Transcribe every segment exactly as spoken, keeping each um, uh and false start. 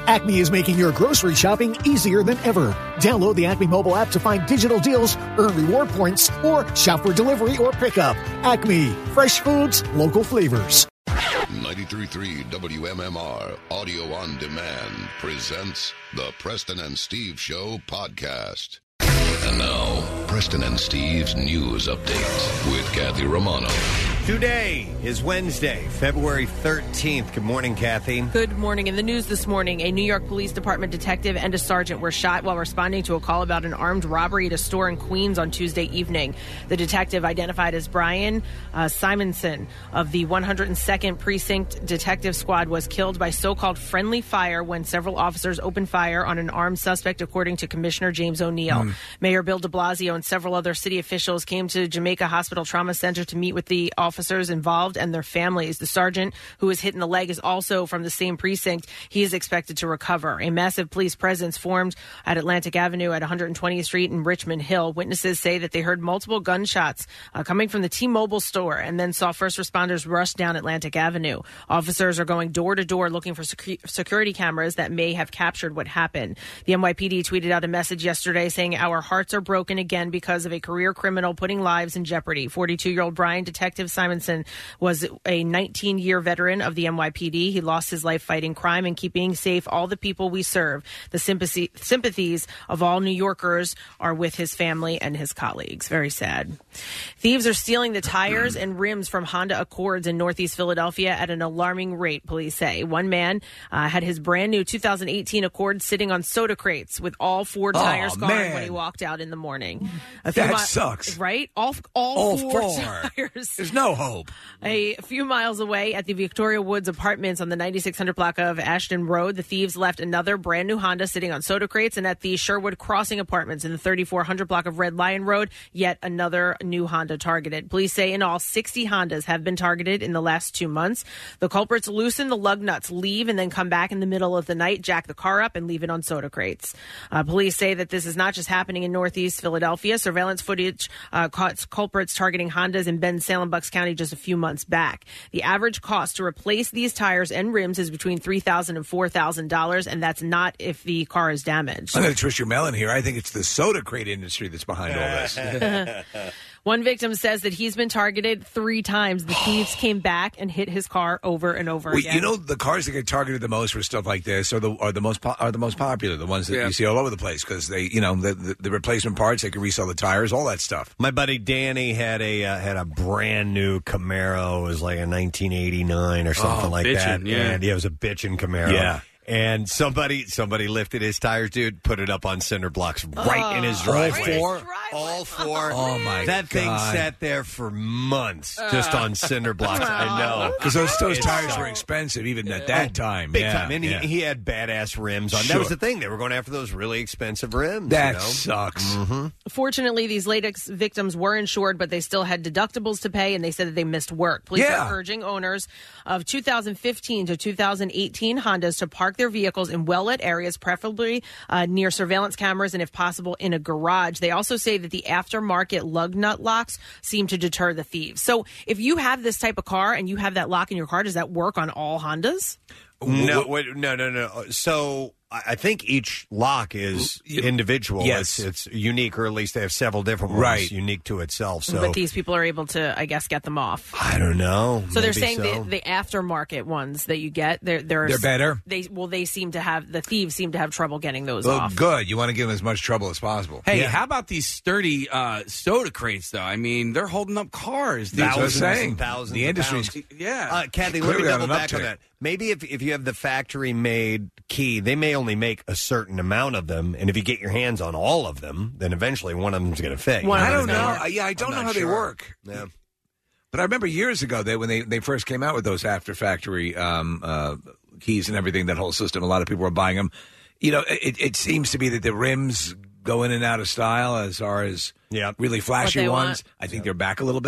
Acme is making your grocery shopping easier than ever. Download the Acme mobile app to find digital deals, earn reward points, or shop for delivery or pickup. Acme, fresh foods, local flavors. ninety-three point three W M M R Audio on Demand presents the Preston and Steve Show podcast. And now, Preston and Steve's News Update with Kathy Romano. Today is Wednesday, February thirteenth. Good morning, Kathy. Good morning. In the news this morning, a New York Police Department detective and a sergeant were shot while responding to a call about an armed robbery at a store in Queens on Tuesday evening. The detective, identified as Brian uh, Simonson of the one hundred second Precinct Detective Squad, was killed by so-called friendly fire when several officers opened fire on an armed suspect, according to Commissioner James O'Neill. Mm. Mayor Bill de Blasio and several other city officials came to Jamaica Hospital Trauma Center to meet with the officers officers involved and their families. The sergeant who was hit in the leg is also from the same precinct. He is expected to recover. A massive police presence formed at Atlantic Avenue at one hundred twentieth Street and Richmond Hill. Witnesses say that they heard multiple gunshots uh, coming from the T-Mobile store and then saw first responders rush down Atlantic Avenue. Officers are going door to door looking for secu- security cameras that may have captured what happened. The N Y P D tweeted out a message yesterday saying, "Our hearts are broken again because of a career criminal putting lives in jeopardy." forty-two-year-old Brian Detective Simonson was a nineteen-year veteran of the N Y P D. He lost his life fighting crime and keeping safe all the people we serve. The sympathy, sympathies of all New Yorkers are with his family and his colleagues. Very sad. Thieves are stealing the tires and rims from Honda Accords in Northeast Philadelphia at an alarming rate, police say. One man uh, had his brand new two thousand eighteen Accord sitting on soda crates with all four tires oh, gone man. when he walked out in the morning. A that mi- sucks. Right? All, all, all four, four tires. There's no hope. A few miles away at the Victoria Woods Apartments on the ninety-six hundred block of Ashton Road, the thieves left another brand new Honda sitting on soda crates. And at the Sherwood Crossing Apartments in the thirty-four hundred block of Red Lion Road, yet another new Honda targeted. Police say in all, sixty Hondas have been targeted in the last two months. The culprits loosen the lug nuts, leave, and then come back in the middle of the night, jack the car up, and leave it on soda crates. Uh, police say that this is not just happening in Northeast Philadelphia. Surveillance footage uh, caught culprits targeting Hondas in Ben Salem, Bucks County just a few months back. The average cost to replace these tires and rims is between three thousand dollars and four thousand dollars, and that's not if the car is damaged. I'm going to twist your melon here. I think it's the soda crate industry that's behind all this. One victim says that he's been targeted three times. The thieves came back and hit his car over and over Well, again. you know, the cars that get targeted the most for stuff like this are the are the most po- are the most popular, the ones that Yeah. you see all over the place because they, you know, the, the the replacement parts, they can resell the tires, all that stuff. My buddy Danny had a uh, had a brand new Camaro. It was like a nineteen eighty-nine or something Oh, like bitchin', that. yeah. And yeah, it was a bitchin' Camaro. Yeah. And somebody somebody lifted his tires, dude, put it up on cinder blocks right in his Oh, driveway. All four? All four. Oh, my That thing God. sat there for months just on cinder blocks. I know. Because those, those It's tires so- were expensive even at that time. Big yeah, time. And yeah. he, he had badass rims on. That Sure. was the thing. They were going after those really expensive rims. That you know? sucks. Mm-hmm. Fortunately, these latex victims were insured, but they still had deductibles to pay, and they said that they missed work. Police Yeah. are urging owners of two thousand fifteen to two thousand eighteen Hondas to park their vehicles in well-lit areas, preferably uh, near surveillance cameras and, if possible, in a garage. They also say that the aftermarket lug nut locks seem to deter the thieves. So if you have this type of car and you have that lock in your car, does that work on all Hondas? No, wait, no, no, no. So I I think each lock is individual. Yes. It's, it's unique, or at least they have several different ones Right. unique to itself. So But these people are able to, I guess, get them off. I don't know. So they're Maybe saying so. the, the aftermarket ones that you get, they're they're, They're better? They well, they seem to have the thieves seem to have trouble getting those Well, off. good. You want to give them as much trouble as possible. Hey, Yeah. how about these sturdy uh, soda crates, though? I mean, they're holding up cars. These That's what I'm thousands saying. and thousands The of industry's- pounds. Yeah. Uh, Kathy, let me Clearly on double an back on uptick. that. Maybe if if you have the factory made key, they may only make a certain amount of them, and if you get your hands on all of them, then eventually one of them's going to fit. One I of don't them's know. gonna Uh, Yeah, I don't I'm know not how they sure. work. Yeah. But I remember years ago that when they, they first came out with those after factory um, uh, keys and everything, that whole system, a lot of people were buying them. You know, it, it seems to be that the rims go in and out of style as far as Yeah. really flashy they ones. want. I think they're back a little bit.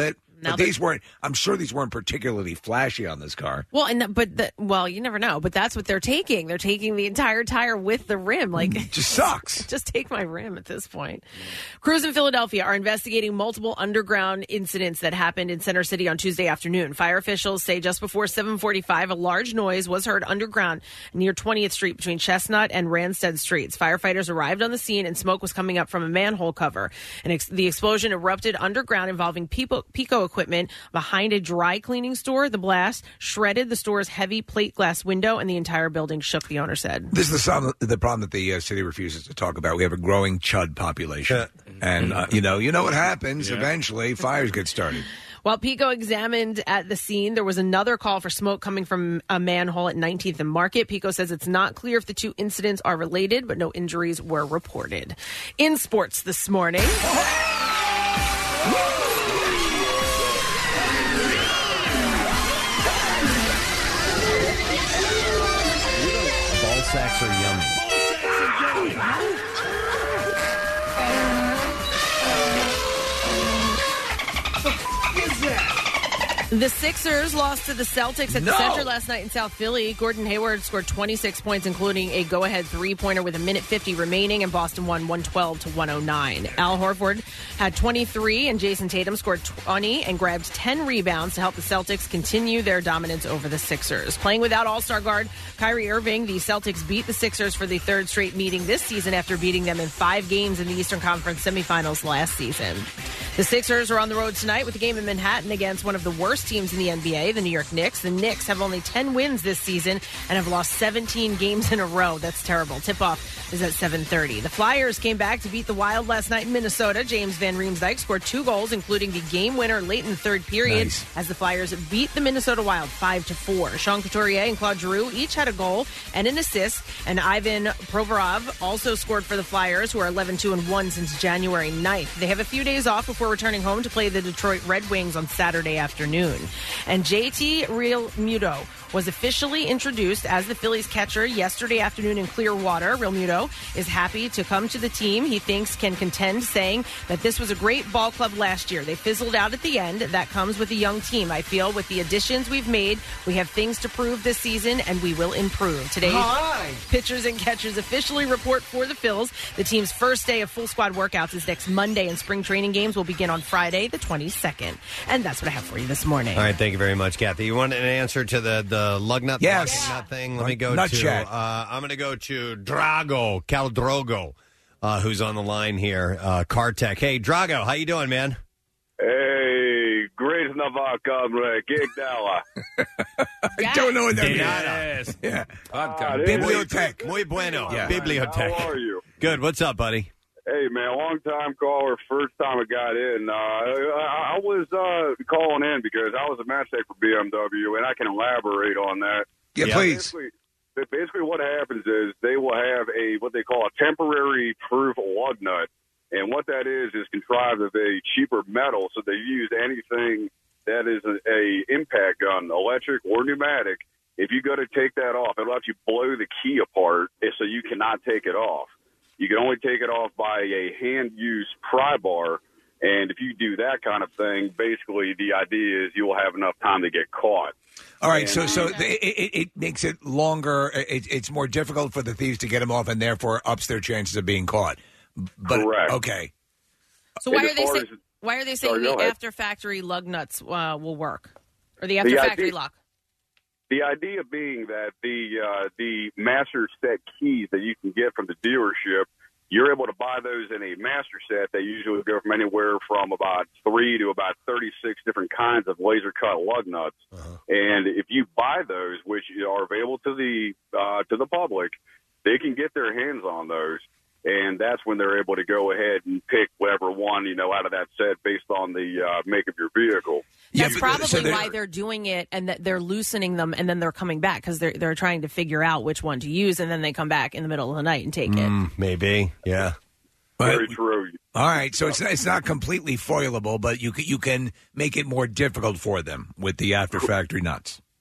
Now but these weren't. I'm sure these weren't particularly flashy on this car. Well, and but the, well, you never know. But that's what they're taking. They're taking the entire tire with the rim. Like, it just sucks. Just take my rim at this point. Crews in Philadelphia are investigating multiple underground incidents that happened in Center City on Tuesday afternoon. Fire officials say just before seven forty-five, a large noise was heard underground near twentieth Street between Chestnut and Ranstead Streets. Firefighters arrived on the scene, and smoke was coming up from a manhole cover. And ex- the explosion erupted underground, involving Pico, Pico equipment behind a dry cleaning store. The blast shredded the store's heavy plate glass window, and the entire building shook, the owner said. This is the, some, the problem that the uh, city refuses to talk about. We have a growing chud population. and, uh, you know, you know what happens. Yeah. Eventually, fires get started. While Pico examined at the scene, there was another call for smoke coming from a manhole at nineteenth and Market. Pico says it's not clear if the two incidents are related, but no injuries were reported. In sports this morning. Ball sacks are yummy. The Sixers lost to the Celtics at no. the Center last night in South Philly. Gordon Hayward scored twenty-six points, including a go-ahead three-pointer with a minute fifty remaining, and Boston won one twelve to one oh nine. Al Horford had twenty-three, and Jason Tatum scored twenty and grabbed ten rebounds to help the Celtics continue their dominance over the Sixers. Playing without All-Star guard Kyrie Irving, the Celtics beat the Sixers for the third straight meeting this season after beating them in five games in the Eastern Conference semifinals last season. The Sixers are on the road tonight with a game in Manhattan against one of the worst teams in the N B A, the New York Knicks. The Knicks have only ten wins this season and have lost seventeen games in a row. That's terrible. Tip-off is at seven thirty. The Flyers came back to beat the Wild last night in Minnesota. James Van Riemsdyk scored two goals, including the game winner late in the third period, nice. as the Flyers beat the Minnesota Wild five to four. Sean Couturier and Claude Giroux each had a goal and an assist, and Ivan Provorov also scored for the Flyers, who are eleven two and one since January ninth. They have a few days off before returning home to play the Detroit Red Wings on Saturday afternoon. And J T Realmuto was officially introduced as the Phillies catcher yesterday afternoon in Clearwater. Realmuto is happy to come to the team he thinks can contend, saying that this was a great ball club last year. They fizzled out at the end. That comes with a young team. I feel with the additions we've made, we have things to prove this season, and we will improve. Today, Hi. pitchers and catchers officially report for the Phils. The team's first day of full squad workouts is next Monday, and spring training games will begin on Friday, the twenty-second. And that's what I have for you this morning. All right, thank you very much, Kathy. You want an answer to the, the lug nut, yes. nut thing? Let me go nut to, uh, I'm going to go to Drago, Caldrogo, uh, who's on the line here, uh, Cartech. Hey, Drago, how you doing, man? Hey, Grace Nava, comrade, Gig Dalla. I don't know what that means. Yes. Yeah. Ah, Bibliotech. Muy bueno. Yeah. Bibliotech. How are you? Good. What's up, buddy? Hey, man, long-time caller, first time I got in. Uh, I, I was uh, calling in because I was a match tech for B M W, and I can elaborate on that. Yeah, Yeah. please. Basically, basically what happens is they will have a what they call a temporary proof lug nut, and what that is is contrived of a cheaper metal, so they use anything that is a, a impact gun, electric or pneumatic. If you go to take that off, it lets you blow the key apart, so you cannot take it off. You can only take it off by a hand-used pry bar, and if you do that kind of thing, basically the idea is you will have enough time to get caught. All right, And- so so the, it, it makes it longer. It, it's more difficult for the thieves to get them off, and therefore ups their chances of being caught. But, Correct. Okay. So why And are as they far say, as- why are they saying Sorry, go the ahead. after factory lug nuts uh, will work, or the after The factory idea- lock? The idea being that the uh, the master set keys that you can get from the dealership, you're able to buy those in a master set. They usually go from anywhere from about three to about thirty-six different kinds of laser cut lug nuts. Uh-huh. And if you buy those, which are available to the uh, to the public, they can get their hands on those. And that's when they're able to go ahead and pick whatever one, you know, out of that set based on the uh, make of your vehicle. Yeah, That's but- probably so they're- why they're doing it, and that they're loosening them, and then they're coming back because they're they're trying to figure out which one to use, and then they come back in the middle of the night and take it. Mm, maybe. Yeah. Very true. All right, so it's it's not completely foilable, but you can, you can make it more difficult for them with the after factory nuts.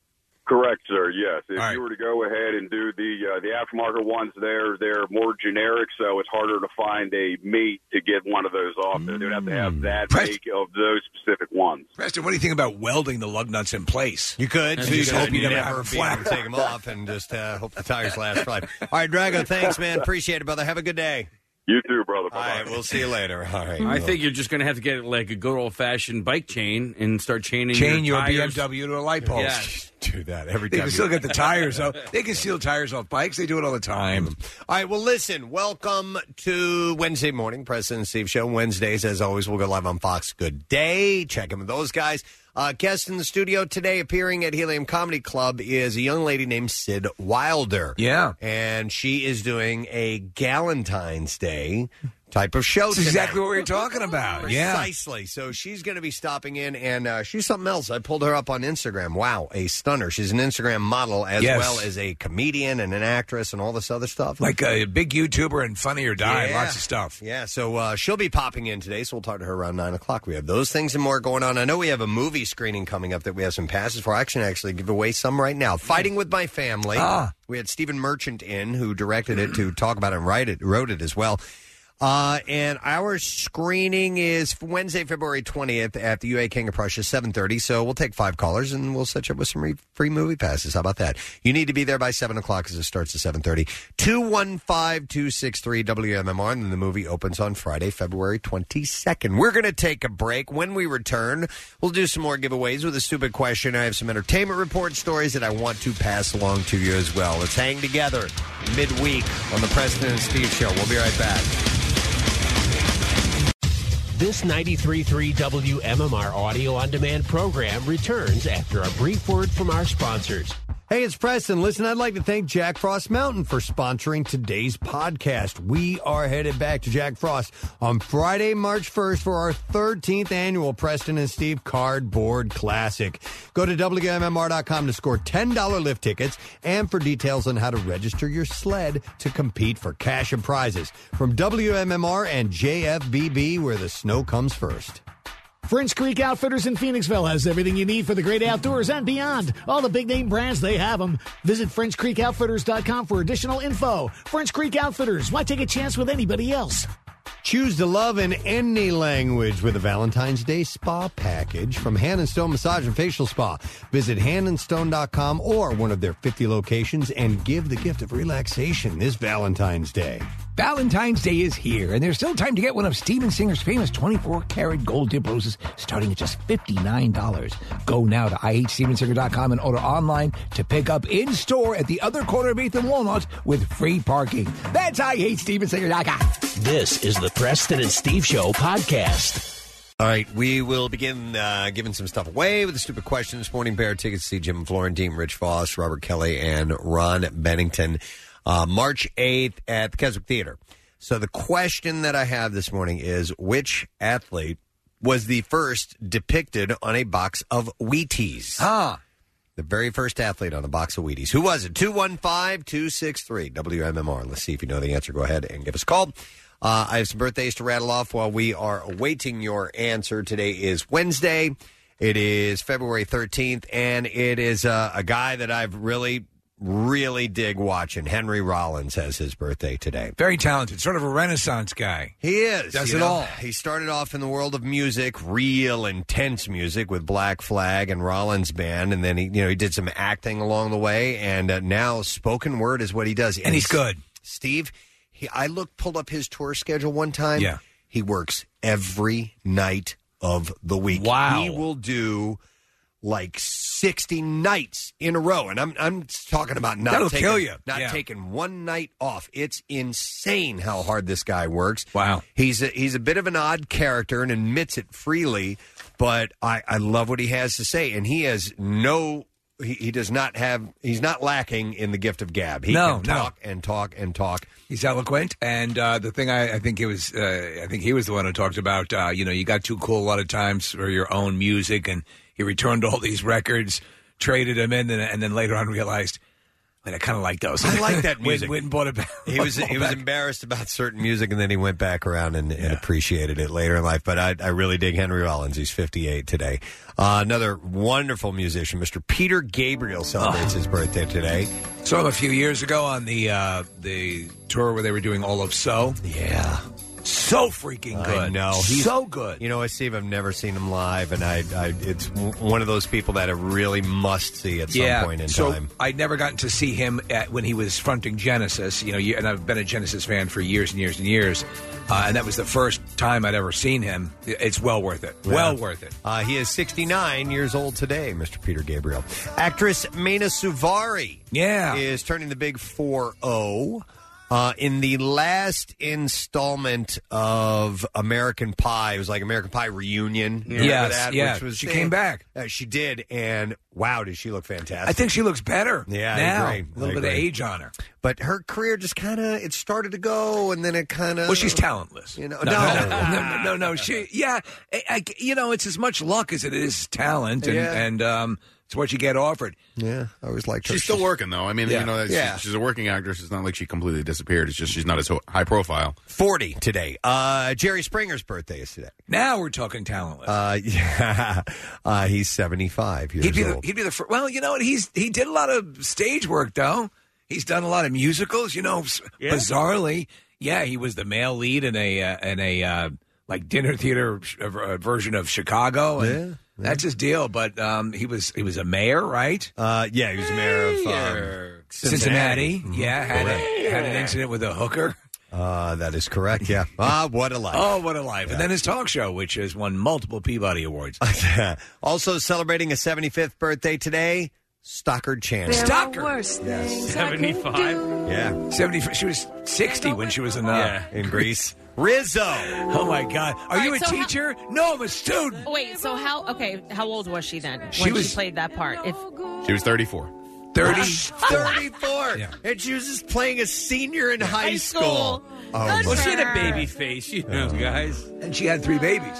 Correct, sir. Yes. If All right. you were to go ahead and do the uh, the aftermarket ones, there they're more generic, so it's harder to find a mate to get one of those off there. They would have to have that Press- make of those specific ones. Preston, what do you think about welding the lug nuts in place? You could. And So you just could hope you never never have a be flat. able to take them off and just uh, hope the tires last for life. All right, Drago, thanks, man. Appreciate it, brother. Have a good day. You too, brother. All right, we'll see you later. All right. I think you're just going to have to get like a good old fashioned bike chain and start chaining Chain your your B M tires. W to a light post. Yeah. do that every They time. can you- still get the tires, though. They can steal tires off bikes. They do it all the time. All right, well, listen, welcome to Wednesday morning, President and Steve Show. Wednesdays, as always, we'll go live on Fox. Good day. Check in with those guys. Uh, guest in the studio today appearing at Helium Comedy Club is a young lady named Sid Wilder. Yeah. And she is doing a Galentine's Day type of show That's today. exactly what we were talking about. Yeah. Precisely. So she's going to be stopping in, and uh, she's something else. I pulled her up on Instagram. Wow, a stunner. She's an Instagram model as Yes. well as a comedian and an actress and all this other stuff. Like a big YouTuber and Funny or Die. Yeah. Lots of stuff. Yeah, so uh, she'll be popping in today, so we'll talk to her around nine o'clock. We have those things and more going on. I know we have a movie screening coming up that we have some passes for. I can actually give away some right now. Fighting with My Family. Ah. We had Stephen Merchant in, who directed it, to talk about it and write it, wrote it as well. Uh, and our screening is Wednesday, February twentieth at the U A King of Prussia, seven thirty. So we'll take five callers and we'll set you up with some re- free movie passes. How about that? You need to be there by seven o'clock because it starts at seven thirty. two one five, two six three, W M M R, and then the movie opens on Friday, February twenty-second. We're going to take a break. When we return, we'll do some more giveaways with a stupid question. I have some entertainment report stories that I want to pass along to you as well. Let's hang together midweek on the Preston and Steve Show. We'll be right back. This ninety-three point three W M M R audio on demand program returns after a brief word from our sponsors. Hey, it's Preston. Listen, I'd like to thank Jack Frost Mountain for sponsoring today's podcast. We are headed back to Jack Frost on Friday, March first for our thirteenth annual Preston and Steve Cardboard Classic. Go to W M M R dot com to score ten dollars lift tickets and for details on how to register your sled to compete for cash and prizes. From W M M R and J F B B, where the snow comes first. French Creek Outfitters in Phoenixville has everything you need for the great outdoors and beyond. All the big name brands, they have them. Visit French Creek Outfitters dot com for additional info. French Creek Outfitters, why take a chance with anybody else? Choose to love in any language with a Valentine's Day spa package from Hand and Stone Massage and Facial Spa. Visit hand and stone dot com or one of their fifty locations and give the gift of relaxation this Valentine's Day. Valentine's Day is here, and there's still time to get one of Steven Singer's famous twenty-four karat gold dip roses starting at just fifty-nine dollars. Go now to I hate Steven Singer dot com and order online to pick up in-store at the other corner of eighth and Walnut with free parking. That's I hate Steven Singer dot com. This is the Preston and Steve Show podcast. All right, we will begin uh, giving some stuff away with the stupid question this morning. Bear tickets to see Jim Florentine, Rich Voss, Robert Kelly, and Ron Bennington. Uh, March eighth at the Keswick Theater. So the question that I have this morning is, which athlete was the first depicted on a box of Wheaties? Ah. The very first athlete on a box of Wheaties. Who was it? two one five, two six three, W M M R. Let's see if you know the answer. Go ahead and give us a call. Uh, I have some birthdays to rattle off while we are awaiting your answer. Today is Wednesday. It is February thirteenth, and it is uh, a guy that I've really... really dig watching. Henry Rollins has his birthday today. Very talented, sort of a Renaissance guy. He is. Does you it know, all. He started off in the world of music, real intense music with Black Flag and Rollins Band, and then he, you know, he did some acting along the way, and uh, now spoken word is what he does. And he's good. Steve, he, I looked, pulled up his tour schedule one time. Yeah. He works every night of the week. Wow. He will do like sixty nights in a row, and I'm I'm talking about not That'll taking, kill you. not Yeah. taking one night off. It's insane how hard this guy works. Wow. He's a, he's a bit of an odd character and admits it freely, but I, I love what he has to say, and he has no. He, he does not have. He's not lacking in the gift of gab. He No, can no. talk and talk and talk. He's eloquent, and uh, the thing I, I think it was, uh, I think he was the one who talked about, uh, you know, you got too cool a lot of times for your own music, and he returned all these records, traded them in, and, and then later on realized, And I kind of like those. I like that music. Went and bought it back. He was he was embarrassed about certain music, and then he went back around and, and appreciated it later in life. But I, I really dig Henry Rollins. He's fifty-eight today. Uh, another wonderful musician, Mister Peter Gabriel, celebrates oh. his birthday today. Saw him a few years ago on the uh, the tour where they were doing All of So. Yeah. So freaking good. I know. He's so good. You know, Steve, I've never seen him live, and I, I it's w- one of those people that I really must see at some yeah. point in so time. I'd never gotten to see him at, when he was fronting Genesis, you know, you, and I've been a Genesis fan for years and years and years, uh, and that was the first time I'd ever seen him. It's well worth it. Yeah. Well worth it. Uh, he is sixty-nine years old today, Mister Peter Gabriel. Actress Mena Suvari yeah. is turning the big four oh. Uh, in the last installment of American Pie, it was like American Pie Reunion. Yes, that, yeah. Which was, she came back. Uh, she did, and wow, did she look fantastic. I think she looks better yeah, now. I agree. A little I bit agree. of age on her. But her career just kind of, it started to go, and then it kind of... Well, she's talentless. You know, no, no. No, no, no, no, no. She, yeah, I, I, you know, it's as much luck as it is talent, and, Yeah. and um, it's what you get offered. Yeah, I always liked her. She's still working, though. I mean, Yeah. you know, she's, Yeah. she's a working actress. It's not like she completely disappeared. It's just she's not as ho- high profile. forty today. Uh, Jerry Springer's birthday is today. Now we're talking talentless. Uh, yeah, uh, he's seventy-five years he'd be old. the, he'd be the fir- well, you know what? He's he did a lot of stage work though. He's done a lot of musicals. You know, s- Yeah. bizarrely, yeah, he was the male lead in a uh, in a uh, like dinner theater sh- uh, version of Chicago. And Yeah. that's his deal. But um, he was he was a mayor, right? Uh, yeah, he was mayor of um, Cincinnati. Mhm. Yeah, had a, had an incident with a hooker. Uh, that is correct, yeah. Ah, what a life. Oh, what a life. And then his talk show, which has won multiple Peabody Awards. Also celebrating a seventy-fifth birthday today, Stockard Channing. Stockard. Yes. seventy-five? Yeah. seventy. She was sixty when she was in, uh, Yeah. In Greece. Rizzo. Oh, my God. Are All you right, a so teacher? no, I'm a student. Wait, so how? Okay, how old was she then when She she, was- played that part? If She was thirty-four. thirty. thirty-four. Yeah. And she was just playing a senior in high, high school. school. Oh, Good Well, my- she had a her. baby face, you know, guys. And she had three babies.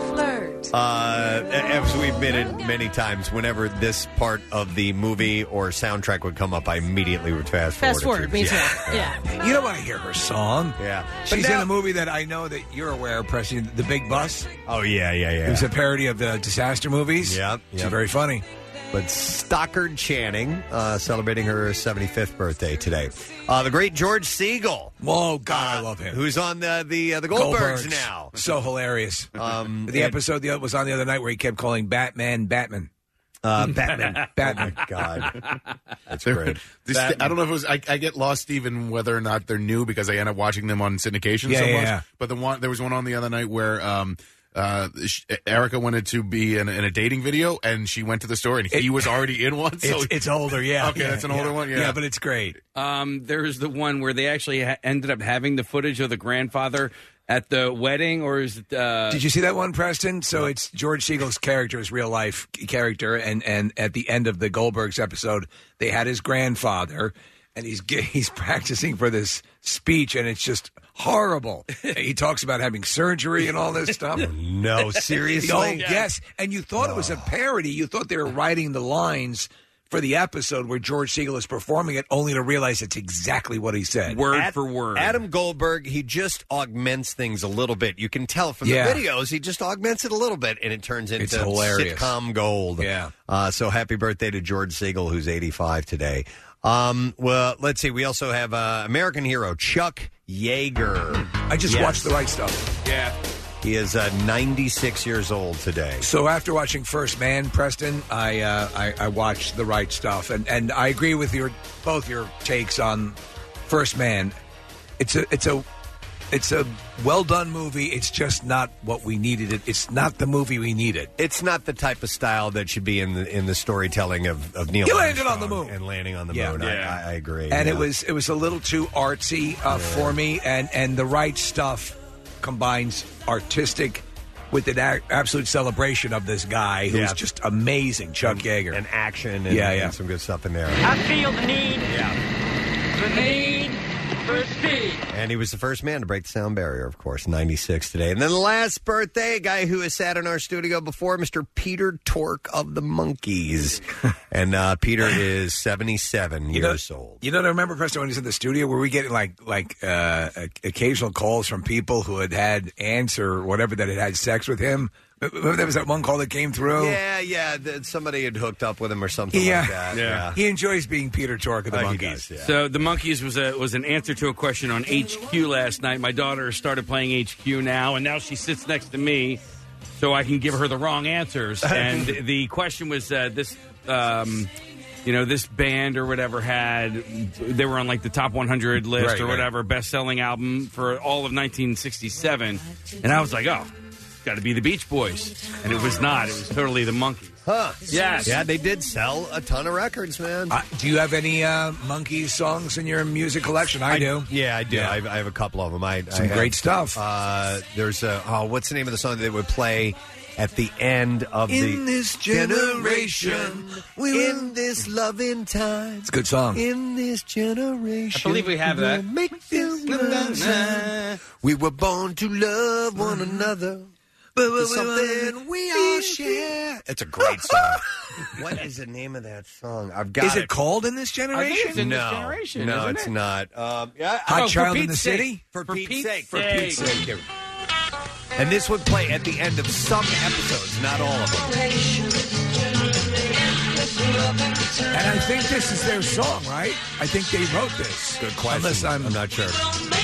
Uh, as we've admitted many times, whenever this part of the movie or soundtrack would come up, I immediately would fast forward. fast forward, me too. Yeah. Yeah. You know, I hear her song. Yeah. She's But now- in a movie that I know that you're aware of, Preston, The Big Bus. Oh, yeah, yeah, yeah. It was a parody of the disaster movies. Yep, She's yep. very funny. But Stockard Channing uh, celebrating her seventy-fifth birthday today. Uh, the great George Segal. Whoa, God, I love him. Who's on the the, uh, the Goldbergs, Goldbergs. now. So hilarious. Um, the and- episode the, was on the other night where he kept calling Batman, Batman. Uh, Batman. Batman. Oh, my God. That's They're- great. this- Batman. I don't know if it was. I, I get lost even whether or not they're new because I end up watching them on syndication Yeah, so yeah, much. yeah. But the one there was one on the other night where um, uh, sh- Erica wanted to be in, in a dating video and she went to the store and he It- was already in one. So It's, it's older, yeah. Okay, Yeah, that's an older yeah. one, yeah. Yeah, but it's great. Um, there's the one where they actually ha- ended up having the footage of the grandfather at the wedding, or is it? Uh, Did you see that one, Preston? So it's George Segal's character, his real life character, and and at the end of the Goldbergs episode, they had his grandfather, and he's ge- he's practicing for this speech, and it's just horrible. He talks about having surgery and all this stuff. No, seriously? Oh, yes. And you thought it was a parody. You thought they were writing the lines for the episode where George Segal is performing it, only to realize it's exactly what he said. word Ad- for word. Adam Goldberg, he just augments things a little bit. You can tell from Yeah. the videos, he just augments it a little bit, and it turns into It's hilarious. sitcom gold. Yeah. Uh, so happy birthday to George Segal, who's eighty-five today. Um, well, let's see. We also have uh, American hero Chuck Yeager. I just Yes. watched the right stuff. Yeah. He is uh, ninety-six years old today. So after watching First Man, Preston, I, uh, I I watched the right stuff, and, and I agree with your both your takes on First Man. It's a it's a it's a well done movie. It's just not what we needed. It. It's not the movie we needed. It's not the type of style that should be in the in the storytelling of, of Neil. He landed on the Armstrong moon. and landing on the Yeah. moon. Yeah. I, I, I agree. And yeah. it was it was a little too artsy uh, for me. And and the right stuff combines artistic with an a- absolute celebration of this guy who's Yeah. just amazing, Chuck Yeager. and action and, Yeah, yeah. and some good stuff in there. I feel the need, Yeah. the need And he was the first man to break the sound barrier, of course, ninety-six today. And then the last birthday, a guy who has sat in our studio before, Mister Peter Tork of the Monkees. And uh, Peter is seventy-seven You know- years old. You know, I remember, Preston, when he's in the studio, were we getting like like uh, occasional calls from people who had had aunts or whatever that had had sex with him? Remember there was that one call that came through? Yeah, yeah. That somebody had hooked up with him or something Yeah. like that. Yeah. He enjoys being Peter Tork of the Oh, he Monkees. does, yeah. So the Monkees was a was an answer to a question on H Q last night. My daughter started playing H Q now, and now she sits next to me, so I can give her the wrong answers. And the question was uh, this. Um, You know, this band or whatever had, they were on like the top one hundred list Right, or right. whatever, best-selling album for all of nineteen sixty-seven. And I was like, oh, it's got to be the Beach Boys. And it was not. It was totally the Monkees. Huh. Yes. Yeah, they did sell a ton of records, man. Uh, do you have any uh, Monkees songs in your music collection? I, do. Yeah, I do. Yeah. I, I have a couple of them. I, Some I have, great stuff. Uh, there's a, oh, what's the name of the song that they would play at the end of the... In this generation, we in this loving time. It's a good song. In this generation. I believe we have that. we'll make this love. We were born to love one another. There's something we all share. It's a great song. What is the name of that song? I've got Is it called In This Generation? I think it's In This no, Generation, No, isn't it's it? not. Um, yeah, Hot Oh, for Child in the Pete's City? sake. For, For Pete's, Pete's sake. sake. For Pete's sake. Here. And this would play at the end of some episodes, not all of them. And I think this is their song, right? I think they wrote this. Good question. Unless I'm, I'm not sure.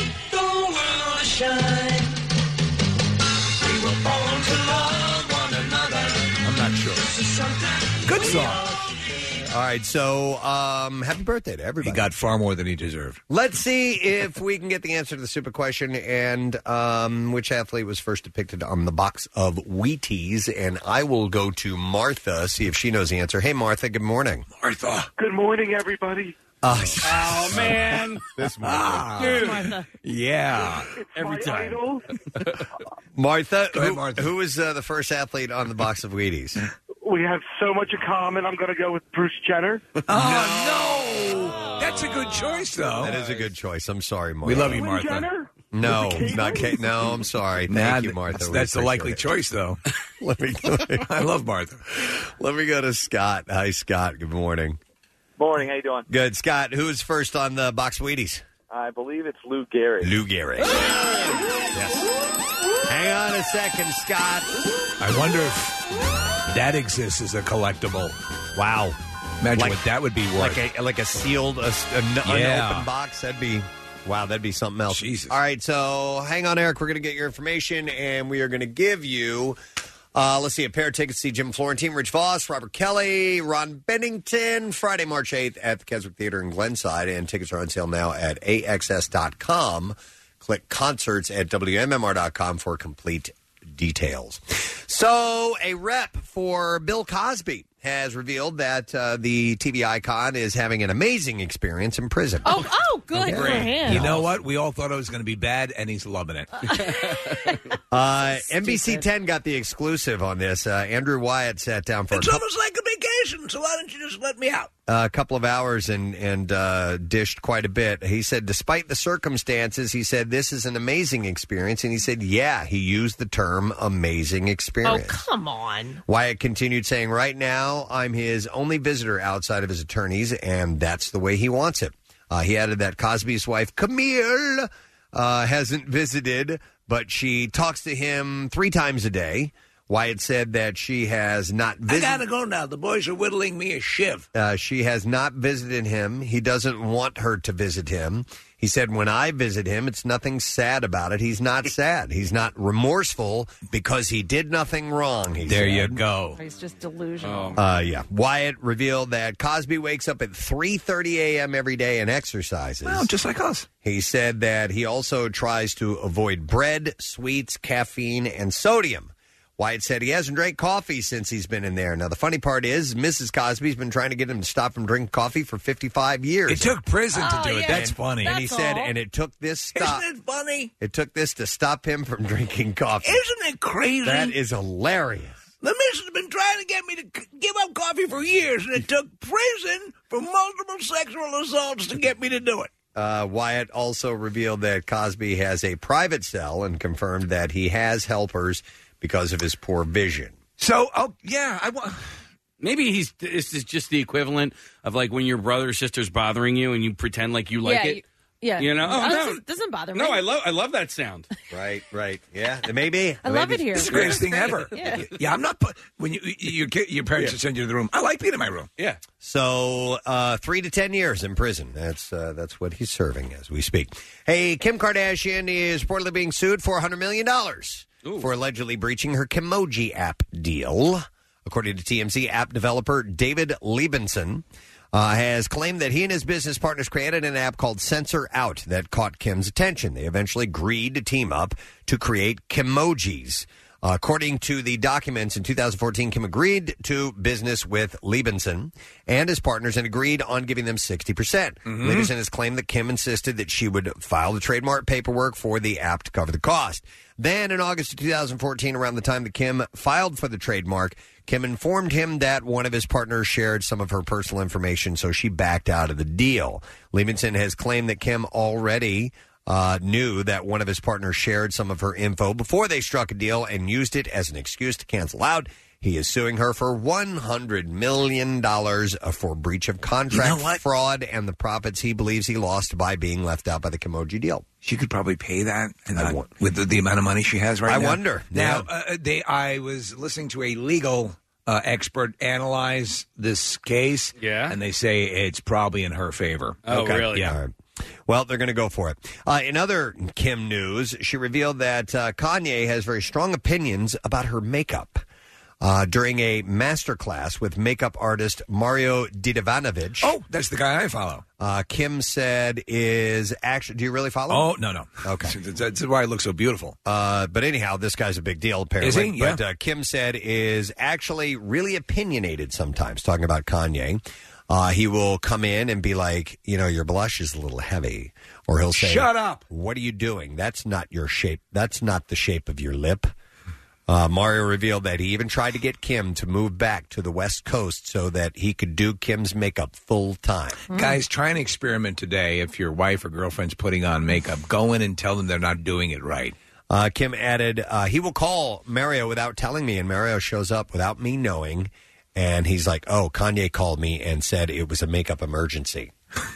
I'm not sure. Good song. All right, so um, happy birthday to everybody. He got far more than he deserved. Let's see if we can get the answer to the super question and um, which athlete was first depicted on the box of Wheaties. And I will go to Martha, see if she knows the answer. Hey, Martha, good morning. Martha. Good morning, everybody. Uh, Oh, man. this morning. Ah, Dude. Martha. yeah. Every My time. idol. Martha, Go ahead, who, Martha. who was uh, the first athlete on the box of Wheaties? We have so much in common. I'm going to go with Bruce Jenner. Oh, no. That's a good choice, though. That is a good choice. I'm sorry, Martha. We love you, Bruce Martha. Jenner? No, With the not Caitlyn? Kate. No, I'm sorry. Thank Nah, you, Martha. That's, We that's the appreciate likely it. choice, though. Let me, let me I love Martha. let me go to Scott. Hi, Scott. Good morning. Morning, how you doing? Good, Scott. Who was first on the box of Wheaties? I believe it's Lou Gehrig. Lou Gehrig. Yes. Hang on a second, Scott. I wonder if that exists as a collectible. Wow. Imagine Like- what that would be worth. Like a like a sealed, a, an Yeah. unopened box. That'd be wow. That'd be something else. Jesus. All right, so hang on, Eric. We're going to get your information, and we are going to give you. Uh, let's see, a pair of tickets to see Jim Florentine, Rich Voss, Robert Kelly, Ron Bennington, Friday, March eighth at the Keswick Theater in Glenside, and tickets are on sale now at A X S dot com. Click concerts at W M M R dot com for complete details. So, a rep for Bill Cosby has revealed that uh, the T V icon is having an amazing experience in prison. Oh, oh, good for him. You know what? We all thought it was going to be bad, and he's loving it. Uh, N B C ten got the exclusive on this. Uh, Andrew Wyatt sat down for a couple, almost like a vacation, so why don't you just let me out? a couple of hours and and uh, dished quite a bit. He said, despite the circumstances, he said this is an amazing experience, and he said, yeah, he used the term amazing Oh, experience. come on. Wyatt continued saying, right now, I'm his only visitor outside of his attorneys, and that's the way he wants it. Uh, he added that Cosby's wife, Camille, uh, hasn't visited, but she talks to him three times a day. Wyatt said that she has not I visited. gotta go now. The boys are whittling me a shiv. Uh, she has not visited him. He doesn't want her to visit him. He said, when I visit him, it's nothing sad about it. He's not sad. He's not remorseful because he did nothing wrong. He There you said. go. He's just delusional. Uh, yeah. Wyatt revealed that Cosby wakes up at three thirty a.m. every day and exercises. Well, just like us. He said that he also tries to avoid bread, sweets, caffeine, and sodium. Wyatt said he hasn't drank coffee since he's been in there. Now, the funny part is Missus Cosby's been trying to get him to stop from drinking coffee for fifty-five years. It took prison to Oh, do it. yeah. That's funny. And he That's said, all. and it took this stop. Isn't it funny? It took this to stop him from drinking coffee. Isn't it crazy? That is hilarious. The missus has been trying to get me to c- give up coffee for years, and it took prison for multiple sexual assaults to get me to do it. Uh, Wyatt also revealed that Cosby has a private cell and confirmed that he has helpers because of his poor vision. So, oh, yeah, I want. Maybe he's. This is just the equivalent of like when your brother or sister's bothering you and you pretend like you like yeah, it. you- yeah. You know? Oh, Oh, no. doesn't, doesn't bother me. No, I love. I love that sound. Right, right. Yeah, maybe. I love it here. This is the greatest thing ever. Yeah. Yeah, I'm not. pu- When you your kid- your parents Yeah. send you to the room, I like being in my room. Yeah. So uh, three to ten years in prison. That's uh, that's what he's serving as we speak. Hey, Kim Kardashian is reportedly being sued for one hundred million dollars for allegedly breaching her Kimoji app deal. According to T M Z, app developer David Liebenson uh, has claimed that he and his business partners created an app called Censor Out that caught Kim's attention. They eventually agreed to team up to create Kimojis. Uh, according to the documents, in two thousand fourteen, Kim agreed to business with Liebenson and his partners and agreed on giving them sixty percent. Mhm. Liebenson has claimed that Kim insisted that she would file the trademark paperwork for the app to cover the cost. Then, in August of two thousand fourteen, around the time that Kim filed for the trademark, Kim informed him that one of his partners shared some of her personal information, so she backed out of the deal. Liebenson has claimed that Kim already uh, knew that one of his partners shared some of her info before they struck a deal and used it as an excuse to cancel out. He is suing her for one hundred million dollars for breach of contract, You know what? fraud, and the profits he believes he lost by being left out by the Kimoji deal. She could probably pay that and not, with the, the amount of money she has right I now. wonder. Now, Yeah. uh, they, I was listening to a legal uh, expert analyze this case. Yeah. And they say it's probably in her favor. Oh, really? Yeah. All right. Well, they're going to go for it. Uh, in other Kim news, she revealed that uh, Kanye has very strong opinions about her makeup. Uh, during a master class with makeup artist Mario Didavanovich. Oh, that's the guy I follow. Uh, Kim said is actually. Do you really follow? Oh, no, no. Okay. That's why I look so beautiful. Uh, but anyhow, this guy's a big deal, apparently. Is he? Yeah. But uh, Kim said is actually really opinionated sometimes, talking about Kanye. Uh, he will come in and be like, you know, your blush is a little heavy. Or he'll say, Shut up. What are you doing? That's not your shape. That's not the shape of your lip. Uh, Mario revealed that he even tried to get Kim to move back to the West Coast so that he could do Kim's makeup full time. Guys, try an experiment today. If your wife or girlfriend's putting on makeup, go in and tell them they're not doing it right. Uh, Kim added, uh, he will call Mario without telling me, and Mario shows up without me knowing, and he's like, oh, Kanye called me and said it was a makeup emergency.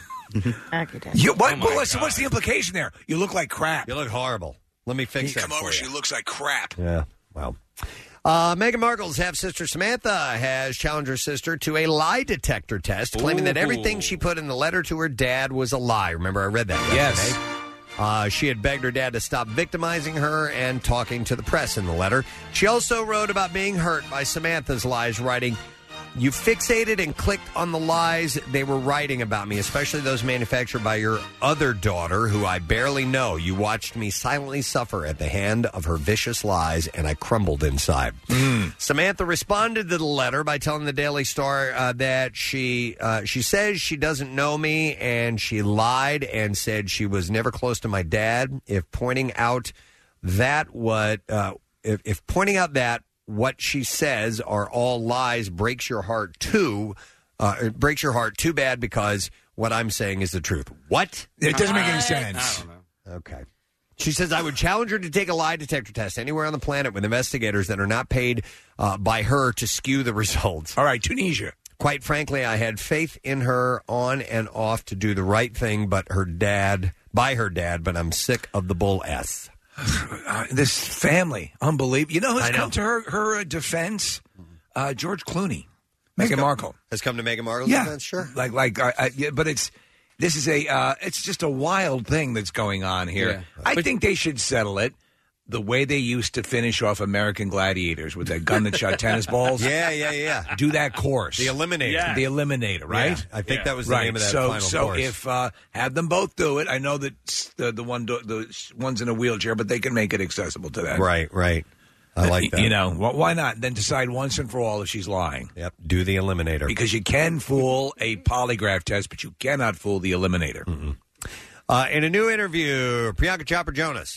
You, what, Oh, my what's, what's the implication there? You look like crap. You look horrible. Let me fix you that come for over, you. she looks like crap. Yeah, well. Uh, Meghan Markle's half-sister Samantha has challenged her sister to a lie detector test, claiming that everything she put in the letter to her dad was a lie. Remember, I read that yesterday. Yes. Uh, she had begged her dad to stop victimizing her and talking to the press in the letter. She also wrote about being hurt by Samantha's lies, writing, "You fixated and clicked on the lies they were writing about me, especially those manufactured by your other daughter, who I barely know. You watched me silently suffer at the hand of her vicious lies, and I crumbled inside." Samantha responded to the letter by telling the Daily Star uh, that she uh, she says she doesn't know me, and she lied and said she was never close to my dad. If pointing out that what uh, if, if pointing out that what she says are all lies breaks your heart too. Uh, it breaks your heart too bad because what I'm saying is the truth. What? It doesn't make any sense. I don't know. Okay. She says, I would challenge her to take a lie detector test anywhere on the planet with investigators that are not paid uh, by her to skew the results. All right, Tunisia. Quite frankly, I had faith in her on and off to do the right thing, but her dad, by her dad, but I'm sick of the bull S. Uh, this family, unbelievable. You know who's I know. come to her her uh, defense? Uh, George Clooney, Meghan come- Markle Has come to Meghan Markle's yeah, defense? Sure. Like, like, I, I, yeah, but it's this is a uh, it's just a wild thing that's going on here. Yeah. I But- think they should settle it the way they used to finish off American Gladiators with that gun that shot tennis balls. Yeah, yeah, yeah. Do that course. The Eliminator. Yeah. The Eliminator, right? Yeah, I think Yeah. that was the Right. name of that so, final so course. if uh, have them both do it, I know that s- the the one do, the s- one's in a wheelchair, but they can make it accessible to them. Right, right. I like that. You know, wh- why not? Then decide once and for all if she's lying. Yep, do the Eliminator. Because you can fool a polygraph test, but you cannot fool the Eliminator. Uh, in a new interview, Priyanka Chopra Jonas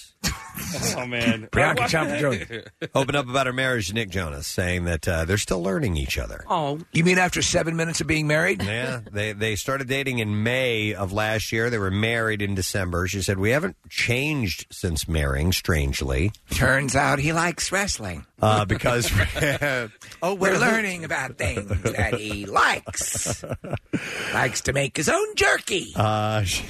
Oh, man. Priyanka Chopra Jonas. Opened up about her marriage to Nick Jonas, saying that uh, they're still learning each other. Oh. You mean after seven minutes of being married? Yeah, they they started dating in May of last year. They were married in December. She said, we haven't changed since marrying, strangely. Turns out he likes wrestling. Uh, because oh, we're learning about things that he likes. Likes to make his own jerky. Uh, she,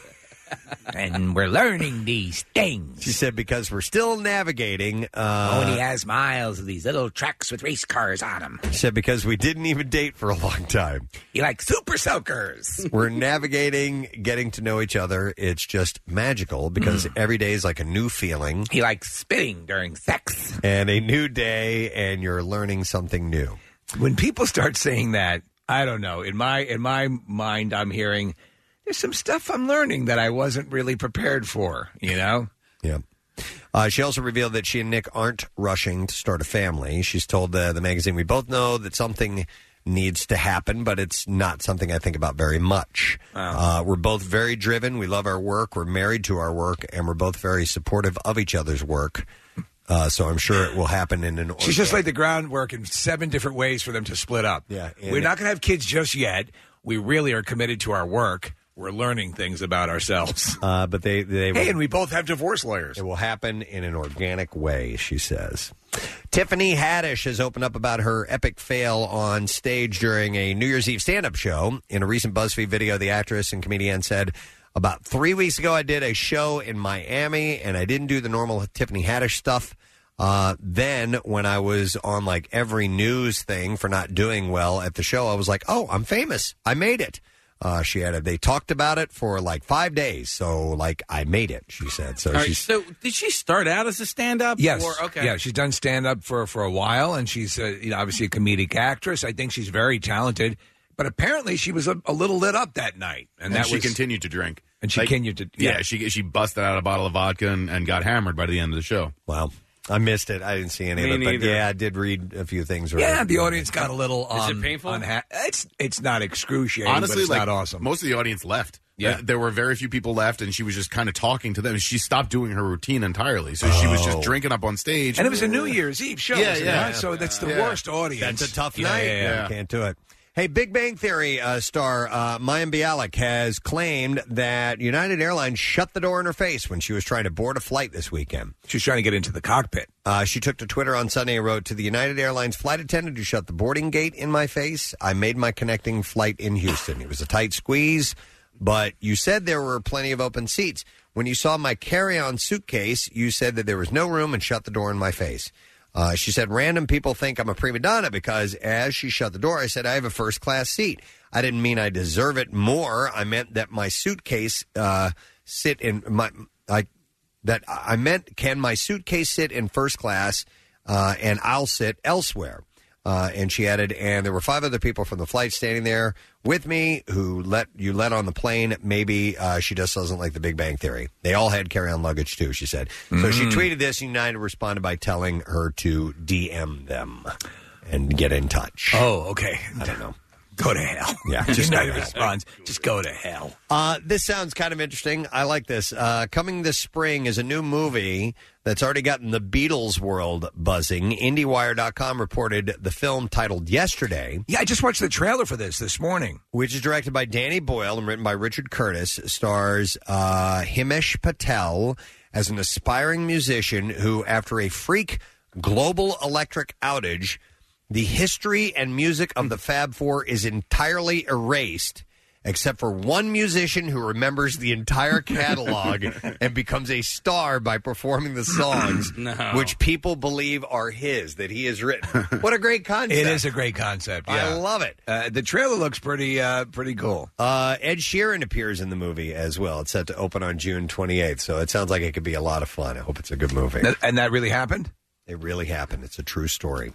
and we're learning these things. She said, because we're still navigating. Uh, oh, and he has miles of these little tracks with race cars on them. She said, because we didn't even date for a long time. He likes super soakers. We're navigating, getting to know each other. It's just magical because mm. every day is like a new feeling. He likes spitting during sex. And a new day, and you're learning something new. When people start saying that, I don't know. In my in my mind, I'm hearing, there's some stuff I'm learning that I wasn't really prepared for, you know? Yeah. Uh, she also revealed that she and Nick aren't rushing to start a family. She's told the, the magazine, we both know that something needs to happen, but it's not something I think about very much. Wow. Uh, we're both very driven. We love our work. We're married to our work, and we're both very supportive of each other's work. Uh, so I'm sure it will happen in an... She's just laid the groundwork in seven different ways for them to split up. Yeah. We're not going to have kids just yet. We really are committed to our work. We're learning things about ourselves. Uh, but they, they Hey, will, and we both have divorce lawyers. It will happen in an organic way, she says. Tiffany Haddish has opened up about her epic fail on stage during a New Year's Eve stand-up show. In a recent BuzzFeed video, the actress and comedian said, about three weeks ago, I did a show in Miami, and I didn't do the normal Tiffany Haddish stuff. Uh, then when I was on like every news thing for not doing well at the show, I was like, oh, I'm famous. I made it. Uh, she added, they talked about it for like five days. So like I made it, she said. So, All right, she's, so did she start out as a stand-up? Yes. Or, okay. Yeah, she's done stand-up for, for a while, and she's uh, you know obviously a comedic actress. I think she's very talented. But apparently she was a, a little lit up that night. And, And that she was, continued to drink. And she Like, continued to... Yeah, she she busted out a bottle of vodka and, and got hammered by the end of the show. Wow. I missed it. I didn't see any Me of it. But neither. yeah, I did read a few things. Yeah, the audience got a little... Um, Is it painful? Unha- it's, it's not excruciating, Honestly, but it's like, not awesome. most of the audience left. Yeah. Uh, there were very few people left, and she was just kind of talking to them. She stopped doing her routine entirely, so she was just Oh. drinking up on stage. And it was a New Year's Eve show. Yeah, wasn't yeah. it? So that's the Yeah. worst audience. That's a tough Yeah, night. yeah, yeah. Can't do it. Hey, Big Bang Theory uh, star uh, Mayim Bialik has claimed that United Airlines shut the door in her face when she was trying to board a flight this weekend. She was trying to get into the cockpit. Uh, she took to Twitter on Sunday and wrote, to the United Airlines flight attendant who shut the boarding gate in my face, I made my connecting flight in Houston. It was a tight squeeze, but you said there were plenty of open seats. When you saw my carry-on suitcase, you said that there was no room and shut the door in my face. Uh, she said, random people think I'm a prima donna because as she shut the door, I said, I have a first-class seat. I didn't mean I deserve it more. I meant that my suitcase uh, sit in my... I, that I meant, can my suitcase sit in first class uh, and I'll sit elsewhere? Uh, and she added, and there were five other people from the flight standing there with me who let you let on the plane. Maybe uh, she just doesn't like the Big Bang Theory. They all had carry-on luggage, too, she said. So Mm. she tweeted this, and United responded by telling her to D M them and get in touch. Oh, okay. I don't know. Go to hell. Yeah, Just just go United to hell. responds, just go to hell. Uh, this sounds kind of interesting. I like this. Uh, coming this spring is a new movie that's already gotten the Beatles world buzzing. IndieWire dot com reported the film titled Yesterday. Yeah, I just watched the trailer for this this morning. Which is directed by Danny Boyle and written by Richard Curtis. Stars uh, Himesh Patel as an aspiring musician who, after a freak global electric outage, the history and music of the Fab Four is entirely erased, except for one musician who remembers the entire catalog and becomes a star by performing the songs, No. which people believe are his, that he has written. What a great concept. It is a great concept. I Yeah. love it. Uh, the trailer looks pretty uh, pretty cool. Uh, Ed Sheeran appears in the movie as well. It's set to open on June twenty-eighth, so it sounds like it could be a lot of fun. I hope it's a good movie. Th- And that really happened? It really happened. It's a true story.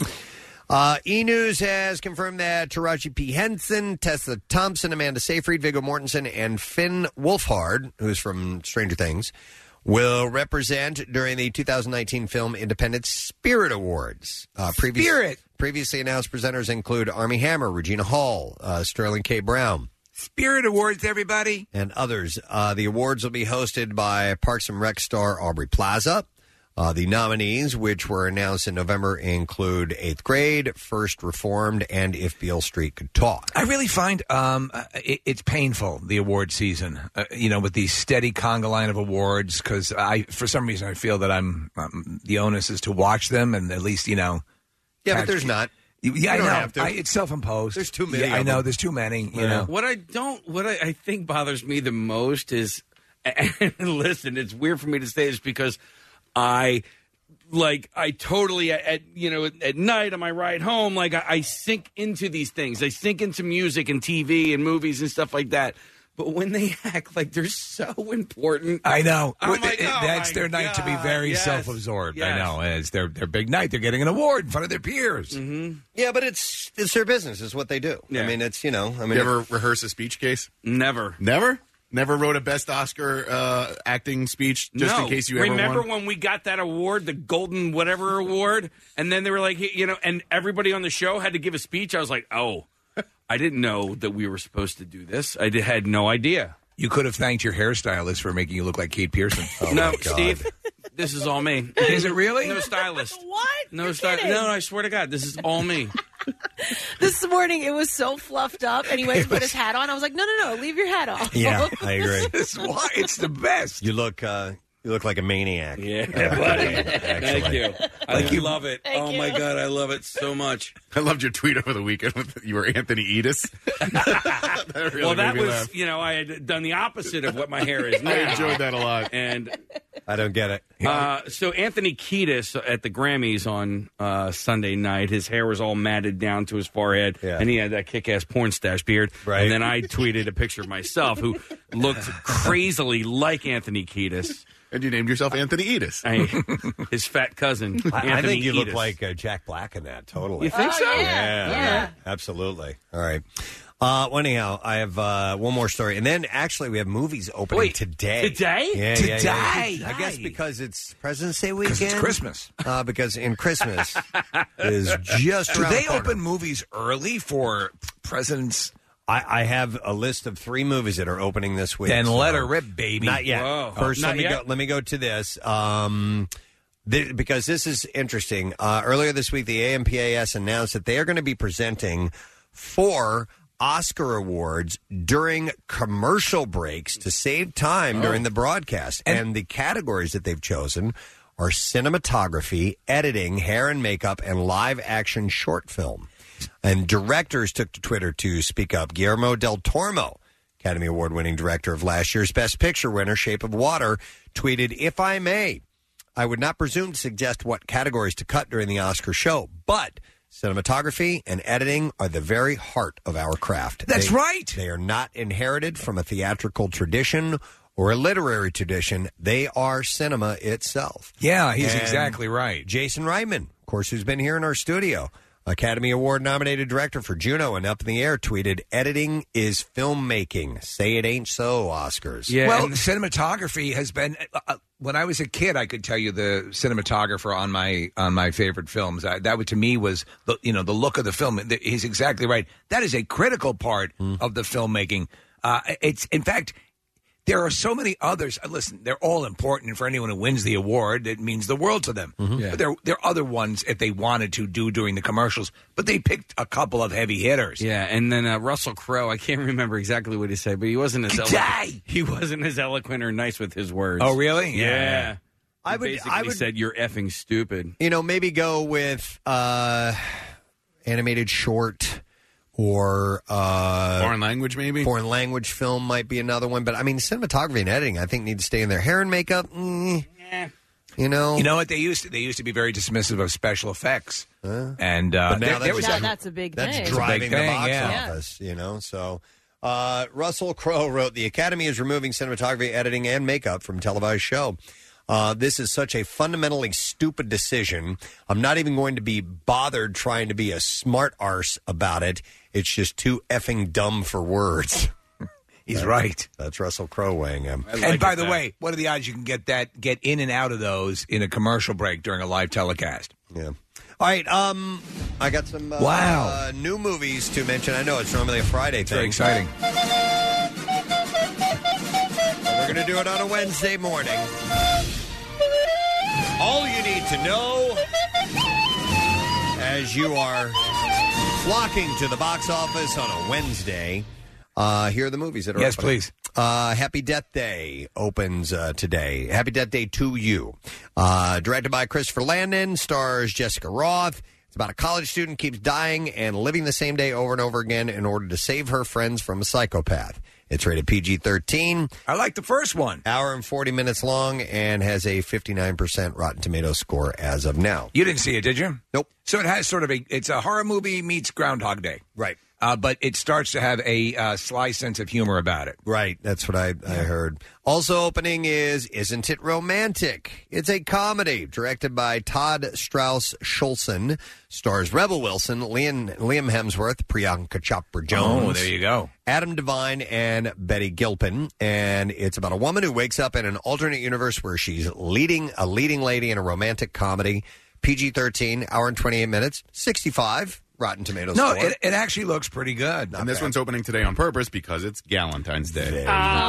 Uh, E! News has confirmed that Taraji P. Henson, Tessa Thompson, Amanda Seyfried, Viggo Mortensen, and Finn Wolfhard, who's from Stranger Things, will represent during the two thousand nineteen Film Independent Spirit Awards. Uh, previous, Spirit! Previously announced presenters include Armie Hammer, Regina Hall, uh, Sterling K. Brown. Spirit Awards, everybody. And others. Uh, the awards will be hosted by Parks and Rec star Aubrey Plaza. Uh, the nominees, which were announced in November, include Eighth Grade, First Reformed, and If Beale Street Could Talk. I really find um, uh, it, it's painful, the award season, uh, you know, with these steady conga line of awards, because I, for some reason, I feel that I'm um, the onus is to watch them and at least, you know. Yeah, catch, but there's not. You, yeah, You don't I know. have to. I, it's self-imposed. There's too many Yeah, I of know. them. There's too many. You Yeah. know. What I don't, what I, I think bothers me the most is, and listen, it's weird for me to say this because I, like, I totally, at you know, at night on my ride home, like, I, I sink into these things. I sink into music and T V and movies and stuff like that. But when they act like they're so important, I know. I'm Well, like, it- oh that's my their night to be God, very yes, self-absorbed. I yes. know. It's their their big night. They're getting an award in front of their peers. Mm-hmm. Yeah, but it's it's their business. It's what they do. Yeah. I mean, it's, you know. I mean, you ever rehearse a speech case? Never. Never? Never wrote a best Oscar uh, acting speech just no. in case you ever remember won? when we got that award, the Golden whatever award, and then they were like, you know, and everybody on the show had to give a speech. I was like, oh, I didn't know that we were supposed to do this. I did, had no idea. You could have thanked your hairstylist for making you look like Kate Pearson. no, Steve, this is all me. Is it really? No stylist. What? No You're stylist. kidding. No, I swear to God, this is all me. This morning, it was so fluffed up, and he went to put his hat on. I was like, no, no, no, leave your hat off. Yeah, I agree. That's why it's the best. You look, uh, you look like a maniac. Yeah, Uh, buddy. actually. Thank you. I Like you- love it. Thank oh my you. God, I love it so much. I loved your tweet over the weekend. With, you were Anthony Edis. that really well, that made me was, laugh. you know, I had done the opposite of what my hair is now. I enjoyed that a lot. And I don't get it. uh, so Anthony Kiedis at the Grammys on uh, Sunday night, his hair was all matted down to his forehead, Yeah. and he had that kick-ass porn stash beard. Right. And then I tweeted a picture of myself who looked crazily like Anthony Kiedis. And you named yourself Anthony Edis. I, his fat cousin, I, I Anthony think you look Kiedis. like uh, Jack Black in that, totally. You think Oh, so? yeah. Yeah, Yeah. absolutely. All right. Uh, well, anyhow, I have uh, one more story, and then actually we have movies opening Wait, today. today? Yeah, Today? yeah, yeah. I guess because it's President's Day weekend. It's Christmas. Uh, because in Christmas is just Do around they the corner. open movies early for presidents? I, I have a list of three movies that are opening this week. Then so- let her rip, baby. Not yet. Whoa. First, Oh, let not me yet? go. Let me go to this. Um, th- because this is interesting. Uh, earlier this week, the A M P A S announced that they are going to be presenting four Oscar awards during commercial breaks to save time during the broadcast. And, and the categories that they've chosen are cinematography, editing, hair and makeup, and live action short film. And directors took to Twitter to speak up. Guillermo del Toro, Academy Award-winning director of last year's Best Picture winner, Shape of Water, tweeted, "If I may, I would not presume to suggest what categories to cut during the Oscar show, but cinematography and editing are the very heart of our craft. That's They- right. They are not inherited from a theatrical tradition or a literary tradition. They are cinema itself." Yeah, he's And exactly right. Jason Reitman, of course, who's been here in our studio, Academy Award-nominated director for Juno and Up in the Air, tweeted, "Editing is filmmaking. Say it ain't so, Oscars." Yeah, well, and- cinematography has been. Uh, uh, when I was a kid, I could tell you the cinematographer on my on my favorite films. I, that would, to me, was the you know the look of the film. The- He's exactly right. That is a critical part of the filmmaking. Uh, it's in fact. There are so many others. uh, Listen, they're all important, and for anyone who wins the award, it means the world to them. Yeah. But there, there are other ones if they wanted to do during the commercials, but they picked a couple of heavy hitters. Yeah, and then uh, Russell Crowe, I can't remember exactly what he said, but he wasn't as Today! eloquent. He wasn't as eloquent or nice with his words. Oh, really? Yeah. Yeah. I He would- basically I would- said you're effing stupid. You know, maybe go with uh, animated short or uh, Foreign language, maybe? foreign language film might be another one. But, I mean, cinematography and editing, I think, need to stay in there. Hair and makeup, mm, you know. You know what they used to? They used to be very dismissive of special effects, and uh, But now there, there that's- was Now a- that's a big That's thing. driving the thing, box yeah. office, you know. So, uh, Russell Crowe wrote, "The Academy is removing cinematography, editing, and makeup from televised show. Uh, this is such a fundamentally stupid decision. I'm not even going to be bothered trying to be a smart arse about it. It's just too effing dumb for words." He's That's- right. That's Russell Crowe weighing him. I like And by it the that- way, what are the odds you can get that get in and out of those in a commercial break during a live telecast? Yeah. All right, um, I got some uh, Wow. uh, new movies to mention. I know it's normally a Friday thing. Very exciting. We're going to do it on a Wednesday morning. All you need to know as you are flocking to the box office on a Wednesday, uh, here are the movies that are Yes, opening. please. Uh, Happy Death Day opens uh, today. Happy Death Day to You. Uh, directed by Christopher Landon, stars Jessica Roth. It's about a college student keeps dying and living the same day over and over again in order to save her friends from a psychopath. It's rated P G thirteen. I like the first one. Hour and forty minutes long and has a fifty-nine percent Rotten Tomatoes score as of now. You didn't see it, did you? Nope. So it has sort of a, it's a horror movie meets Groundhog Day. Right. Uh, but it starts to have a uh, sly sense of humor about it. Right. That's what I, I heard. Also opening is Isn't It Romantic? It's a comedy directed by Todd Strauss Schulson. Stars Rebel Wilson, Liam, Liam Hemsworth, Priyanka Chopra Jones. Oh, there you go. Adam Devine and Betty Gilpin. And it's about a woman who wakes up in an alternate universe where she's leading a leading lady in a romantic comedy. P G thirteen, hour and twenty-eight minutes, sixty-five Rotten Tomatoes. No, score. it, it actually looks pretty good. and this one's opening today on purpose because it's Galentine's Day.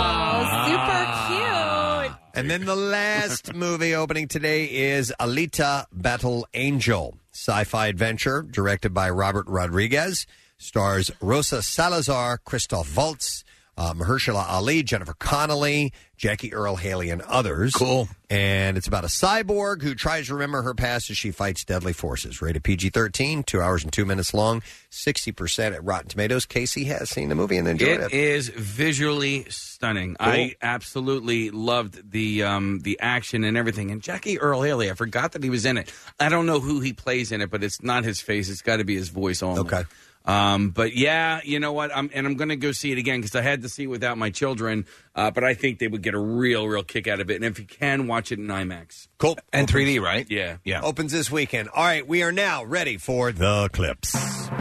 Oh, super cute. And then the last movie opening today is Alita Battle Angel, sci-fi adventure directed by Robert Rodriguez, stars Rosa Salazar, Christoph Waltz, uh, Mahershala Ali, Jennifer Connelly, Jackie Earle Haley, and others. Cool. And it's about a cyborg who tries to remember her past as she fights deadly forces. Rated P G thirteen, two hours and two minutes long, sixty percent at Rotten Tomatoes. Casey has seen the movie and enjoyed it. It is visually stunning. Cool. I absolutely loved the um, the action and everything. And Jackie Earle Haley, I forgot that he was in it. I don't know who he plays in it, but it's not his face. It's got to be his voice only. Okay. Um, but yeah, you know what? I'm, and I'm going to go see it again because I had to see it without my children. Uh, but I think they would get a real, real kick out of it. And if you can, watch it in IMAX. Cool. And three D, right? Yeah. Yeah. Opens this weekend. All right, we are now ready for the clips.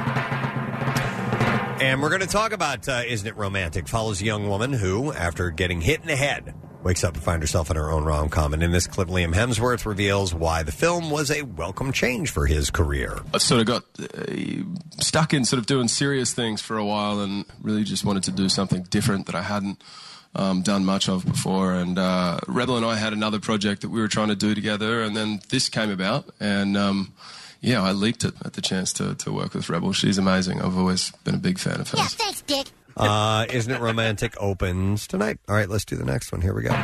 And we're going to talk about uh, Isn't It Romantic? Follows a young woman who, after getting hit in the head, wakes up to find herself in her own rom-com. And in this clip, Liam Hemsworth reveals why the film was a welcome change for his career. I sort of got uh, stuck in sort of doing serious things for a while and really just wanted to do something different that I hadn't um, done much of before. And uh, Rebel and I had another project that we were trying to do together, and then this came about. And um, yeah, I leaped it at the chance to, to work with Rebel. She's amazing. I've always been a big fan of hers. Yeah, thanks, Dick. Uh, Isn't It Romantic opens tonight. All right, let's do the next one. Here we go.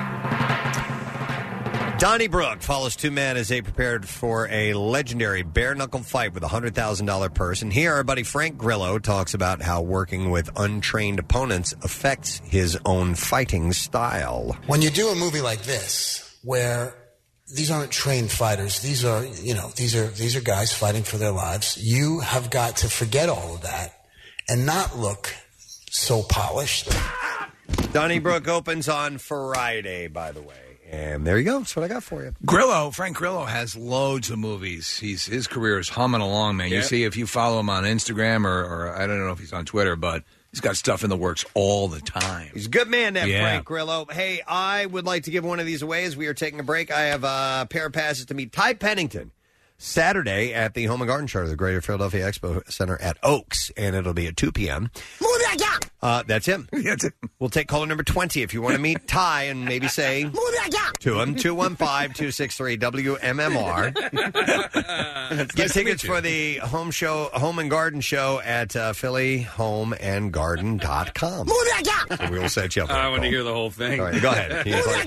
Donnybrook follows two men as they prepared for a legendary bare-knuckle fight with a one hundred thousand dollars purse. And here our buddy Frank Grillo talks about how working with untrained opponents affects his own fighting style. When you do a movie like this, where these aren't trained fighters, these are, you know, these are these are guys fighting for their lives, you have got to forget all of that and not look so polished. Donnybrook opens on Friday, by the way. And there you go. That's what I got for you. Grillo, Frank Grillo has loads of movies. He's His career is humming along, man. You Yep. see, if you follow him on Instagram or, or I don't know if he's on Twitter, but he's got stuff in the works all the time. He's a good man, that Yeah. Frank Grillo. Hey, I would like to give one of these away as we are taking a break. I have a pair of passes to meet Ty Pennington Saturday at the Home and Garden Show, the Greater Philadelphia Expo Center at Oaks, and it'll be at two p.m. Uh, that's him. We'll take caller number twenty if you want to meet Ty and maybe say to him, two one five, two six three, W M M R. Get tickets for the home show, Home and Garden Show at uh, Philly Home and Garden dot com. We will set you up. I want to hear the whole thing. All right, go ahead. Can you play?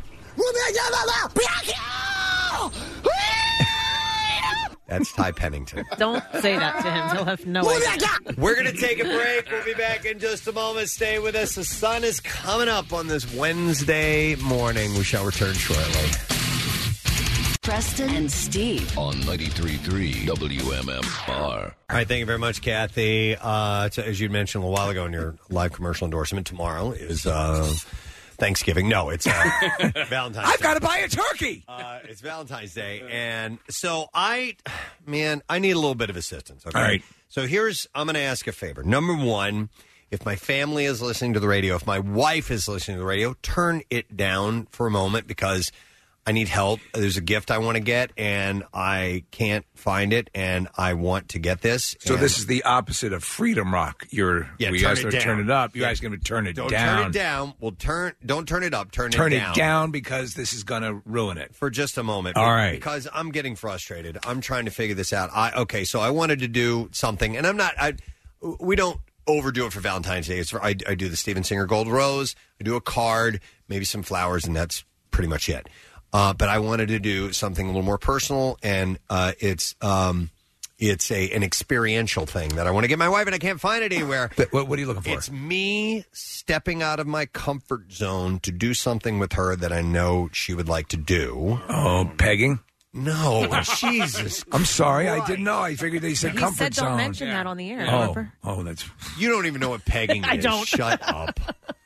That's Ty Pennington. Don't say that to him. He'll have no idea. We're going to take a break. We'll be back in just a moment. Stay with us. The sun is coming up on this Wednesday morning. We shall return shortly. Preston and Steve on ninety-three point three W M M R. All right, thank you very much, Kathy. Uh, to, as you mentioned a little while ago in your live commercial endorsement, tomorrow is uh, Thanksgiving. No, it's uh, Valentine's I've Day. got to buy a turkey. Uh, it's Valentine's Day. And so I, man, I need a little bit of assistance. Okay? All right. So here's, I'm going to ask a favor. Number one, if my family is listening to the radio, if my wife is listening to the radio, turn it down for a moment because I need help. There's a gift I want to get, and I can't find it, and I want to get this. So and this is the opposite of Freedom Rock. You're Yeah, we turn guys it are down. turn it up. You Yeah. guys are going to turn it Don't down. turn it down. Well, turn. Don't turn it up. Turn, Turn it it down. down because this is going to ruin it for just a moment. All right. Because I'm getting frustrated. I'm trying to figure this out. I okay. So I wanted to do something, and I'm not. I we don't overdo it for Valentine's Day. It's for, I, I do the Steven Singer Gold Rose. I do a card, maybe some flowers, and that's pretty much it. Uh, but I wanted to do something a little more personal, and uh, it's um, it's a an experiential thing that I want to get my wife, and I can't find it anywhere. What, what are you looking for? It's me stepping out of my comfort zone to do something with her that I know she would like to do. Oh, pegging? No, Jesus. I'm sorry, I didn't know. I figured they said He comfort said don't zone. mention that on the air. Oh, Remember? oh, that's. You don't even know what pegging is. I don't. Shut up.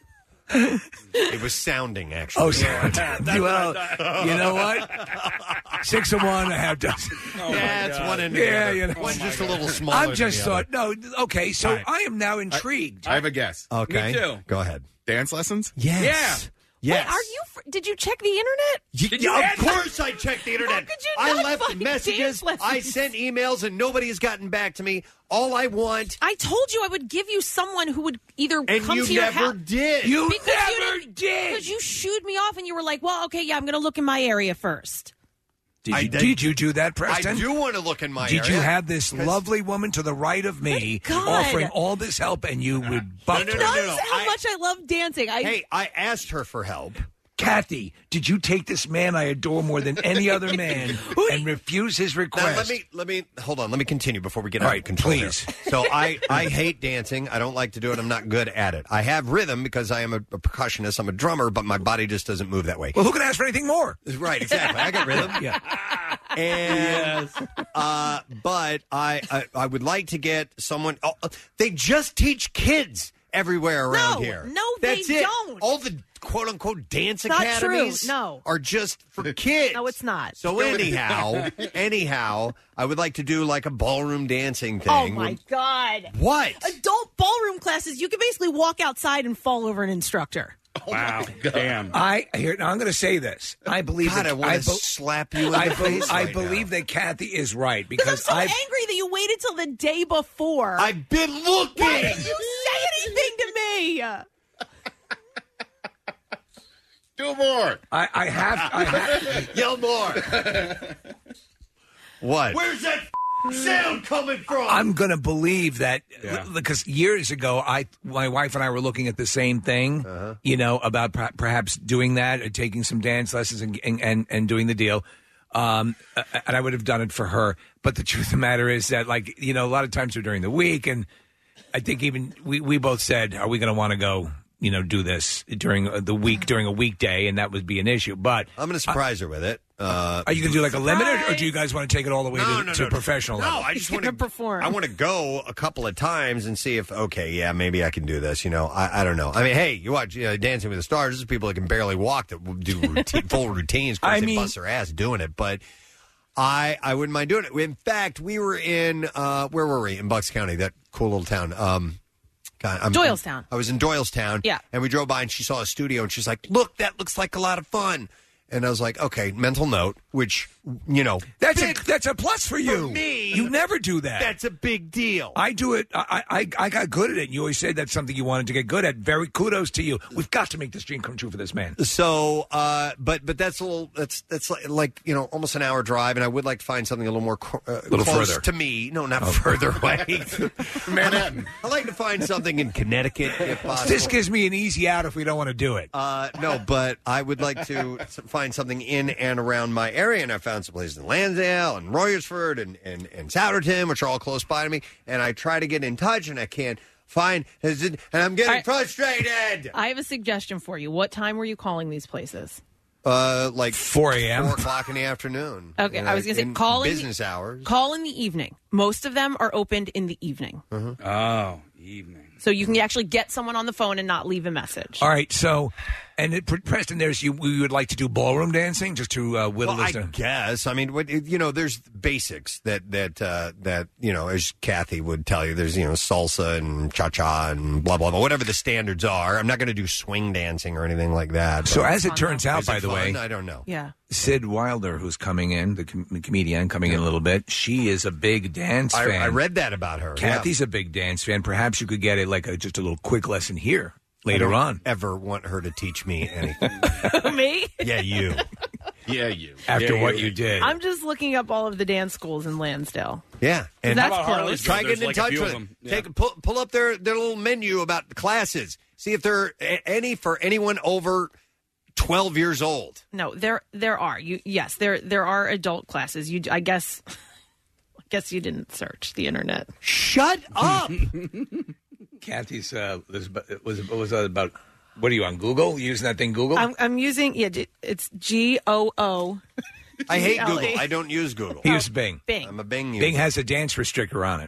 It was sounding, actually. Oh, sorry. Well, you know what? Six of one, a half dozen. yeah, it's one end. Yeah, you know. One's just a little smaller. I'm than just the thought, other. no, okay, so All right. I am now intrigued. I have a guess. Okay. Me too. Go ahead. Dance lessons? Yes. Yeah. Yes. Wait, are you? Fr- did you check the internet? Did you of add- course I checked the internet. How could you I not left find messages. dance lessons? I sent emails, and nobody has gotten back to me. All I want, I told you I would give you someone who would either and come you to your never house. did. You Because never you didn't- did. Because you shooed me off, and you were like, "Well, okay, yeah, I'm going to look in my area first." Did you, I did. did- you do that, I Preston? do want to look in my Did area. you have this 'Cause- lovely woman to the right of me God. offering all this help, and you would buff no, her? no, no, Knows no. how I- much I love dancing. I Hey, I asked her for help. Kathy, did you take this man I adore more than any other man and refuse his Now, request? let me let me hold on. Let me continue before we get All out right, of control. please. here. So I I hate dancing. I don't like to do it. I'm not good at it. I have rhythm because I am a, a percussionist. I'm a drummer, but my body just doesn't move that way. Well, who can ask for anything more? Right, exactly. I got rhythm. Yeah. And uh, but I, I I would like to get someone. Oh, they just teach kids everywhere around No, here. no, That's they it. don't. All the quote unquote dance Not true. academies No. are just for kids. No, it's not. So anyhow, anyhow, I would like to do like a ballroom dancing thing. Oh my God! What? Adult ballroom classes. You can basically walk outside and fall over an instructor. Wow. Damn. I here. Now I'm going to say this. I believe God, that I want to be- slap you in I, the be- face. I right believe now. that Kathy is right Because I'm because so I've angry that you waited till the day before. I've been looking. Why didn't you say anything to me? Do more. I, I have I have Yell more. What? Where's that f- sound coming from? I'm going to believe that because years ago, I my wife and I were looking at the same thing, Uh-huh. you know, about per- perhaps doing that, or taking some dance lessons and and, and, and doing the deal. Um, uh, and I would have done it for her. But the truth of the matter is that, like, you know, a lot of times are during the week, and I think even we, we both said, are we going to want to go, you know, do this during the week, during a weekday, and that would be an issue. But I'm going to surprise her with it. Uh, are you going to do like a limited, or do you guys want to take it all the way No, to, no, to no, professional no, level? I just want to to perform. I want to go a couple of times and see if okay, yeah, maybe I can do this. You know, I, I don't know. I mean, hey, you watch you know, Dancing with the Stars. There's people that can barely walk that will do routine, full routines. Of course, I they mean- bust their ass doing it, but. I, I wouldn't mind doing it. In fact, we were in uh, where were we in Bucks County? That cool little town. Um, God, I'm, Doylestown. I was in Doylestown. Yeah. And we drove by and she saw a studio and she's like, "Look, that looks like a lot of fun." And I was like, "Okay, mental note." Which you know, That's big a that's a plus for you. for me. You never do that. That's a big deal. I do it. I, I I got good at it. And you always said that's something you wanted to get good at. Very kudos to you. We've got to make this dream come true for this man. So, uh, but but that's a little that's that's like, like you know almost an hour drive, and I would like to find something a little more co- uh, Little close further. to me. No, not further away. Manhattan. I like to find something in Connecticut if possible. This gives me an easy out if we don't want to do it. Uh, no, but I would like to s- find something in and around my area, and I found some places in Lansdale and Royersford and, and, and Souderton, which are all close by to me, and I try to get in touch, and I can't find, and I'm getting All right. frustrated. I have a suggestion for you. What time were you calling these places? Uh, like four a.m. four o'clock in the afternoon. Okay, You I was going to say in call in business the, hours. Call in the evening. Most of them are opened in the evening, Oh, evening. so you can actually get someone on the phone and not leave a message. All right. So, And it, Preston, there's you. You would like to do ballroom dancing, just to uh, whittle Well, this I down? guess. I mean, what, you know, there's basics that that uh, that you know, as Kathy would tell you. There's you know salsa and cha cha and blah blah blah. Whatever the standards are. I'm not going to do swing dancing or anything like that. So but- as it turns out, Is by it the fun? way, I don't know. Yeah. Sid Wilder, who's coming in, the com- comedian coming in a little bit, she is a big dance I, fan. I read that about her. Kathy's yeah. a big dance fan. Perhaps you could get it like a, just a little quick lesson here I later don't on. Ever want her to teach me anything? Me? Yeah, you. Yeah, you. After Yeah, what you. you did. I'm just looking up all of the dance schools in Lansdale. Yeah, and that's How about close. Harleysville? Try There's getting in like a touch few with of them. them. Yeah. Take pull, pull up their, their little menu about the classes. See if there are a- any for anyone over twelve years old. No, there there are. You yes, there there are adult classes. You I guess I guess you didn't search the internet. Shut up. Kathy's uh, was was was about. What are you on Google? You using that thing Google? I'm I'm using yeah, it's G O O. I hate G L E. Google. I don't use Google. He uses Bing. Bing. I'm a Bing user. Bing has a dance restrictor on it.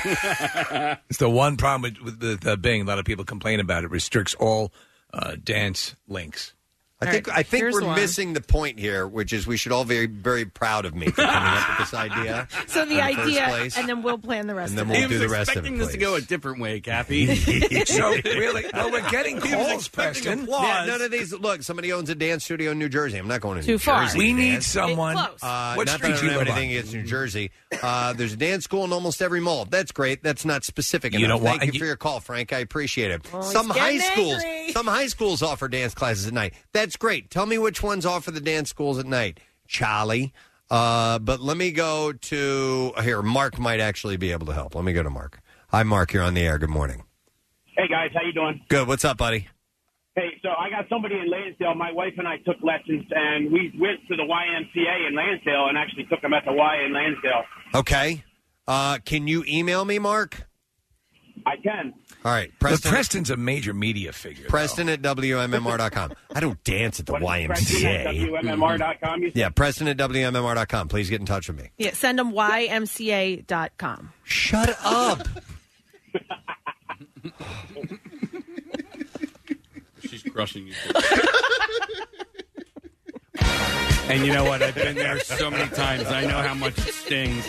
It's the one problem with, with the, the Bing. A lot of people complain about it. Restricts all uh, dance links. I think right, I think here's we're one. missing the point here, which is we should all be very very proud of me for coming up with this idea. So in the first idea, place. and then we'll plan the rest And then of we'll it. He do was the rest of expecting it, this to please. go a different way, Cappy. So really, well, we're getting He was calls, expecting Preston. applause. Yeah, none of these. Look, somebody owns a dance studio in New Jersey. I'm not going to Too New far. Jersey. We to need dance. someone. Close. Uh, What not street that I do you don't have live on? anything against New Jersey. Uh, there's a dance school in almost every mall. That's great. That's not specific You enough. know what? Thank you You- for your call, Frank. I appreciate it. Oh, he's some high getting schools, angry. some high schools offer dance classes at night. That's great. Tell me which ones offer the dance schools at night, Charlie. Uh, but let me go to here. Mark might actually be able to help. Let me go to Mark. Hi, Mark. You're on the air. Good morning. Hey guys, how you doing? Good. What's up, buddy? Hey, so I got somebody in Lansdale. My wife and I took lessons, and we went to the Y M C A in Lansdale, and actually took them at the Y in Lansdale. Okay. Uh, can you email me, Mark? I can. All right, Preston, Preston. Preston's a major media figure. Preston at W M M R dot com. I don't dance at the Y M C A. W M M R dot com. You said? Yeah, Preston at W M M R dot com. Please get in touch with me. Yeah, send them Y M C A dot com. Shut up. She's crushing you. And you know what? I've been there so many times. I know how much it stings.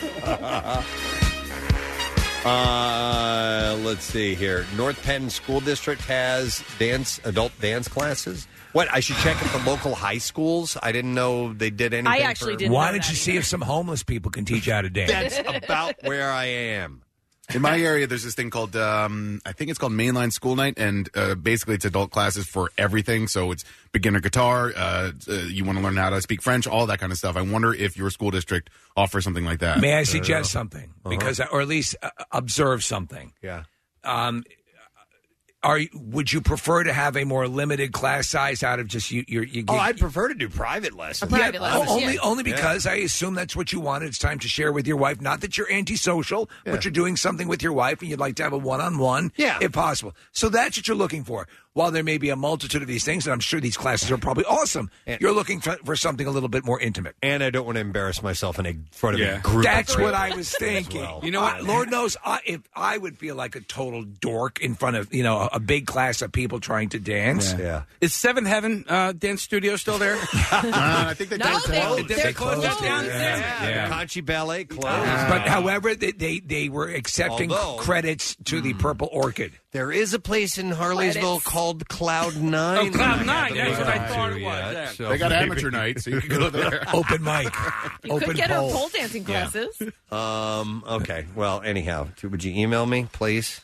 Uh, let's see here. North Penn School District has dance adult dance classes. What? I should check at the local high schools. I didn't know they did anything. I actually for- didn't Why know don't that you see if some homeless people can teach you how to dance? That's about where I am. In my area, there's this thing called, um, I think it's called Mainline School Night, and uh, basically it's adult classes for everything. So it's beginner guitar, uh, uh, you want to learn how to speak French, all that kind of stuff. I wonder if your school district offers something like that. May I suggest something? Uh-huh. Because, or at least uh, observe something. Yeah. Um, are you- would you prefer to have a more limited class size out of just you? you, you Oh, I'd prefer to do private lessons. A private Yeah, lessons, only yeah. only because I assume that's what you want. It's time to share with your wife. Not that you're antisocial, Yeah. but you're doing something with your wife and you'd like to have a one-on-one, Yeah. if possible. So that's what you're looking for. While there may be a multitude of these things, and I'm sure these classes are probably awesome, And- you're looking for, for something a little bit more intimate. And I don't want to embarrass myself in a front of Yeah. a group. That's of what people I was thinking. as well. You know what? I- Lord knows, I, if I would feel like a total dork in front of you know a, a big class of people trying to dance. Yeah. Is Seventh Heaven uh, Dance Studio still there? Uh, I think they No, did they- close. Did they close closed. down? Yeah. Yeah. Conchi Ballet closed. But however, they they, they were accepting Although- credits to the Purple Orchid. There is a place in Harleysville Credits. called Cloud Nine. Oh, Cloud Nine. I haven't That's what I been thought it to was. yet, Yeah. so They got maybe- amateur night, so you can go there. Open mic. You Open could get pole. her pole dancing classes. Um. Okay. Well, anyhow, would you email me, please?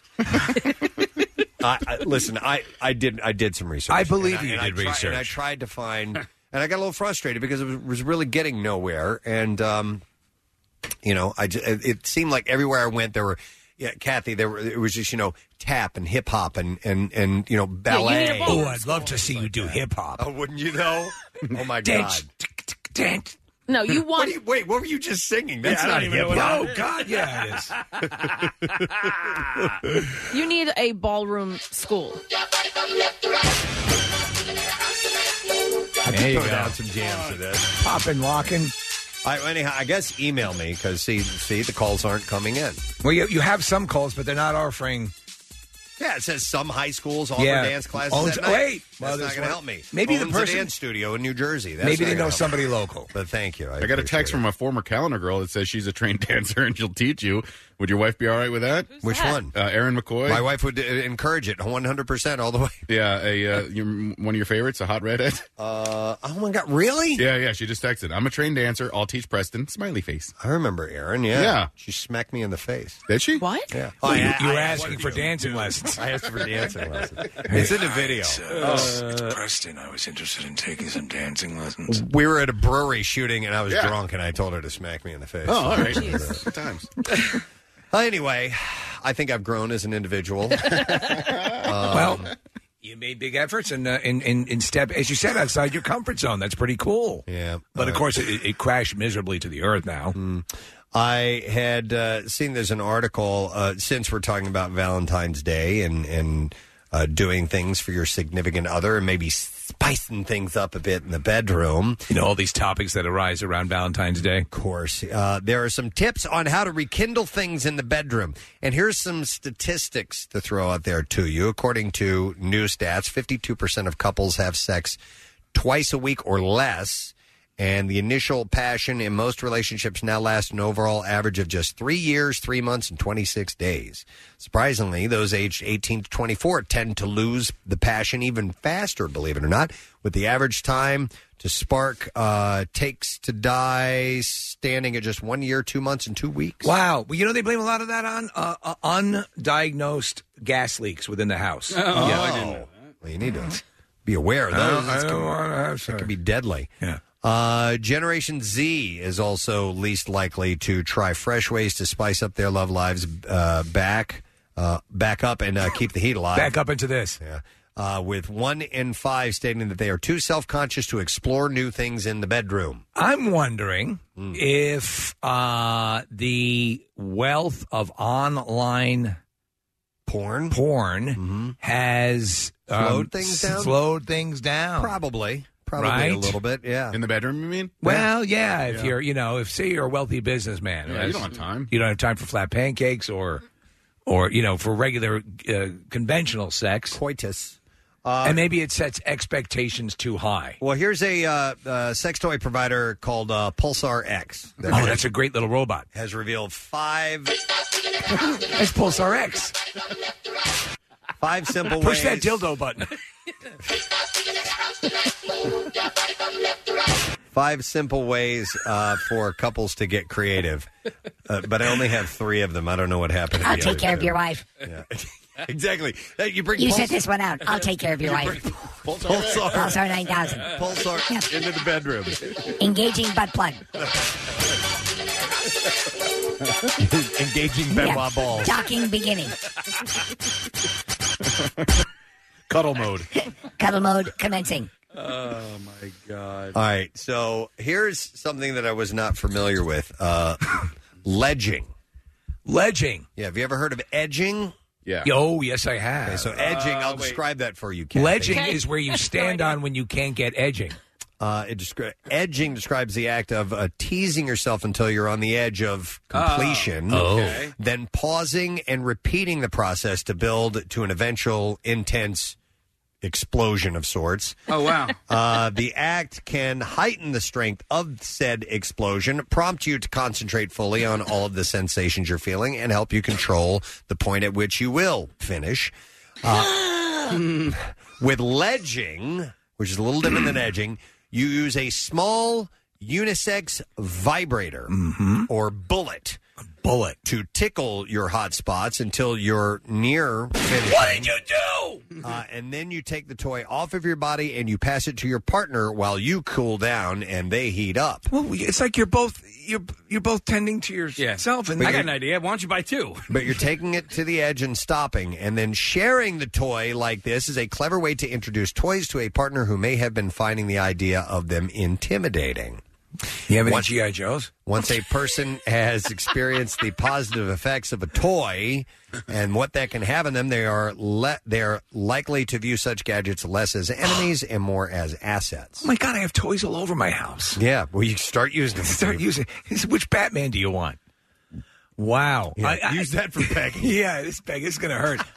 I, I, listen, I, I did I did some research. I believe And you and did I tried, research. And I tried to find, and I got a little frustrated because it was, was really getting nowhere. And um, you know, I ju- it seemed like everywhere I went there were. Yeah, Kathy, there were. It was just you know tap and hip hop and and and you know ballet. need a ball. Oh, I'd love to see you do hip hop. Oh, wouldn't you though? Oh my Dance, god! dance. No, you What want. do you, wait, what were you just singing? That's Yeah, I not don't even hip know what hop. Oh God, yeah, it is. You need a ballroom school. I There could you throw go. down some jams to this. Popping, locking. I, anyhow, I guess email me because see, see, the calls aren't coming in. Well, you, you have some calls, but they're not offering. Yeah, it says some high schools offer yeah. dance classes. Oh, at night. wait, That's there's not going to one- help me. maybe the Owns person- a dance studio in New Jersey. That's Maybe not they gonna know help somebody me. local. But thank you. I, I got a appreciate text it. from a former calendar girl that says she's a trained dancer and she'll teach you. Would your wife be all right with that? Which one? Uh, Erin McCoy. My wife would uh, encourage it one hundred percent all the way. Yeah, a uh, your, one of your favorites, a hot redhead. Uh, oh my God, really? Yeah, yeah. She just texted. I'm a trained dancer. I'll teach Preston. Smiley face. I remember Erin. Yeah, Yeah. She smacked me in the face. Did she? What? Yeah. Oh, you, I- you were I- asking for dancing lessons. I asked for dancing lessons. It's in the video. Uh, Preston, I was interested in taking some dancing lessons. We were at a brewery shooting, and I was Yeah. drunk, and I told her to smack me in the face. Oh, all right. Jeez. Good times. Uh, anyway, I think I've grown as an individual. um, well, you made big efforts and uh, in, in, in step, as you said, outside your comfort zone. That's pretty cool. Yeah. But of Uh, course, it, it crashed miserably to the earth now. I had uh, seen there's an article, uh, since we're talking about Valentine's Day and, and uh, doing things for your significant other and maybe spicing things up a bit in the bedroom. You know, all these topics that arise around Valentine's Day. Of course. Uh, there are some tips on how to rekindle things in the bedroom. And here's some statistics to throw out there to you. According to new stats, fifty-two percent of couples have sex twice a week or less. And the initial passion in most relationships now lasts an overall average of just three years, three months, and twenty-six days. Surprisingly, those aged eighteen to twenty-four tend to lose the passion even faster, believe it or not, with the average time to spark uh, takes to die standing at just one year, two months, and two weeks. Wow. Well, you know, they blame a lot of that on uh, uh, undiagnosed gas leaks within the house. Oh, Yeah. I didn't know that. Well, you need to be aware of I those. don't- I That's don't can- wanna have that can be deadly. Yeah. Uh, Generation Z is also least likely to try fresh ways to spice up their love lives uh, back, uh, back up and uh, keep the heat alive. Back up into this. Yeah. Uh, with one in five stating that they are too self-conscious to explore new things in the bedroom. I'm wondering Hmm. if uh, the wealth of online porn porn has um, Slowed things down? Slowed things down. Probably. Probably Right? a little bit, yeah. In the bedroom, you mean? Well, yeah. If Yeah. you're, you know, if say you're a wealthy businessman, Yeah, you don't have time. You don't have time for flat pancakes or, or you know, for regular uh, conventional sex. Coitus. and maybe it sets expectations too high. Well, here's a uh, uh, sex toy provider called uh, Pulsar X. Oh, that's a great little robot. Has revealed five. That's Pulsar X. Five simple Push ways. that dildo button. Five simple ways uh, for couples to get creative. Uh, but I only have three of them. I don't know what happened. to I'll the take other care of two. your wife. Yeah. Exactly. Hey, you bring You Puls- set this one out. I'll take care of your wife. Pulsar, Pulsar nine thousand. Pulsar Yep. into the bedroom. Engaging butt plug. Engaging Benoit Yeah. balls. Docking beginning. Cuddle mode. Cuddle mode commencing. Oh my God! All right, so here's something that I was not familiar with: uh, ledging. Ledging. Yeah, have you ever heard of edging? Yeah. Oh, yes, I have. Okay, so edging. I'll describe that for you. Kathy. Ledging is where you stand on when you can't get edging. Uh, it descri- edging describes the act of uh, teasing yourself until you're on the edge of completion, Oh. Okay. then pausing and repeating the process to build to an eventual intense explosion of sorts. Oh, wow. Uh, the act can heighten the strength of said explosion, prompt you to concentrate fully on all of the sensations you're feeling, and help you control the point at which you will finish. Uh, with ledging, which is a little different than edging, you use a small unisex vibrator or bullet. Bullet. To tickle your hot spots until you're near finishing. What did you do? Uh, and then you take the toy off of your body and you pass it to your partner while you cool down and they heat up. Well, it's like you're both you're you're both tending to yourself. And I got an idea. Why don't you buy two? But you're taking it to the edge and stopping, and then sharing the toy like this is a clever way to introduce toys to a partner who may have been finding the idea of them intimidating. You have any Once- G I. Joes? Once a person has experienced the positive effects of a toy and what that can have in them, they are le- they are likely to view such gadgets less as enemies and more as assets. Oh my God, I have toys all over my house. Yeah, well, you start using them. Start using. Which Batman do you want? Wow. Yeah, use that for pegging. Yeah, this peg is going to hurt.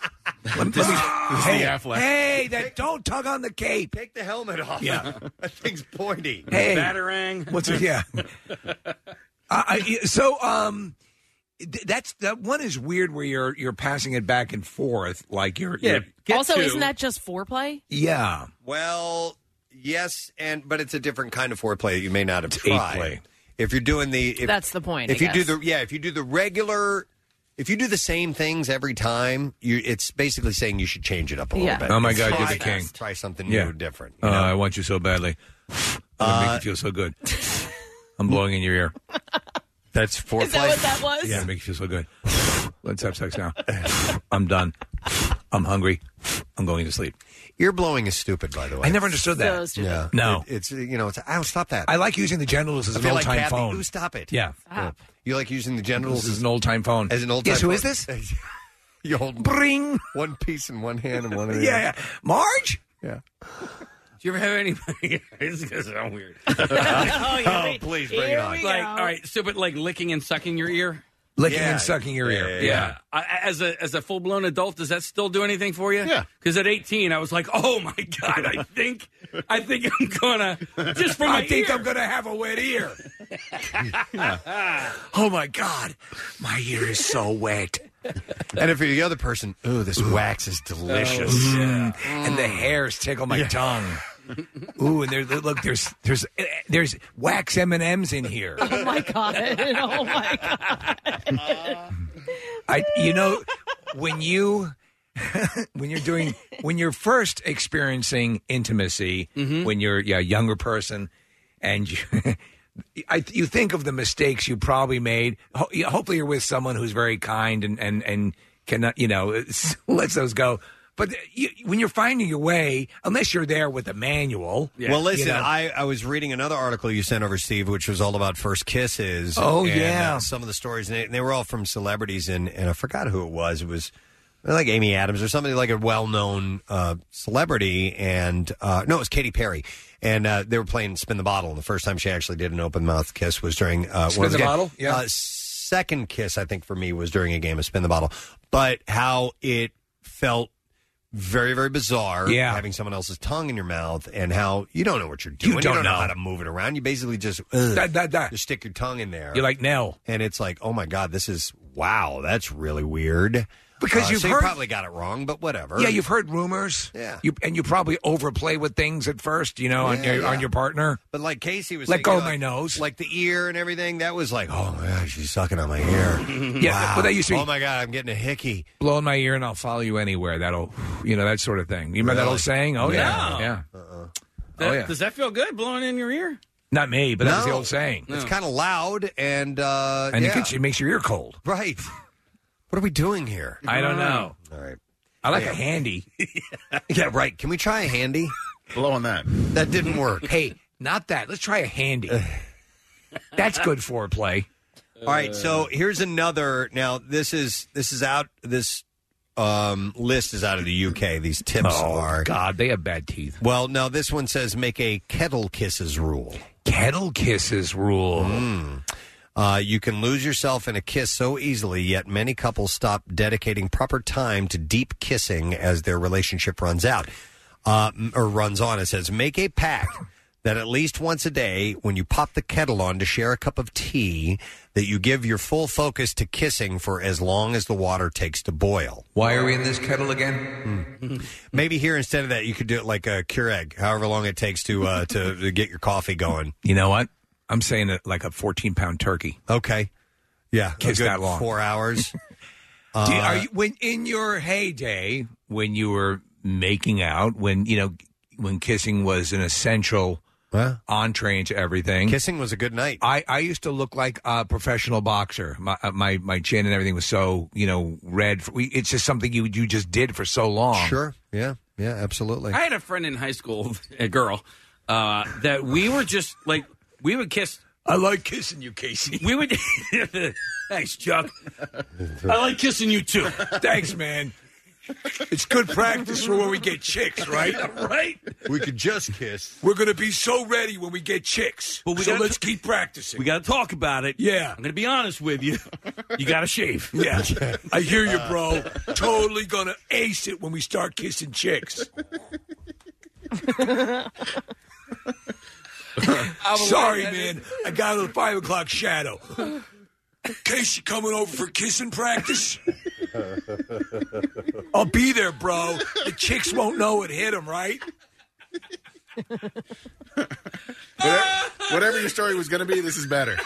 Let me- This is- let me- this is the hey, Affleck. hey, that don't tug on the cape. Take the helmet off. Yeah. That thing's pointy. Hey, Batarang. What's it? Yeah. uh, I, so, um, th- that's that one is weird where you're you're passing it back and forth like you're. Yeah. you're Get also, to- isn't that just foreplay? yeah. Well, yes, and but it's a different kind of foreplay you may not have It's tried. eight-play. If you're doing the, if, That's the point, If I you do guess. the, yeah, if you do the regular, if you do the same things every time, you it's basically saying you should change it up a Yeah. little bit. Oh, my It's God, try you're the that. king. Try something Yeah. new, different. Uh, you know? I want you so badly. That make you feel so good. I'm blowing in your ear. That's foreplay. Is that what that was? Yeah, it makes you feel so good. Let's have sex now. I'm done. I'm hungry. I'm going to sleep. Ear blowing is stupid, by the way. I never understood that. So stupid. Yeah, No. It- it's you know, it's oh, stop that. I like using the genitals as I an feel old like time Kathy, phone. Ooh, stop it. Yeah. Stop. You like using the genitals This is an old time phone. as an old. Yes, time who is phone? this? You hold Bring. one piece in one hand and one in the Yeah, other. yeah. Marge? Yeah. Do you ever have anybody? This is gonna sound weird. oh, Oh, please bring it Here on. we Like, go. all right, so but like licking and sucking your ear. Licking Yeah. and sucking your ear. Yeah, Yeah. I, as a as a full blown adult, does that still do anything for you? Yeah. Because at eighteen, I was like, oh my god, I think I think I'm gonna just for my I think ear. I'm going to have a wet ear. Oh, my God. My ear is so wet. And if you're the other person, ooh, this wax is delicious. Mm. And the hairs tickle my tongue. Ooh, and there, look, there's there's there's wax M and M's in here. Oh my god! Oh my god! I, you know, when you when you're doing when you're first experiencing intimacy, when you're yeah, a younger person, and you, I, you think of the mistakes you probably made. Ho- hopefully, you're with someone who's very kind and and and cannot, you know, lets those go. But you, when you're finding your way, unless you're there with a manual. Well, listen, you know. I, I was reading another article you sent over, Steve, which was all about first kisses. Oh, and, yeah. uh, some of the stories, and they, and they were all from celebrities, and, and I forgot who it was. It was like Amy Adams or somebody like a well-known uh, celebrity, and uh, no, it was Katy Perry. And uh, they were playing Spin the Bottle, and the first time she actually did an open-mouth kiss was during... Uh, Spin once the again, Bottle? Yeah. Uh, second kiss, I think, for me, was during a game of Spin the Bottle. But how it felt very, very bizarre Yeah. having someone else's tongue in your mouth, and how you don't know what you're doing. don't know. know. how to move it around. You basically just, ugh, Da, da, da. just stick your tongue in there. You're like Nell. And it's like, oh my God, this is, wow, that's really weird. Because Uh, you've so heard- you probably got it wrong, but whatever. Yeah, you've heard rumors. Yeah. You, and you probably overplay with things at first, you know, on Yeah, your yeah. on your partner. But like Casey was Let saying, go you of know, my nose. Like the ear and everything, that was like, oh my God, she's sucking on my ear. Yeah, Wow. but that used to be- Oh my God, I'm getting a hickey. Blow in my ear and I'll follow you anywhere. That'll, you know, that sort of thing. You remember that Really? old saying? Oh, yeah. No. Yeah. That- Oh, yeah. Does that feel good blowing in your ear? Not me, but that was the No. old saying. It's kind of loud, and uh, And yeah. it, gets, it makes your ear cold. Right. What are we doing here? I don't know. All right. I like a handy. Yeah, right. Can we try a handy? Blow on that. That didn't work. Hey, not that. Let's try a handy. That's good foreplay. All right, so here's another. Now this is this is out. This um, list is out of the U K. These tips Oh, are. God, they have bad teeth. Well, now this one says make a kettle kisses rule. Kettle kisses rule. Mm. Uh, you can lose yourself in a kiss so easily, yet many couples stop dedicating proper time to deep kissing as their relationship runs out uh, or runs on. It says make a pact that at least once a day, when you pop the kettle on to share a cup of tea, that you give your full focus to kissing for as long as the water takes to boil. Why are we in this kettle again? Maybe here instead of that, you could do it like a Keurig, however long it takes to uh, to, to get your coffee going. You know what? I'm saying it like a fourteen-pound turkey. Okay, yeah, a Kiss good that long. four hours. Do you- Uh, are you, when in your heyday, when you were making out, when you know, when kissing was an essential Huh? entree into everything, Kissing was a good night. I, I used to look like a professional boxer. My uh, my my chin and everything was so you know red. We, it's just something you you just did for so long. Sure. Yeah. Yeah. Absolutely. I had a friend in high school, a girl, uh, that we were just like we would kiss. I like kissing you, Casey. We would. Thanks, Chuck. I like kissing you too. Thanks, man. It's good practice for when we get chicks, right? Right? We could just kiss. We're going to be so ready when we get chicks. But we so gotta let's t- keep practicing. We got to talk about it. Yeah. I'm going to be honest with you. You got to shave. Yeah. I hear you, bro. Totally going to ace it when we start kissing chicks. Sorry, man. I got a five o'clock shadow. Casey coming over for kissing practice? I'll be there, bro. The chicks won't know it hit them, right? Whatever, whatever your story was going to be, this is better.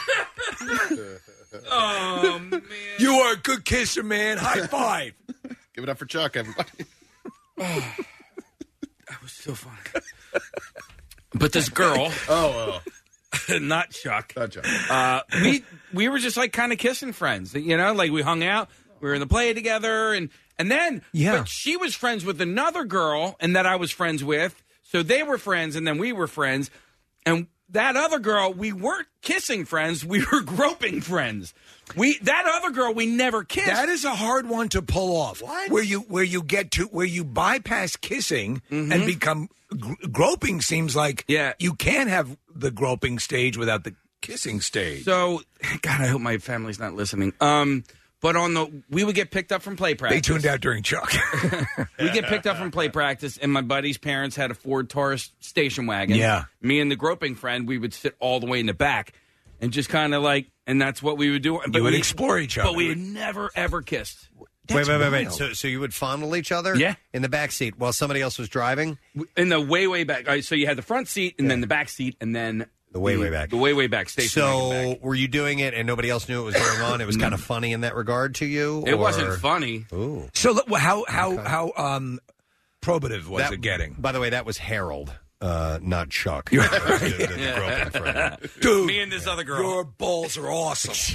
Oh, man. You are a good kisser, man. High five. Give it up for Chuck, everybody. Oh, that was so fun. But this girl, oh, oh. not Chuck, not Chuck. Uh, we we were just like kind of kissing friends, you know, like we hung out, we were in the play together, and and then yeah, but she was friends with another girl, and that I was friends with, so they were friends, and then we were friends, and that other girl, we weren't kissing friends, we were groping friends. We that other girl we never kissed. That is a hard one to pull off. What? Where you where you get to where you bypass kissing Mhm. and become gr- groping seems like yeah. you can't have the groping stage without the kissing stage. So, God, I hope my family's not listening. Um, but on the we would get picked up from play practice. They tuned out during Chuck. We get picked up from play practice, and my buddy's parents had a Ford Taurus station wagon. Yeah. Me and the groping friend, we would sit all the way in the back and just kind of like, and that's what we would do. But You would we, explore each other. But we had never, ever kissed. Wait, wait, wait, wait. So, so you would fondle each other? Yeah. In the back seat while somebody else was driving? In the way, way back. All right, so you had the front seat, and then the back seat, and then The way, way back. The way, way back station wagon back. So were you doing it and nobody else knew what was going on? It was kind of funny in that regard to you? It or- wasn't funny. Ooh. So look, how how how um probative was That- it getting? By the way, that was Harold, uh, not Chuck. That was the- the- the groping friend. Dude, Me and this other girl. Your balls are awesome.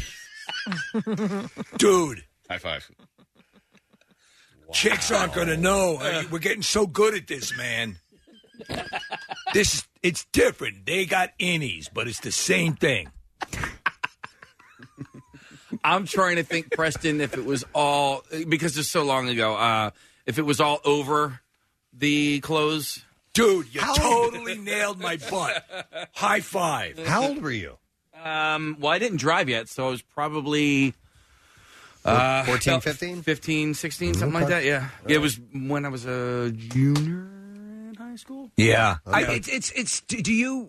Dude. High five. Chicks aren't going to know. Uh, We're getting so good at this, man. This it's different. They got innies, but it's the same thing. I'm trying to think, Preston, if it was all because it's so long ago. Uh, if it was all over the clothes, dude, you totally nailed my butt. High five. How old were you? Um, well, I didn't drive yet, so I was probably uh, fourteen, about fifteen? fifteen, sixteen, something like that. Yeah, it was when I was a junior in high school. Yeah, Okay. I, it's it's it's. Do you?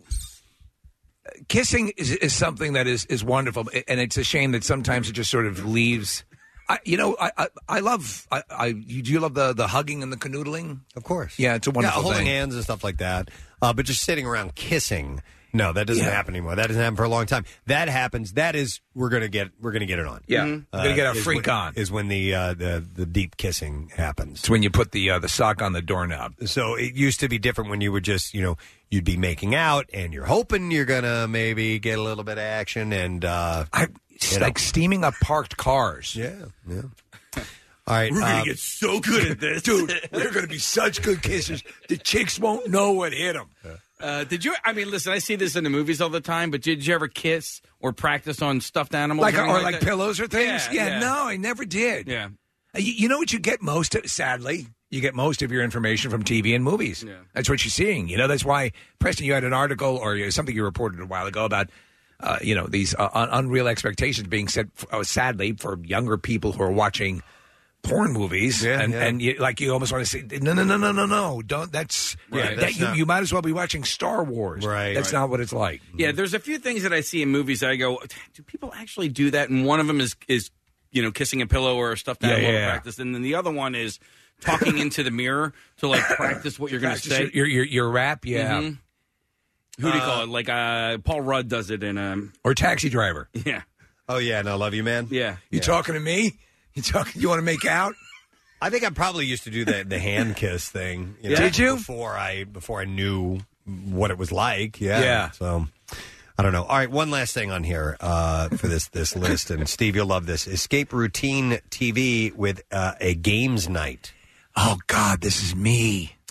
Kissing is, is something that is, is wonderful, and it's a shame that sometimes it just sort of leaves. I, you know, I I, I love. I, I you, do you love the, the hugging and the canoodling? Of course. Yeah, it's a wonderful yeah, holding thing. hands and stuff like that. Uh, but just sitting around kissing, no, that doesn't Yeah. happen anymore. That doesn't happen for a long time. That happens. That is we're gonna get we're gonna get it on. Yeah, Mhm. We're gonna get a is freak when- on. is when the uh, the the deep kissing happens. It's when you put the uh, the sock on the doorknob. So it used to be different when you would just you know you'd be making out and you're hoping you're gonna maybe get a little bit of action and uh, I it's like steaming up parked cars. Yeah, yeah. All right, We're gonna uh, get so good at this, dude. We're gonna be such good kissers. The chicks won't know what hit them. Uh, did you? I mean, listen, I see this in the movies all the time. But did you ever kiss or practice on stuffed animals, Like anything or like that? pillows or things? Yeah, Yeah, yeah. no, I never did. Yeah. Uh, You, you know what you get most of, sadly? You get most of your information from T V and movies. Yeah. That's what you're seeing. You know, that's why, Preston, you had an article or you- something you reported a while ago about, uh, you know, these uh, un- unreal expectations being set, f- uh, sadly, for younger people who are watching porn movies. Yeah, and yeah. and you, like you almost want to say, no, no, no, no, no, no. Don't, that's, Right, that that's you, not- you might as well be watching Star Wars. Right. That's Right. not what it's like. Yeah, there's a few things that I see in movies that I go, do people actually do that? And one of them is, is you know, kissing a pillow or a stuffed Yeah, animal yeah, to yeah. practice. And then the other one is talking into the mirror to, like, practice what you're going to Practice say. Your, your, your rap, yeah. Mhm. Who do you call it? Like, uh, Paul Rudd does it in, um, Or Taxi Driver. yeah. oh yeah, no, love you, man. Yeah. You talking to me? You talking? You want to make out? I think I probably used to do the the hand kiss thing. You know, Did you? before I before I knew what it was like? Yeah. Yeah. So I don't know. All right, one last thing on here uh, for this this list, and Steve, you'll love this: Escape Routine T V with uh, a games night. Oh God, this is me.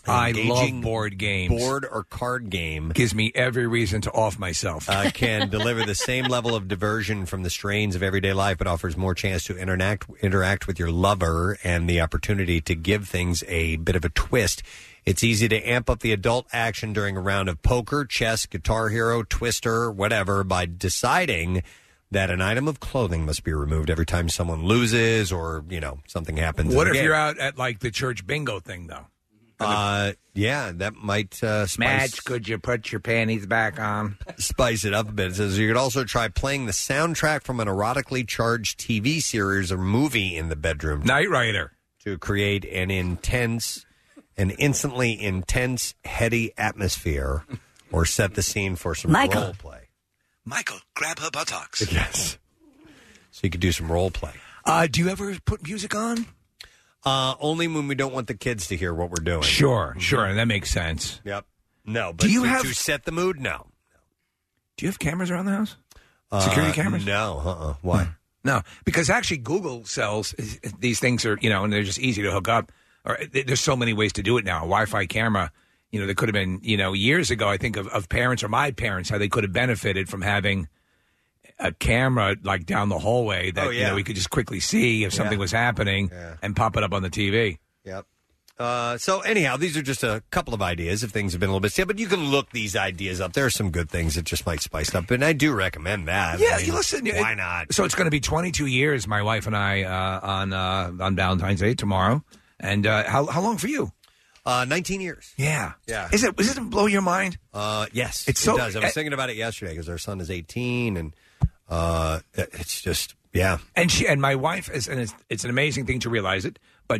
I engaging love board games. Board or card game gives me every reason to off myself. uh, can deliver the same level of diversion from the strains of everyday life, but offers more chance to interact interact with your lover and the opportunity to give things a bit of a twist. It's easy to amp up the adult action during a round of poker, chess, Guitar Hero, Twister, whatever, by deciding that an item of clothing must be removed every time someone loses or, you know, something happens. What in the if game. you're out at, like, the church bingo thing, though? Uh, yeah, that might uh, spice, Madge, could you put your panties back on? spice it up a bit. It says you could also try playing the soundtrack from an erotically charged T V series or movie in the bedroom. Knight Rider. To create an intense, an instantly intense, heady atmosphere or set the scene for some Michael. role play. Michael, grab her buttocks. Yes. So you could do some role play. Uh, do you ever put music on? Uh, only when we don't want the kids to hear what we're doing. Sure, sure, and that makes sense. Yep. No, but Do you to, have- to set the mood? No. Do you have cameras around the house? Uh, Security cameras? No. Uh-uh. Why? No, because actually Google sells these things are, you know, and they're just easy to hook up. Or there's so many ways to do it now. A Wi-Fi camera, you know, there could have been, you know, years ago, I think of, of parents or my parents, how they could have benefited from having a camera like down the hallway that, Oh, yeah. you know, we could just quickly see if something Yeah. was happening and pop it up on the T V. Yep. Uh, so anyhow, these are just a couple of ideas if things have been a little bit stale, but you can look these ideas up. There are some good things that just might spice it up, and I do recommend that. Yeah, I mean, you listen. Why it- not? So it's going to be twenty-two years, my wife and I, uh, on uh, on Valentine's Day tomorrow. And uh, how how long for you? Uh, nineteen years. Yeah. Yeah. Is it, does it blow your mind? Uh, yes, It's it so- does. I was uh, thinking about it yesterday because our son is eighteen, and uh, it- it's just, yeah. And she and my wife is, and it's, it's an amazing thing to realize it. But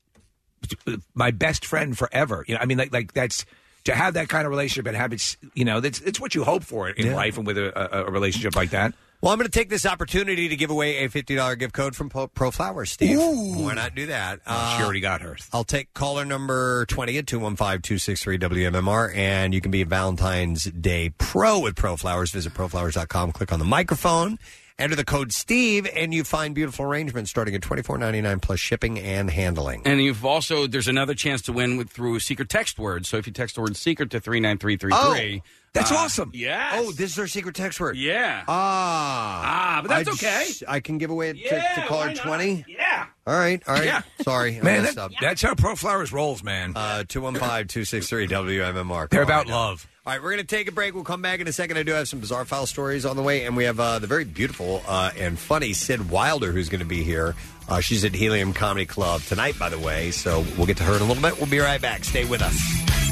my best friend forever. You know, I mean, like like that's to have that kind of relationship and have it. You know, that's it's what you hope for in Yeah. life and with a, a, a relationship like that. Well, I'm going to take this opportunity to give away a fifty dollars gift code from Pro, Pro Flowers, Steve. Why not do that? Oh, she already got hers. I'll take caller number twenty at two one five, two six three, W M M R, and you can be a Valentine's Day Pro with Pro Flowers. Visit pro flowers dot com, click on the microphone, enter the code Steve, and you find beautiful arrangements starting at twenty-four ninety-nine plus shipping and handling. And you've also, there's another chance to win with, through secret text word. So if you text the word secret to three nine three three three. Oh, that's uh, awesome. Yes. Oh, this is our secret text word. Yeah. Ah. Ah, but that's I okay. j- I can give away it Yeah, to, to caller why not? twenty? Yeah. All right, all right. Yeah. Sorry, I Man, messed that- up. that's how Pro Flowers rolls, man. Uh, two one five, two six three, W M M R. They're Call about right now. love. All right, we're going to take a break. We'll come back in a second. I do have some bizarre file stories on the way, and we have uh, the very beautiful uh, and funny Sid Wilder who's going to be here. Uh, she's at Helium Comedy Club tonight, by the way, so we'll get to her in a little bit. We'll be right back. Stay with us.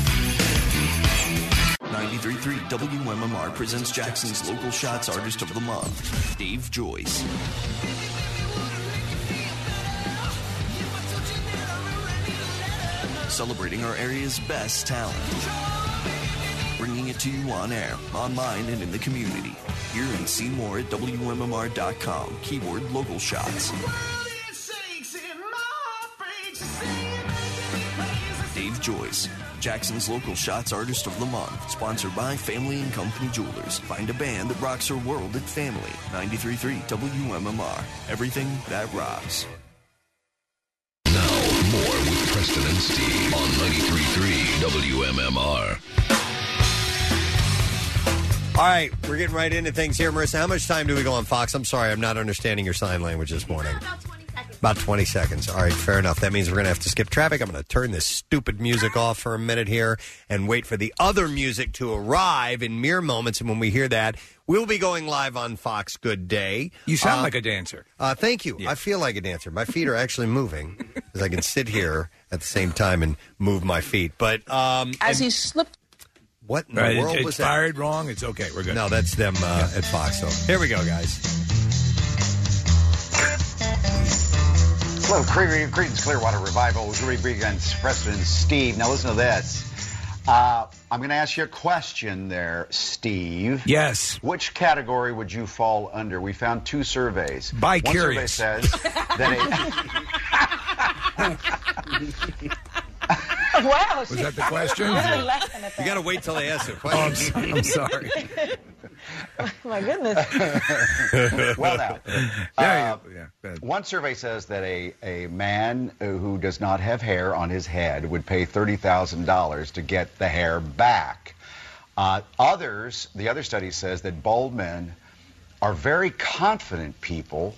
ninety-three point three W M M R presents Jackson's Local Shots Artist of the Month, Dave Joyce. Celebrating our area's best talent. Bringing it to you on air, online, and in the community. Hear and see more at W M M R dot com. Keyword local shots. Dave Joyce, Jackson's Local Shots Artist of the Month. Sponsored by Family and Company Jewelers. Find a band that rocks her world at Family. ninety-three point three W M M R. Everything that rocks. More with Preston and Steve on ninety-three point three W M M R. All right, we're getting right into things here. Marissa, how much time do we go on Fox? I'm sorry, I'm not understanding your sign language this morning. About twenty seconds. About twenty seconds. All right, fair enough. That means we're going to have to skip traffic. I'm going to turn this stupid music off for a minute here and wait for the other music to arrive in mere moments. And when we hear that, we'll be going live on Fox. Good day. You sound Uh, like a dancer. Uh, thank you. I feel like a dancer. My feet are actually moving because I can sit here at the same time and move my feet. But um, As and- he slipped. What in the Right, world it's was that? fired wrong. It's okay. We're good. No, that's them uh, at Fox. So here we go, guys. Hello, Cre- Creedence Clearwater Revival. We're against Preston and Steve. Now listen to this. Uh, I'm going to ask you a question there, Steve. Yes. Which category would you fall under? We found two surveys. Bi-curious. One survey says that a... Wow. Was that the question? Really laughing at that. You got to wait till they ask the Oh, I'm, question. so- I'm sorry. My goodness. Well, now, Yeah, uh, yeah, go ahead. one survey says that a, a man who does not have hair on his head would pay thirty thousand dollars to get the hair back. Uh, others, the other study says that bald men are very confident people,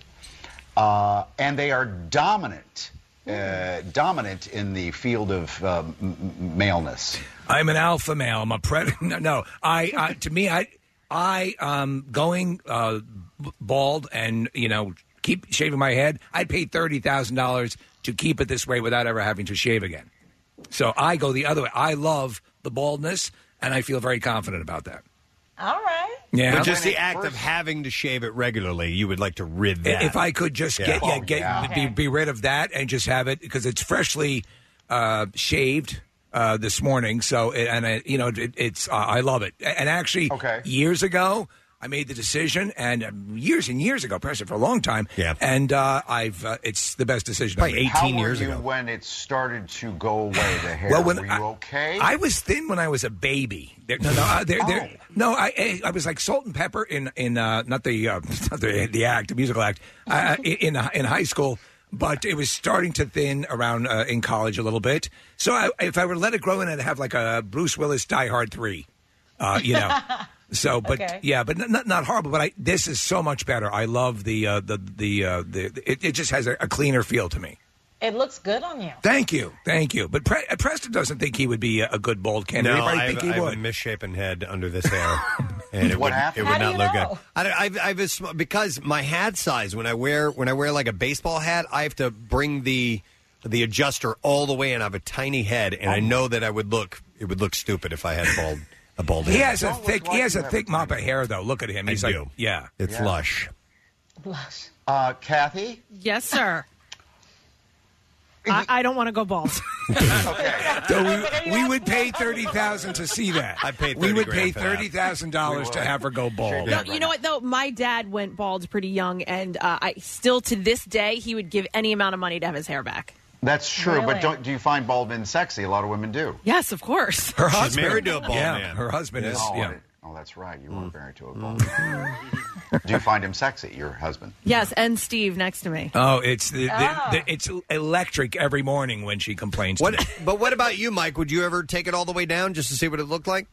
uh, and they are dominant, uh, dominant in the field of um, m- maleness. I'm an alpha male. I'm a predator. No, no. I, I to me, I, I um going uh, b- bald and you know keep shaving my head. I'd pay thirty thousand dollars to keep it this way without ever having to shave again. So I go the other way. I love the baldness, and I feel very confident about that. All right. Yeah, But just the act of having to shave it regularly, you would like to rid that. If I could just Yeah. get, yeah, Oh, get yeah. Be, be rid of that and just have it because it's freshly uh, shaved uh, this morning. So and I, you know it, it's uh, I love it. And actually, years ago I made the decision, and um, years and years ago, Preston, for a long time. Yeah. And uh, I've uh, it's the best decision. I've made. How were you when it started to go away, the hair? Well, when were you I, okay? I was thin when I was a baby. There, no, no, uh, there, there, no. I, I I was like Salt and Pepper in in uh, not the uh, not the the act, the musical act, uh, in in high school. But it was starting to thin around uh, in college a little bit. So I, if I were to let it grow in, I'd have like a Bruce Willis Die Hard three, uh, you know. So, but Okay. yeah, but not not horrible. But I, this is so much better. I love the uh, the the uh, the. It, it just has a, a cleaner feel to me. It looks good on you. Thank you, thank you. But Pre- Preston doesn't think he would be a, a good bald candidate. No, I I think have, he I have would. a misshapen head under this hair, and it What would happened? it would How not do look you good. know? I, don't- I've, I've a sm- because my hat size when I wear when I wear like a baseball hat, I have to bring the the adjuster all the way, and I have a tiny head, and I know that I would look it would look stupid if I had bald a bald He head. has a thick he has a thick mop of hair though. Look at him. He's I like do. yeah, It's Yeah. lush. Blush. Uh, Kathy? Yes, sir. I, I don't want to go bald. So we, we would pay thirty thousand to see that. I paid We thirty would grand pay for that. thirty thousand dollars to have her go bald. No, you know what though? My dad went bald pretty young, and uh, I still to this day he would give any amount of money to have his hair back. That's true, Really? but don't, do you find bald men sexy? A lot of women do. Yes, of course. Her She's husband married to a bald yeah, man. Her husband is Oh, yeah. I- oh, that's right. You were married to a bald man. Do you find him sexy, your husband? Yes, and Steve next to me. Oh, it's the, the, Ah. the, it's electric every morning when she complains. What? To me. But what about you, Mike? Would you ever take it all the way down just to see what it looked like?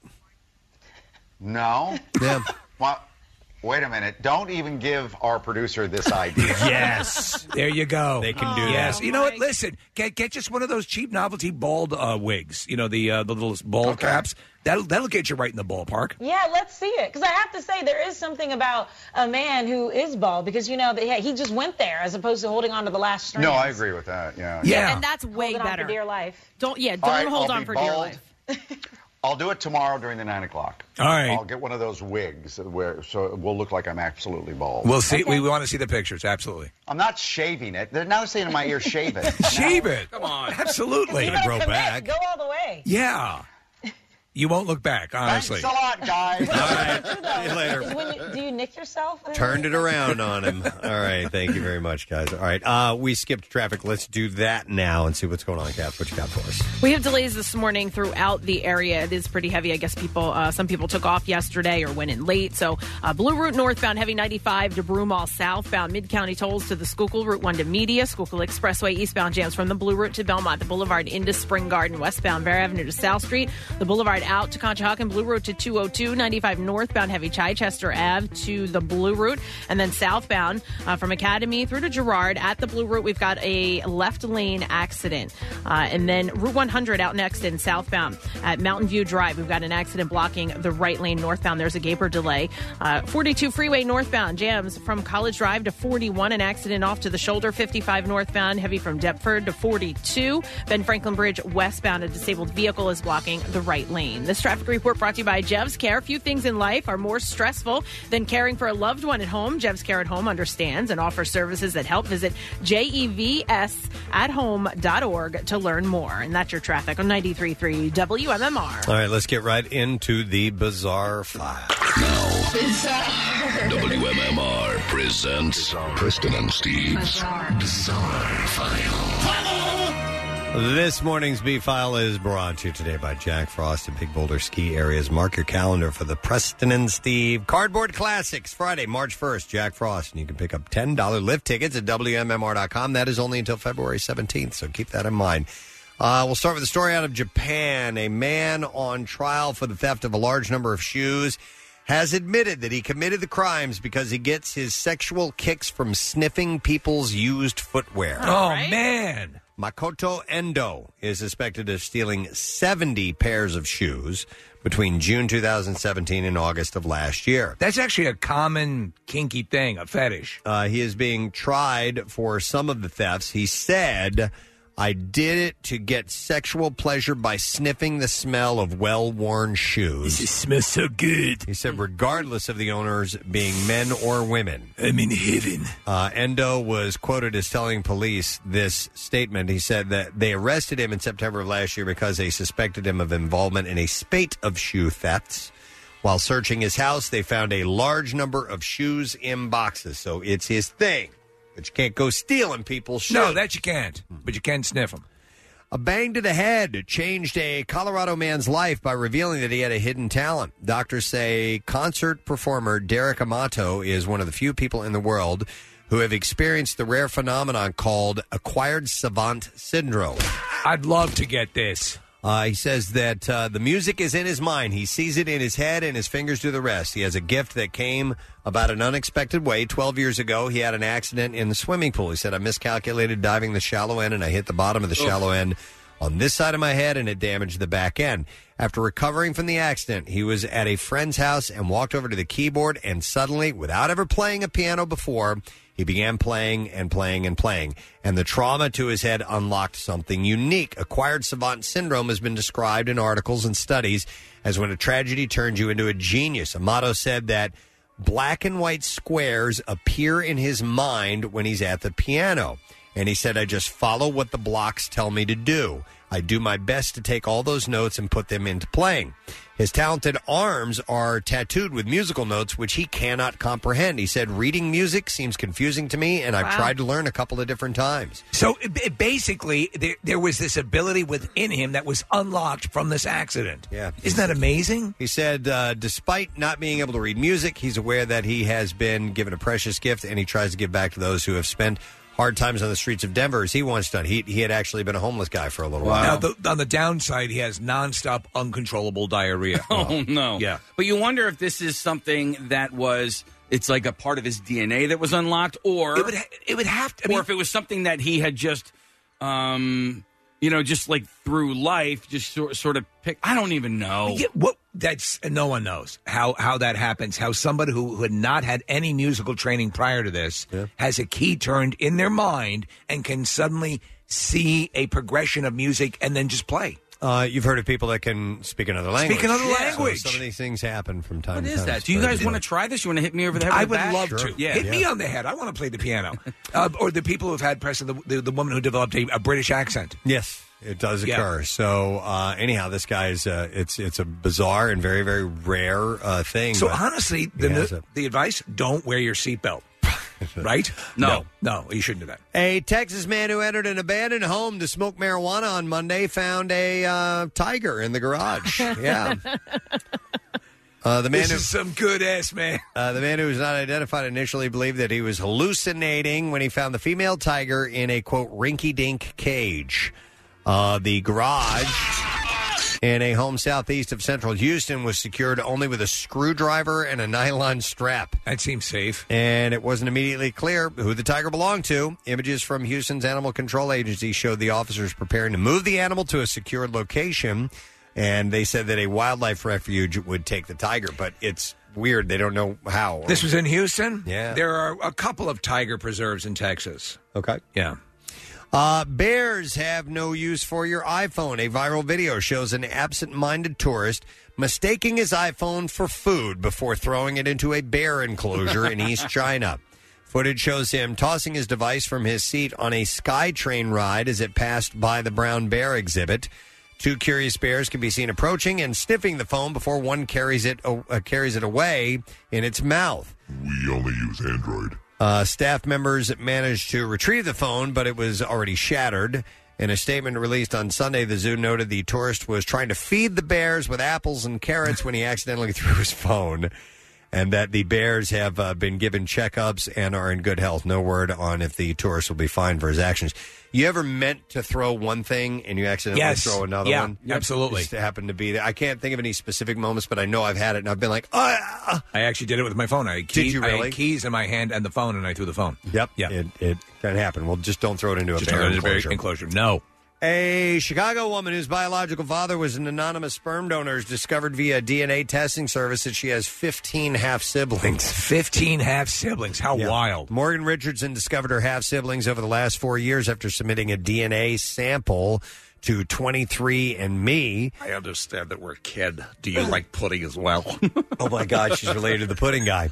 No. Yeah. Well, wait a minute. Don't even give our producer this idea. Yes, there you go. They can do yes. that. You know what? Listen, get get just one of those cheap novelty bald uh, wigs. You know the uh, the little bald caps. That'll that'll get you right in the ballpark. Yeah, let's see it. Because I have to say, there is something about a man who is bald because, you know, that he just went there as opposed to holding on to the last string. No, I agree with that. Yeah. Yeah. And that's way Holding on better. for dear life. Don't yeah, don't All right, hold I'll on be for dear bald. life. I'll do it tomorrow during the nine o'clock. All right. I'll get one of those wigs where so it will look like I'm absolutely bald. We'll see. We want to see the pictures. Absolutely. I'm not shaving it. They're now saying in my ear, shave it. Shave it. Come on. Absolutely. You gotta commit. Go all the way. Yeah. You won't look back, honestly. Thanks a lot, guys. All right. See you later. Is when you, do you nick yourself? Turned it around on him. All right. Thank you very much, guys. All right. Uh, we skipped traffic. Let's do that now and see what's going on, Kath. What you got for us? We have delays this morning throughout the area. It is pretty heavy. I guess people, uh, some people took off yesterday or went in late. So uh, Blue Route northbound, heavy ninety-five to Broomall southbound, Mid-County tolls to the Schuylkill, Route one to Media, Schuylkill Expressway eastbound jams from the Blue Route to Belmont, the Boulevard into Spring Garden, westbound Bear Avenue to South Street, the Boulevard out to Conshohocken, Blue Route to two oh two, ninety-five northbound, heavy Chichester Ave to the Blue Route, and then southbound uh, from Academy through to Girard at the Blue Route. We've got a left lane accident. Uh, and then Route one hundred out next in southbound at Mountain View Drive. We've got an accident blocking the right lane northbound. There's a Gaper delay. Uh, forty-two freeway northbound jams from College Drive to forty-one. An accident off to the shoulder. fifty-five northbound, heavy from Deptford to forty-two. Ben Franklin Bridge westbound. A disabled vehicle is blocking the right lane. This traffic report brought to you by Jev's Care. Few things in life are more stressful than caring for a loved one at home. Jev's Care at Home understands and offers services that help. Visit J E V S at home dot org to learn more. And that's your traffic on ninety-three point three W M M R. All right. Let's get right into the bizarre file. W M M R presents Preston and Steve's Bizarre File. This morning's B-File is brought to you today by Jack Frost and Big Boulder Ski Areas. Mark your calendar for the Preston and Steve Cardboard Classics, Friday, March first, Jack Frost. And you can pick up ten dollars lift tickets at W M M R dot com. That is only until February seventeenth, so keep that in mind. Uh, we'll start with a story out of Japan. A man on trial for the theft of a large number of shoes has admitted that he committed the crimes because he gets his sexual kicks from sniffing people's used footwear. Oh, man. Makoto Endo is suspected of stealing seventy pairs of shoes between June two thousand seventeen and August of last year. That's actually a common kinky thing, a fetish. Uh, he is being tried for some of the thefts. He said, I did it to get sexual pleasure by sniffing the smell of well-worn shoes. This smells so good. He said, regardless of the owners being men or women. I'm in heaven. Uh, Endo was quoted as telling police this statement. He said that they arrested him in September of last year because they suspected him of involvement in a spate of shoe thefts. While searching his house, they found a large number of shoes in boxes. So it's his thing. But you can't go stealing people's shoes. No, that you can't. But you can sniff them. A bang to the head changed a Colorado man's life by revealing that he had a hidden talent. Doctors say concert performer Derek Amato is one of the few people in the world who have experienced the rare phenomenon called acquired savant syndrome. I'd love to get this. Uh, he says that uh, the music is in his mind. He sees it in his head, and his fingers do the rest. He has a gift that came about an unexpected way. Twelve years ago, he had an accident in the swimming pool. He said, I miscalculated diving the shallow end, and I hit the bottom of the shallow end on this side of my head, and it damaged the back end. After recovering from the accident, he was at a friend's house and walked over to the keyboard, and suddenly, without ever playing a piano before, he began playing and playing and playing. And the trauma to his head unlocked something unique. Acquired savant syndrome has been described in articles and studies as when a tragedy turns you into a genius. Amato said that black and white squares appear in his mind when he's at the piano. And he said, I just follow what the blocks tell me to do. I do my best to take all those notes and put them into playing. His talented arms are tattooed with musical notes, which he cannot comprehend. He said, reading music seems confusing to me, and I've Wow. tried to learn a couple of different times. So it, it basically, there, there was this ability within him that was unlocked from this accident. Yeah. Isn't that amazing? He said, uh, despite not being able to read music, he's aware that he has been given a precious gift, and he tries to give back to those who have spent hard times on the streets of Denver, as he once done. He he had actually been a homeless guy for a little while. Now, the, on the downside, he has nonstop, uncontrollable diarrhea. Oh, no. Yeah. But you wonder if this is something that was, it's like a part of his D N A that was unlocked, or It would, ha- it would have to. I or mean, if it was something that he had just, um, you know, just like through life, just sort, sort of pick. I don't even know. Yeah, what that's no one knows how how that happens. How somebody who, who had not had any musical training prior to this has a key turned in their mind and can suddenly see a progression of music and then just play. Uh, you've heard of people that can speak another language. Speak another Yeah. language. So some of these things happen from time What to is time. that? It's Do you very guys want to bizarre. try this? You want to hit me over the head I with would a bat? love Sure. to. Yeah. Hit me on the head. I want to play the piano. uh, or the people who have had Preston, the, the, the woman who developed a, a British accent. Yes, it does Yeah. occur. So uh, anyhow, this guy's uh, it's it's a bizarre and very very rare uh, thing. So but honestly, he the, has the, it. the advice: don't wear your seatbelt. Right? No. no, you shouldn't do that. A Texas man who entered an abandoned home to smoke marijuana on Monday found a uh, tiger in the garage. Yeah. Uh, the man This who, is some good ass man. uh, the man who was not identified initially believed that he was hallucinating when he found the female tiger in a, quote, rinky-dink cage. Uh, the garage in a home southeast of central Houston was secured only with a screwdriver and a nylon strap. That seems safe. And it wasn't immediately clear who the tiger belonged to. Images from Houston's Animal Control Agency showed the officers preparing to move the animal to a secured location. And they said that a wildlife refuge would take the tiger, but it's weird. They don't know how. This was in Houston? Yeah. There are a couple of tiger preserves in Texas. Okay. Yeah. Uh, bears have no use for your iPhone. A viral video shows an absent-minded tourist mistaking his iPhone for food before throwing it into a bear enclosure in East China. Footage shows him tossing his device from his seat on a SkyTrain ride as it passed by the brown bear exhibit. Two curious bears can be seen approaching and sniffing the phone before one carries it uh, carries it away in its mouth. We only use Android. Uh, staff members managed to retrieve the phone, but it was already shattered. In a statement released on Sunday, the zoo noted the tourist was trying to feed the bears with apples and carrots when he accidentally threw his phone, and that the bears have uh, been given checkups and are in good health. No word on if the tourist will be fined for his actions. You ever meant to throw one thing and you accidentally Yes. throw another Yeah, one? absolutely. Just happened to be there. I can't think of any specific moments, but I know I've had it, and I've been like, oh, I actually did it with my phone. I had Did keys, you I had really? keys in my hand and the phone, and I threw the phone. Yep. Yeah. It, it can happen. Well, just don't throw it into a Just bear don't go to the bear enclosure. enclosure. No. A Chicago woman whose biological father was an anonymous sperm donor has discovered via a D N A testing service that she has fifteen half-siblings. fifteen half-siblings. How Yeah. wild. Morgan Richardson discovered her half-siblings over the last four years after submitting a D N A sample to twenty-three and me. I understand that we're kid. Do you like pudding as well? Oh, my God, she's related to the pudding guy.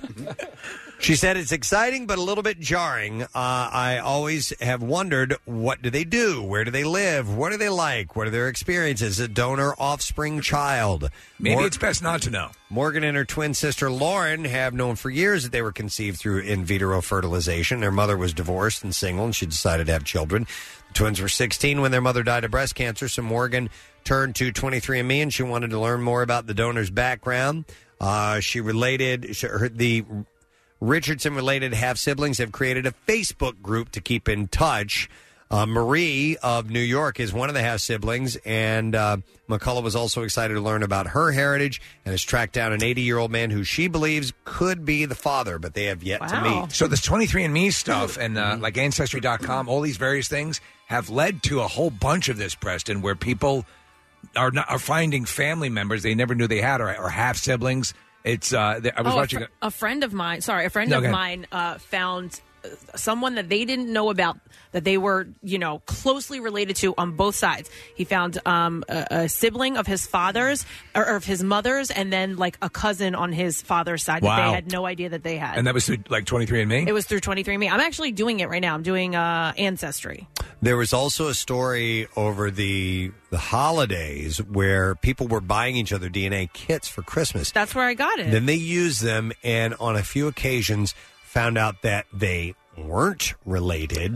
She said it's exciting but a little bit jarring. Uh, I always have wondered, what do they do? Where do they live? What are they like? What are their experiences? A donor offspring child. Maybe Mor- it's best not to know. Morgan and her twin sister Lauren have known for years that they were conceived through in vitro fertilization. Their mother was divorced and single, and she decided to have children. The twins were sixteen when their mother died of breast cancer, so Morgan turned to twenty-three and me, and she wanted to learn more about the donor's background. Uh, she related she, her, the Richardson-related half-siblings have created a Facebook group to keep in touch. Uh, Marie of New York is one of the half-siblings, and uh, McCullough was also excited to learn about her heritage and has tracked down an eighty-year-old man who she believes could be the father, but they have yet to meet. So this twenty-three and me stuff and uh, like Ancestry dot com, all these various things have led to a whole bunch of this, Preston, where people are not, are finding family members they never knew they had or, or half siblings. It's uh, I was oh, watching a, fr- a friend of mine. Sorry, a friend No, of go ahead. mine uh, found uh, someone that they didn't know about that they were, you know, closely related to on both sides. He found um, a, a sibling of his father's or, or of his mother's, and then like a cousin on his father's side that Wow. they had no idea that they had. and that was through, like twenty-three and me. It was through twenty-three and me. I'm actually doing it right now. I'm doing uh, Ancestry. There was also a story over the the holidays where people were buying each other D N A kits for Christmas. That's where I got it. Then they used them, and on a few occasions found out that they weren't related.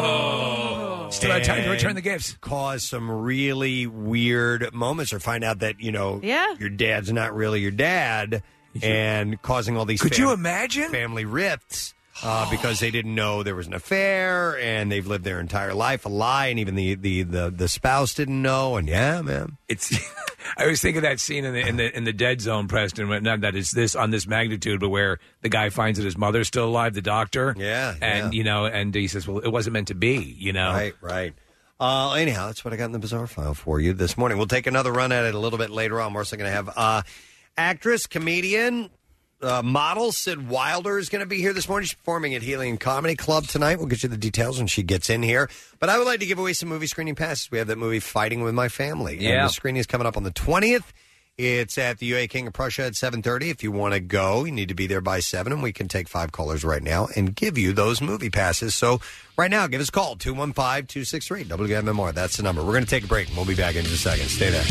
Oh. Still had time to return the gifts. Cause some really weird moments, or find out that, you know, Yeah. your dad's not really your dad, and causing all these Could fam- you imagine? family rifts. Uh, because they didn't know there was an affair, and they've lived their entire life a lie, and even the, the, the, the spouse didn't know. And yeah, man, It's. I always think of that scene in the in the in the Dead Zone, Preston. when- Not that it's this on this magnitude, but where the guy finds that his mother's still alive, the doctor. Yeah, and yeah. you know, and he says, "Well, it wasn't meant to be." You know, Right, right. Uh, anyhow, that's what I got in the bizarre file for you this morning. We'll take another run at it a little bit later on. We're also going to have uh, actress, comedian, uh, model Sid Wilder is going to be here this morning. She's performing at Helium Comedy Club tonight. We'll get you the details when she gets in here. But I would like to give away some movie screening passes. We have that movie Fighting With My Family. Yeah. And the screening is coming up on the twentieth. It's at the U A King of Prussia at seven thirty. If you want to go, you need to be there by seven, and we can take five callers right now and give you those movie passes. So right now, give us a call, two one five, two six three, W M M R. That's the number. We're going to take a break, and we'll be back in just a second. Stay there.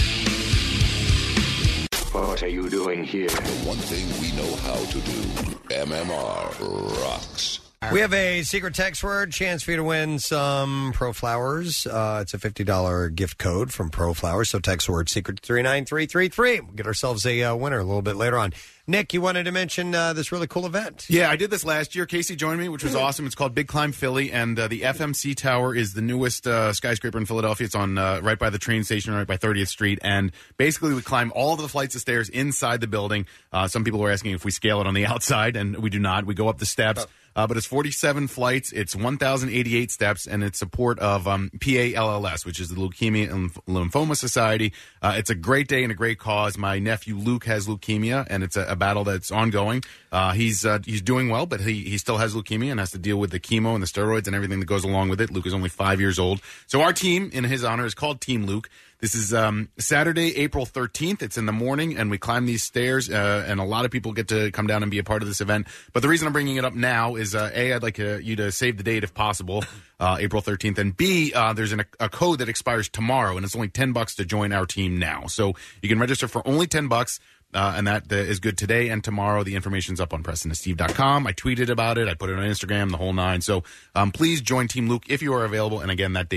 What are you doing here? One thing we know how to do. M M R rocks. We have a secret text word, chance for you to win some Pro Flowers. Uh, it's a fifty dollars gift code from Pro Flowers, so text word secret to three nine three three three. We'll get ourselves a uh, winner a little bit later on. Nick, you wanted to mention uh, this really cool event. Yeah, I did this last year. Casey joined me, which was awesome. It's called Big Climb Philly, and uh, the F M C Tower is the newest uh, skyscraper in Philadelphia. It's on uh, right by the train station, right by thirtieth Street, and basically we climb all of the flights of stairs inside the building. Uh, some people were asking if we scale it on the outside, and we do not. We go up the steps. Uh, but it's forty-seven flights, it's one thousand eighty-eight steps, and it's support of um, P A L L S, which is the Leukemia and Lymphoma Society. Uh, it's a great day and a great cause. My nephew Luke has leukemia, and it's a, a battle that's ongoing. Uh, he's uh, he's doing well, but he, he still has leukemia and has to deal with the chemo and the steroids and everything that goes along with it. Luke is only five years old. So our team, in his honor, is called Team Luke. This is um, Saturday, April thirteenth. It's in the morning, and we climb these stairs, uh, and a lot of people get to come down and be a part of this event. But the reason I'm bringing it up now is, uh, A, I'd like uh, you to save the date if possible, uh, April thirteenth, and B, uh, there's an, a code that expires tomorrow, and it's only ten bucks to join our team now. So you can register for only ten bucks. Uh, and that uh, is good today and tomorrow. The information's up on Preston and Steve dot com. I tweeted about it. I put it on Instagram, the whole nine. So um, please join Team Luke if you are available. And again, that date,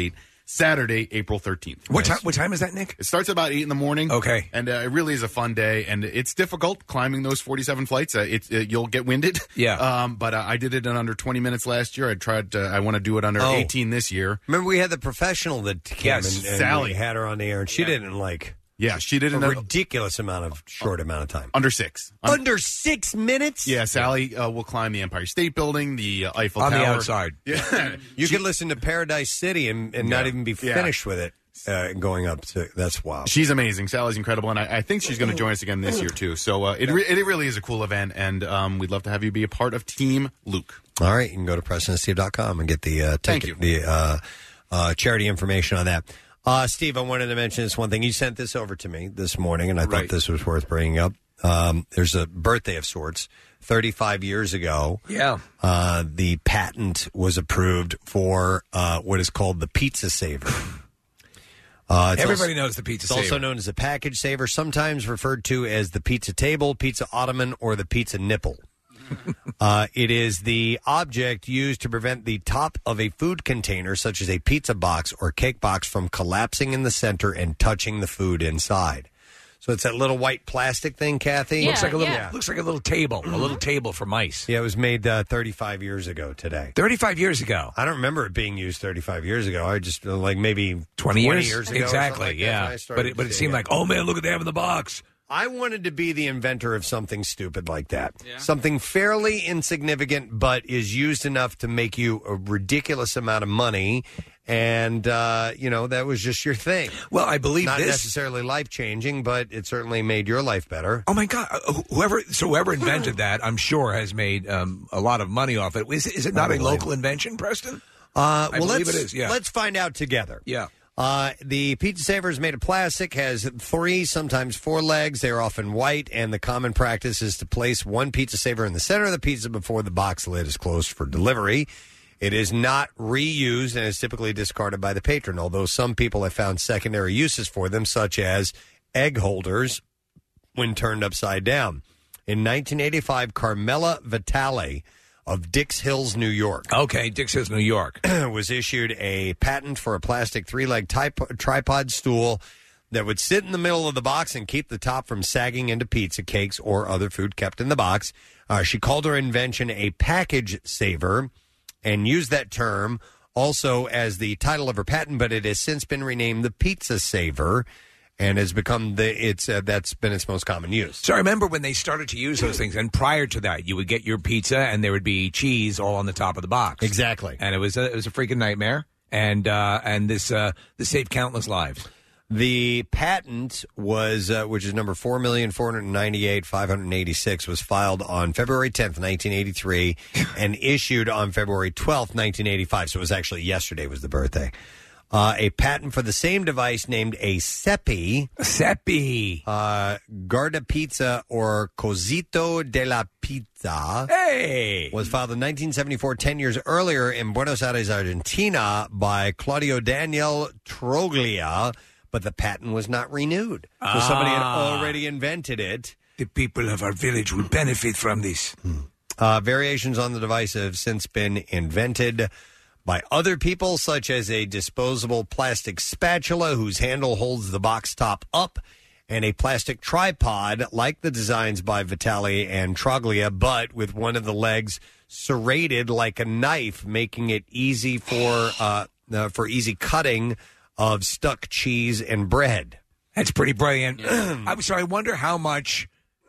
Saturday, April thirteenth. What time? What time is that, Nick? It starts at about eight in the morning. Okay, and uh, it really is a fun day, and it's difficult climbing those forty-seven flights. Uh, it's uh, you'll get winded. Yeah. Um, but uh, I did it in under twenty minutes last year. I tried. Uh, I want to do it under Oh. eighteen this year. Remember, we had the professional that came Yes, and, and Sally. we had her on the air, and she Yeah. did it in like Yeah, she did a it in a- ridiculous amount of short amount of time. Under six. Under six minutes? Yeah, Sally uh, will climb the Empire State Building, the uh, Eiffel On the Tower. outside. Yeah. You could listen to Paradise City and, and not Yeah. even be Yeah. finished with it uh, going up to. That's wild. She's amazing. Sally's incredible, and I, I think she's going to join us again this year, too. So uh, it, re- it really is a cool event, and um, we'd love to have you be a part of Team Luke. All right, you can go to preston and steve dot com and get the uh, Thank ticket, the uh, uh, charity information on that. Uh, Steve, I wanted to mention this one thing. You sent this over to me this morning, and I thought this was worth bringing up. Um, there's a birthday of sorts. thirty-five years ago, Yeah. uh, the patent was approved for uh, what is called the Pizza Saver. Uh, it's Everybody also- knows the Pizza It's Saver. also known as the Package Saver, sometimes referred to as the Pizza Table, Pizza Ottoman, or the Pizza Nipple. Uh, it is the object used to prevent the top of a food container, such as a pizza box or cake box, from collapsing in the center and touching the food inside. So it's that little white plastic thing, Kathy. looks like a little. Looks like a little table. A little table for mice. Yeah, it was made uh, thirty-five years ago today. thirty-five years ago. I don't remember it being used thirty-five years ago. I just uh, like maybe twenty years, years ago. or exactly. something like that yeah, when I started but it, but it to see seemed like, oh man, look what they have in the box. I wanted to be the inventor of something stupid like that. Something fairly insignificant, but is used enough to make you a ridiculous amount of money. And, uh, you know, that was just your thing. Well, I believe Not this- necessarily life-changing, but it certainly made your life better. Oh my God! Uh, whoever so whoever invented that, I'm sure has made um, a lot of money off it. Is, is it not a Probably. local invention, Preston? Uh, I well, believe let's, it is. Yeah. let's find out together. Yeah. Uh, the Pizza Saver is made of plastic, has three, sometimes four legs. They are often white, and the common practice is to place one Pizza Saver in the center of the pizza before the box lid is closed for delivery. It is not reused and is typically discarded by the patron, although some people have found secondary uses for them, such as egg holders when turned upside down. In nineteen eighty-five, Carmela Vitale of Dix Hills, New York. Okay, Dix Hills, New York. was issued a patent for a plastic three-leg type, tripod stool that would sit in the middle of the box and keep the top from sagging into pizza, cakes, or other food kept in the box. Uh, she called her invention a package saver and used that term also as the title of her patent, but it has since been renamed the Pizza Saver and has become the it's uh, that's been its most common use. So I remember when they started to use those things, and prior to that, you would get your pizza, and there would be cheese all on the top of the box. Exactly, and it was a, it was a freaking nightmare. And uh, and this uh, this saved countless lives. The patent was, uh, which is number four million four hundred ninety-eight thousand five hundred eighty-six, was filed on February tenth, nineteen eighty-three, and issued on February twelfth, nineteen eighty-five. So it was actually yesterday was the birthday. Uh, a patent for the same device named a Seppi. Seppi. Uh, Garda Pizza or Cosito de la Pizza. Hey! Was filed in nineteen seventy-four, ten years earlier in Buenos Aires, Argentina by Claudio Daniel Troglia, but the patent was not renewed. So somebody had Ah. already invented it. The people of our village will benefit from this. Uh, variations on the device have since been invented by other people, such as a disposable plastic spatula whose handle holds the box top up, and a plastic tripod like the designs by Vitale and Troglia, but with one of the legs serrated like a knife, making it easy for uh, uh, for easy cutting of stuck cheese and bread. That's pretty brilliant. I'm sorry. I wonder how much.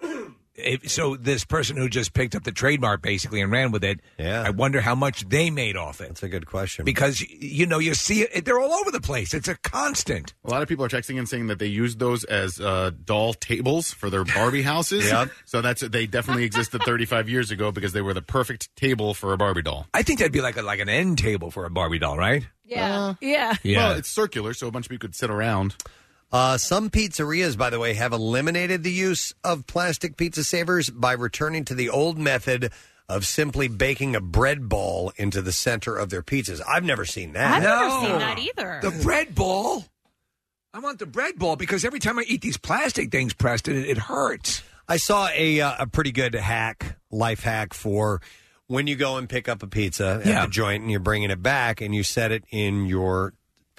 If, so this person who just picked up the trademark basically and ran with it, yeah. I wonder how much they made off it. That's a good question. Because, you know, you see it, they're all over the place. It's a constant. A lot of people are texting and saying that they used those as uh, doll tables for their Barbie houses. Yep. So that's they definitely existed thirty-five years ago because they were the perfect table for a Barbie doll. I think that'd be like a, like an end table for a Barbie doll, right? Yeah. yeah. Well, it's circular, so a bunch of people could sit around. Uh, some pizzerias, by the way, have eliminated the use of plastic pizza savers by returning to the old method of simply baking a bread ball into the center of their pizzas. I've never seen that. I've never seen that either. The bread ball? I want the bread ball because every time I eat these plastic things, Preston, it, it hurts. I saw a uh, a pretty good hack, life hack for when you go and pick up a pizza Yeah. at the joint and you're bringing it back and you set it in your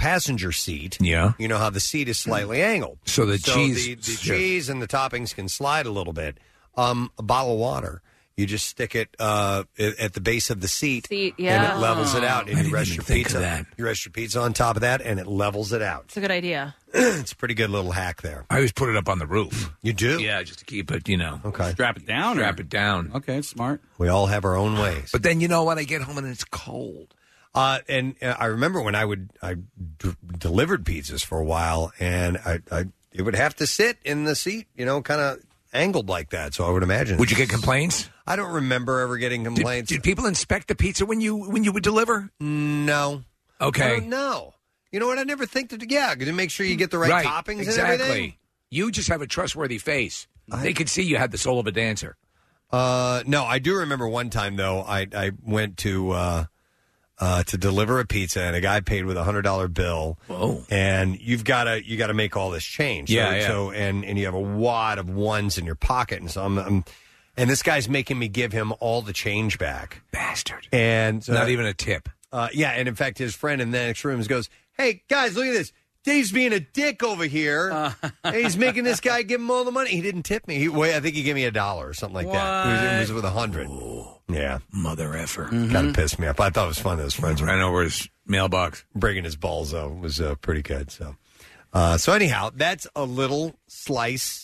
passenger seat. Yeah. You know how the seat is slightly angled. So the cheese- the, the sure. cheese and the toppings can slide a little bit. Um, a bottle of water. You just stick it uh, at at the base of the seat, Seat, and yeah. it levels it out. I And you didn't rest even your think of pizza. that. You rest your pizza on top of that, and it levels it out. It's a good idea. It's a pretty good little hack there. I always put it up on the roof. You do? Yeah, just to keep it, you know. Okay. Strap it down? Strap or? it down. Okay, it's smart. We all have our own ways. But then, you know what? I get home and it's cold. Uh, and uh, I remember when I would I d- delivered pizzas for a while, and I, I it would have to sit in the seat, you know, kind of angled like that. So I would imagine. Would you get complaints? I don't remember ever getting complaints. Did, did people inspect the pizza when you when you would deliver? No. Okay. I don't know. You know what? I never think that. Yeah, to make sure you get the right, toppings exactly. and everything. You just have a trustworthy face. They could see you had the soul of a dancer. Uh, no, I do remember one time though. I I went to uh, uh, to deliver a pizza, and a guy paid with a hundred dollar bill. Whoa! And you've got to you got to make all this change. So, Yeah, yeah. So and and you have a wad of ones in your pocket, and so I'm, I'm and this guy's making me give him all the change back. Bastard! And uh, Not even a tip. Uh, yeah, and in fact, his friend in the next room goes, "Hey guys, look at this. Dave's being a dick over here. Uh. And he's making this guy give him all the money. He didn't tip me. He, wait, I think he gave me a dollar or something like that. It was, it was with a hundred. Yeah, mother effer. Kind of pissed me off. I thought it was fun. His friends were ran over his mailbox, breaking his balls. Though was uh, pretty good. So, uh, so anyhow, that's a little slice.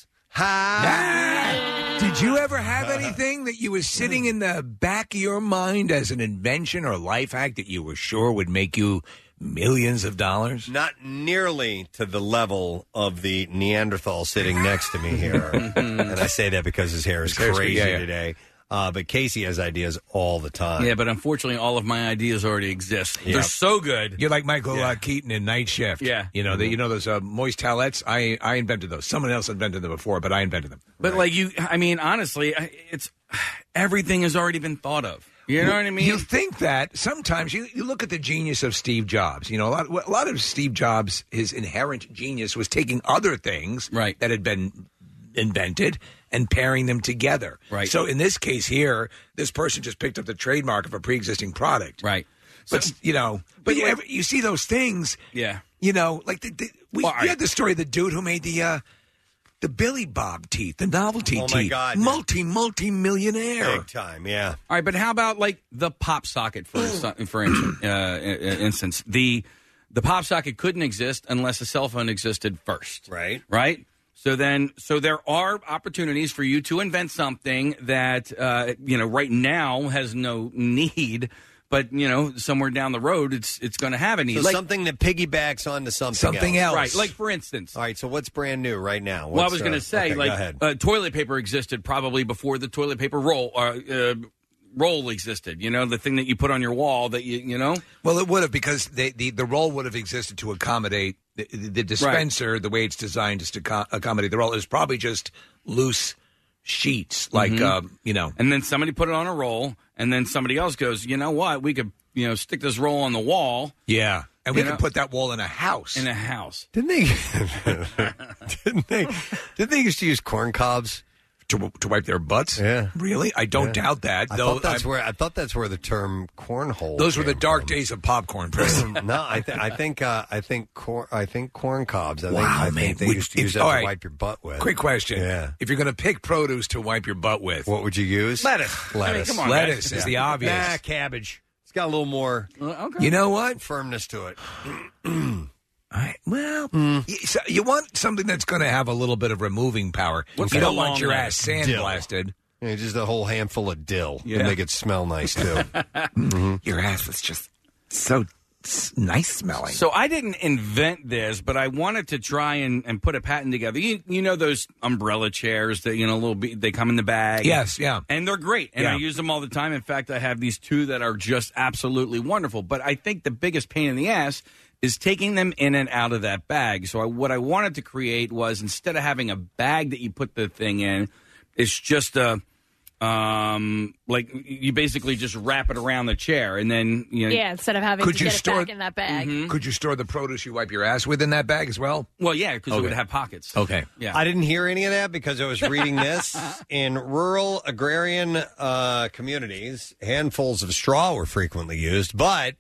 Ha! Did you ever have anything that you was sitting in the back of your mind as an invention or life hack that you were sure would make you millions of dollars? Not nearly to the level of the Neanderthal sitting next to me here. And I say that because his hair is His hair's good, crazy yeah, yeah. today. Uh, but Casey has ideas all the time. Yeah, but unfortunately, all of my ideas already exist. Yep. They're so good. You're like Michael Yeah. uh, Keaton in Night Shift. Yeah. You know, the, you know those uh, moist towelettes? I, I invented those. Someone else invented them before, but I invented them. But like you, I mean, honestly, it's everything has already been thought of. You know what I mean? You think that sometimes you, you look at the genius of Steve Jobs. You know, a lot, a lot of Steve Jobs, his inherent genius was taking other things right. that had been invented and pairing them together. Right. So in this case here, this person just picked up the trademark of a pre-existing product. Right. But, you know, but you, ever, you see those things, Yeah. you know, like the, the, we Well, you had the story of the dude who made the uh, the Billy Bob teeth, the novelty Oh, teeth. my God. Multi, multi millionaire. Big time, yeah. All right, but how about like the pop socket for for instance, uh, instance the the pop socket couldn't exist unless a cell phone existed first, right? Right. So then, so there are opportunities for you to invent something that uh, you know right now has no need, but you know somewhere down the road it's it's going to have a need. So like, something that piggybacks onto something, Something else. right? Like for instance. All right, so what's brand new right now? Well, I What's, was going to uh, say, okay, go like, ahead. uh, toilet paper existed probably before the toilet paper roll uh, uh, roll existed. You know, the thing that you put on your wall that you you know. Well, it would have because they, the the roll would have existed to accommodate the, the dispenser. The way it's designed is to co- accommodate the roll. It's probably just loose sheets, like Mhm. um, you know. And then somebody put it on a roll, and then somebody else goes, you know what? We could you know stick this roll on the wall. Yeah, and we You could know? put that wall in a house. In a house. Didn't they? didn't they? Didn't they used to use corn cobs to to wipe their butts? Yeah, really? I don't Yeah. doubt that. I though thought that's I- where I thought that's where the term cornhole. those were the came dark from. days of popcorn, Preston. no, I, th- I think uh, I think cor- I think corn cobs. I think, Wow, I man. think they Would- used to if- use that all to right. wipe your butt with. Quick question. Yeah. If you're going to pick produce to wipe your butt with, what would you use? Lettuce. Lettuce. I mean, come on, lettuce guys. is the obvious. Nah, cabbage. It's got a little more. Okay. You know what? Firmness to it. All right. Well, you, so you want something that's going to have a little bit of removing power. What's you the don't want long your lettuce? ass Dill. sandblasted. Yeah, just a whole handful of dill Yeah. to make it smell nice too. Mhm. Your ass is just so s- nice smelling. So I didn't invent this, but I wanted to try and, and put a patent together. You, you know those umbrella chairs that you know little be, they come in the bag. Yes, yeah. and they're great, and I Yeah. use them all the time. In fact, I have these two that are just absolutely wonderful. But I think the biggest pain in the ass is taking them in and out of that bag. So I, what I wanted to create was instead of having a bag that you put the thing in, it's just a um like you basically just wrap it around the chair and then you know Yeah, instead of having Could to you get store- it back in that bag. Mhm. Could you store the produce you wipe your ass with in that bag as well? Well, yeah, because it Okay. would have pockets. Okay. Yeah. I didn't hear any of that because I was reading this. In rural agrarian uh, communities, handfuls of straw were frequently used, but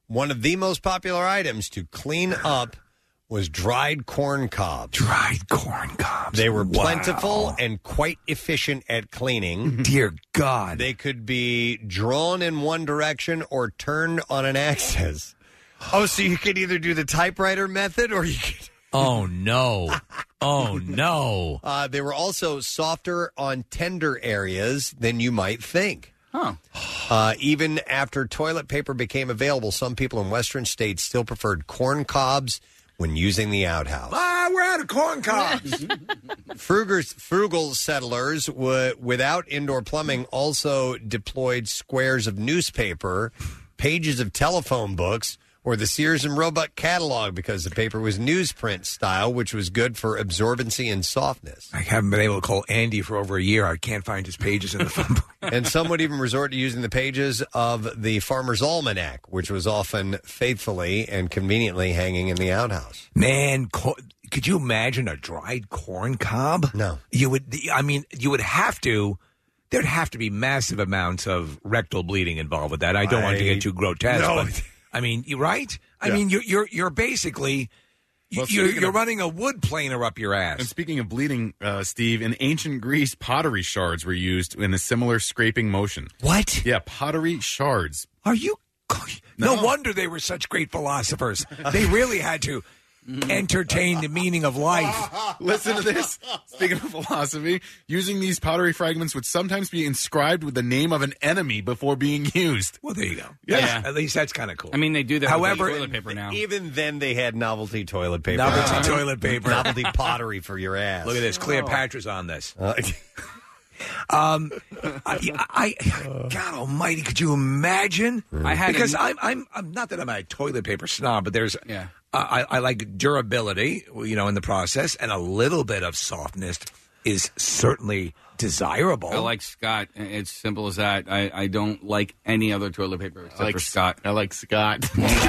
one of the most popular items to clean up was dried corn cobs. Dried corn cobs. They were Wow. plentiful and quite efficient at cleaning. Dear God. They could be drawn in one direction or turned on an axis. Oh, so you could either do the typewriter method or you could... Oh, no. Oh, no. Uh, they were also softer on tender areas than you might think. Huh. Uh, even after toilet paper became available, some people in western states still preferred corn cobs when using the outhouse. Ah, we're out of corn cobs. Frugal's, frugal settlers w- without indoor plumbing also deployed squares of newspaper, pages of telephone books, or the Sears and Roebuck catalog because the paper was newsprint style, which was good for absorbency and softness. I haven't been able to call Andy for over a year. I can't find his pages in the phone book. And some would even resort to using the pages of the Farmer's Almanac, which was often faithfully and conveniently hanging in the outhouse. Man, co- could you imagine a dried corn cob? No. You would, I mean, you would have to, there'd have to be massive amounts of rectal bleeding involved with that. I don't want to I- get too grotesque, No. but I mean, you right? I Yeah. mean, you're you're you're basically Well, you're, speaking you're of- running a wood planer up your ass. And speaking of bleeding, uh, Steve, in ancient Greece, pottery shards were used in a similar scraping motion. What? Yeah, pottery shards. Are you? No, wonder they were such great philosophers. They really had to entertain the meaning of life. Listen to this. Speaking of philosophy, using these pottery fragments would sometimes be inscribed with the name of an enemy before being used. Well, there you go. Yeah. At least that's kind of cool. I mean, they do that However, with toilet paper now. Even then, they had novelty toilet paper. Novelty toilet paper. Novelty pottery for your ass. Look at this. Cleopatra's on this. Uh, Um, I, I, God Almighty, could you imagine? I had because a- I'm, I'm, I'm not that I'm a toilet paper snob, but there's, Yeah. uh, I, I like durability, you know, in the process, and a little bit of softness is certainly desirable. I like Scott. It's simple as that. I, I don't like any other toilet paper except I like for Scott. I like Scott.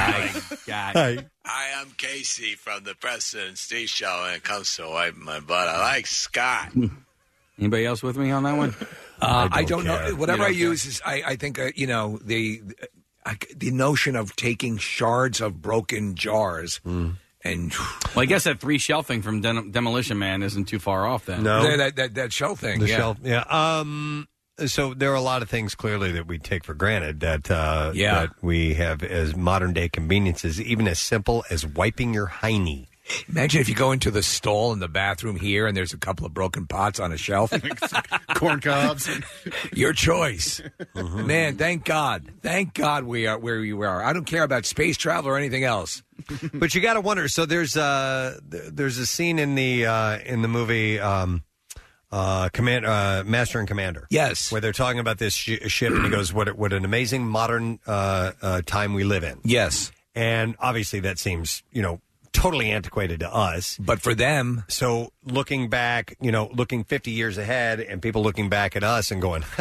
Scott. Hi, I'm Casey from the Preston and Steve Show. When it comes to wiping my butt, I like Scott. Anybody else with me on that one? Uh, I don't don't know. care. Whatever You I don't care. use is, I, I think, uh, you know, the I, the notion of taking shards of broken jars and Well, I guess that three shelf thing from Dem- Demolition Man isn't too far off then. No. that, that, that, that shell thing. the yeah. shelf. Yeah. Um. So there are a lot of things clearly that we take for granted that uh, Yeah. that we have as modern day conveniences, even as simple as wiping your hiney. Imagine if you go into the stall in the bathroom here and there's a couple of broken pots on a shelf. Corn cobs. Your choice. Man, thank God. Thank God we are where we are. I don't care about space travel or anything else. But you got to wonder. So there's uh th- there's a scene in the uh, in the movie um, uh, Command uh, Master and Commander. Yes. Where they're talking about this sh- ship, and he goes, "What what an amazing modern uh, uh, time we live in." Yes. And obviously that seems, you know, totally antiquated to us. But for them. So looking back, you know, looking fifty years ahead and people looking back at us and going,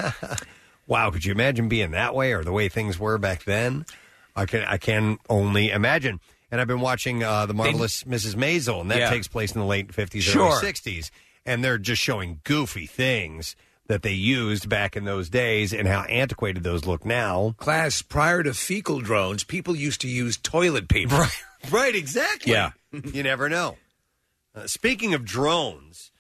wow, could you imagine being that way or the way things were back then? I can I can only imagine. And I've been watching uh, The Marvelous Missus Maisel, and that Yeah. takes place in the late fifties, Sure. early sixties. And they're just showing goofy things that they used back in those days and how antiquated those look now. Class, prior to fecal drones, people used to use toilet paper. Right, right, exactly. Yeah. You never know. Uh, speaking of drones,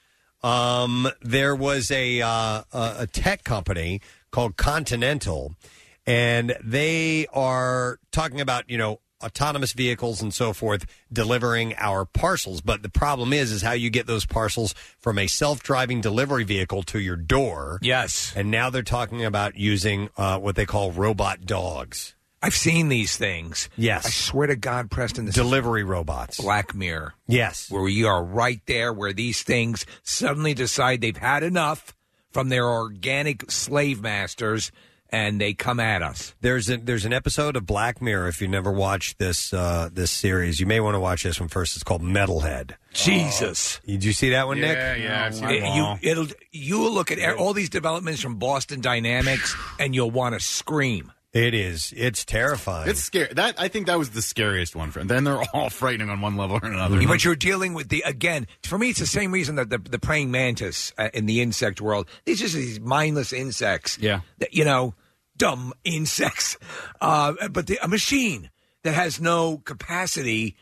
um, there was a, uh, a a tech company called Continental, and they are talking about, you know, autonomous vehicles and so forth delivering our parcels. But the problem is, is how you get those parcels from a self-driving delivery vehicle to your door. Yes. And now they're talking about using uh, what they call robot dogs. I've seen these things. Yes. I swear to God, Preston, this Delivery robots. is Black Mirror. Yes. Where you are right there where these things suddenly decide they've had enough from their organic slave masters and they come at us. There's a, there's an episode of Black Mirror. If you never watched this uh, this series, you may want to watch this one first. It's called Metalhead. Jesus. Did you see that one, Nick? Yeah, yeah, I've seen It- them you, all. it'll, you will look at all these developments from Boston Dynamics and you'll want to scream. It is. It's terrifying. It's scary. That I think that was the scariest one. For then they're all frightening on one level or another. But you're dealing with the, again, for me, it's the same reason that the, the praying mantis uh, in the insect world, these just these mindless insects. Yeah. That, you know, dumb insects. Uh, but the, a machine that has no capacity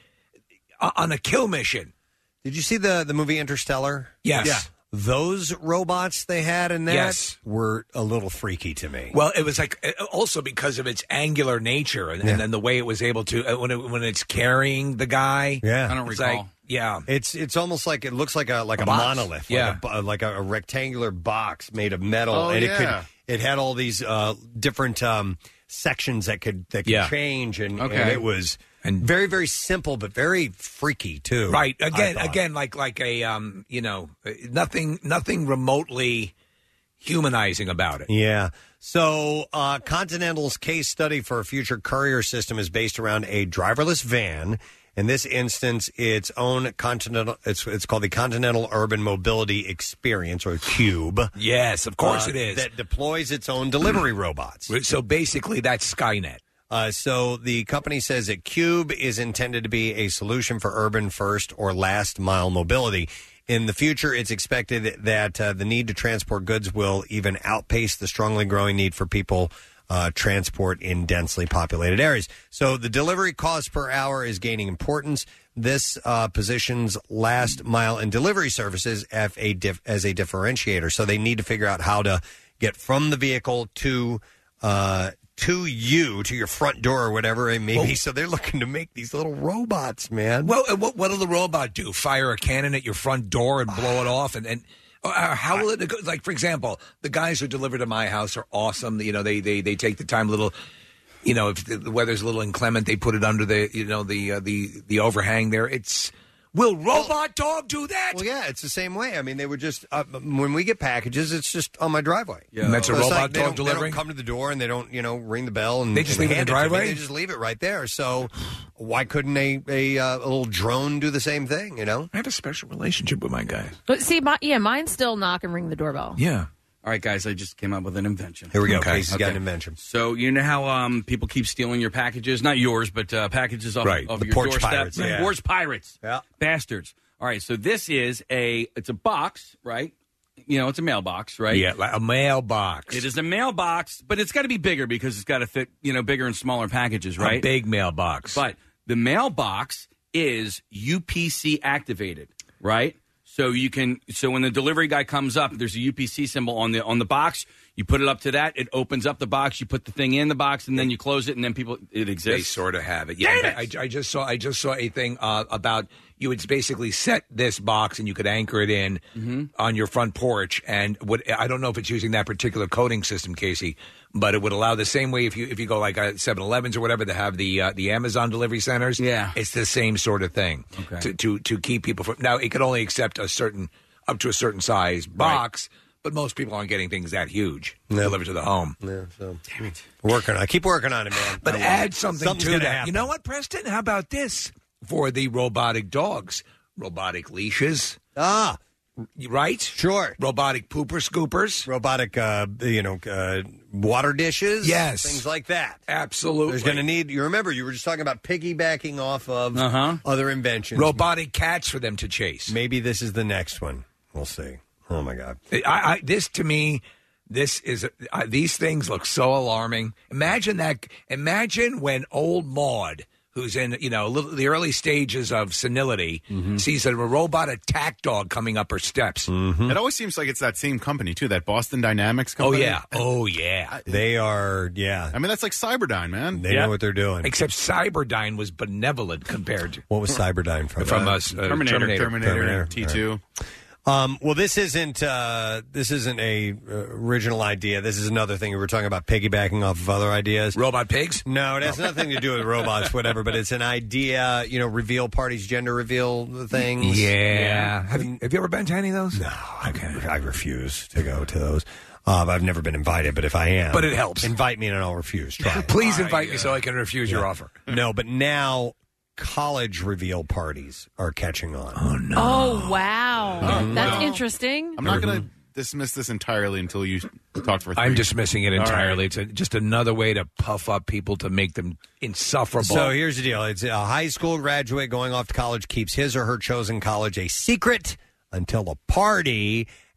on a kill mission. Did you see the, the movie Interstellar? Yes. Yeah. Those robots they had in that Yes. were a little freaky to me. Well, it was like also because of its angular nature, and, Yeah. and then the way it was able to uh, when it, when it's carrying the guy. Yeah. I don't it's recall. like, yeah, It's it's almost like it looks like a like a, A box. monolith, Yeah. like a, bo- like a, a rectangular box made of metal, Oh, and it yeah. could it had all these uh, different um, sections that could that could Yeah. change, and, Okay. and it was And- very very simple but very freaky too. right. I Again, thought. again, like like a um, you know, nothing nothing remotely humanizing about it. Yeah. So uh, Continental's case study for a future courier system is based around a driverless van. In this instance, its own Continental. It's it's called the Continental Urban Mobility Experience, or CUBE. Yes, of course uh, it is. That deploys its own delivery robots. So basically, that's Skynet. Uh, so the company says that CUBE is intended to be a solution for urban first or last mile mobility. In the future, it's expected that uh, the need to transport goods will even outpace the strongly growing need for people uh, transport in densely populated areas. So the delivery cost per hour is gaining importance. This uh, positions last mile and delivery services as a, dif- as a differentiator. So they need to figure out how to get from the vehicle to uh, to you, to your front door or whatever it may Well- be. So they're looking to make these little robots, man. Well, uh, what what'll the robot do? Fire a cannon at your front door and blow it off? And, and uh, how will it go? Like, for example, the guys who deliver to my house are awesome. You know, they they, they take the time a little. You know, if the, the weather's a little inclement, they put it under the you know the uh, the the overhang there. It's will robot dog do that? Well, yeah, it's the same way. I mean, they would just uh, when we get packages, it's just on my driveway. Yeah. And that's a So it's robot like they dog don't- They delivering? don't come to the door and they don't, you know, ring the bell and They just and leave it in hand the to me. driveway? They just leave it right there. So why couldn't a a, uh, a little drone do the same thing? You know, I have a special relationship with my guys. But see, my, yeah, mine's still knock and ring the doorbell. Yeah. All right, guys, I just came up with an invention. Here we go. Okay. Casey's got Okay. an invention. So you know how um, people keep stealing your packages? Not yours, but uh, packages off, Right. of The your porch doorstep. pirates, yeah. Porch pirates. Yeah. Bastards. All right, so this is a, it's a box, right? You know, it's a mailbox, right? Yeah, like a mailbox. It is a mailbox, but it's got to be bigger because it's got to fit, you know, bigger and smaller packages, right? A big mailbox. But the mailbox is U P C activated, right? So you can, so when the delivery guy comes up, there's a U P C symbol on the on the box. You put it up to that, it opens up the box. You put the thing in the box, and then you close it, and then people it They exists. sort of have it. Yeah, I, I just saw. I just saw a thing uh, about you would basically set this box and you could anchor it in Mm-hmm. on your front porch. And what I don't know if it's using that particular coding system, Casey, but it would allow the same way if you if you go like a seven elevens or whatever that have the uh, the Amazon delivery centers. Yeah, it's the same sort of thing. Okay. To to to keep people from now, it could only accept a certain up to a certain size box. But most people aren't getting things that huge delivered to the home. Yeah, so damn it, working on. I keep working on it, man. But I love add it. something Something's to gonna that. happen. You know what, Preston? How about this for the robotic dogs? Robotic leashes. Ah, right? Sure. Robotic pooper scoopers. Robotic, uh, you know, uh, water dishes. Yes. Things like that. Absolutely. There's going to need. You remember, you were just talking about piggybacking off of Uh-huh. other inventions. Robotic cats for them to chase. Maybe this is the next one. We'll see. Oh my God. I, I, this to me, this is uh, these things look so alarming. Imagine that. Imagine when old Maud, who's in you know little, the early stages of senility, sees a robot attack dog coming up her steps. It always seems like it's that same company too, that Boston Dynamics Oh company. yeah, oh yeah. They are. Yeah. I mean, that's like Cyberdyne, man. They know what they're doing. Except Cyberdyne was benevolent compared to What was Cyberdyne from? from Uh, us uh, Terminator, Terminator. Terminator, Terminator. T two. Um, well, this isn't uh, this isn't a uh, original idea. This is another thing. We were talking about piggybacking off of other ideas. Robot pigs? No, it has nothing to do with robots, whatever. But it's an idea. You know, reveal parties, gender reveal things. Yeah. Have you have you ever been to any of those? No, I, I refuse to go to those. Um, I've never been invited, but if I am, But it helps. Invite me and I'll refuse. Try. it. Please invite me so I can refuse your offer. No, but now college reveal parties are catching on. Oh no! Oh, wow. Oh, That's no. interesting. I'm not going to dismiss this entirely until you talk for three. I'm dismissing it All right. entirely. It's a, just another way to puff up people to make them insufferable. So here's the deal. It's a high school graduate going off to college keeps his or her chosen college a secret until the party,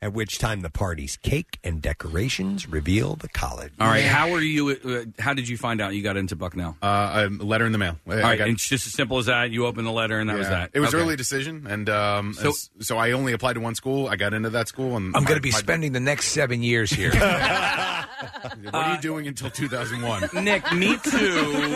at which time the party's cake and decorations reveal the college. All right, how are you? Uh, how did you find out you got into Bucknell? Uh, a letter in the mail. All right, and it's just as simple as that. You opened the letter, and that was Yeah. that. It was Okay. early decision, and um, So- so, so I only applied to one school. I got into that school, and I'm my- going to be my- spending the next seven years here. What are you doing until two thousand one? Nick, me too.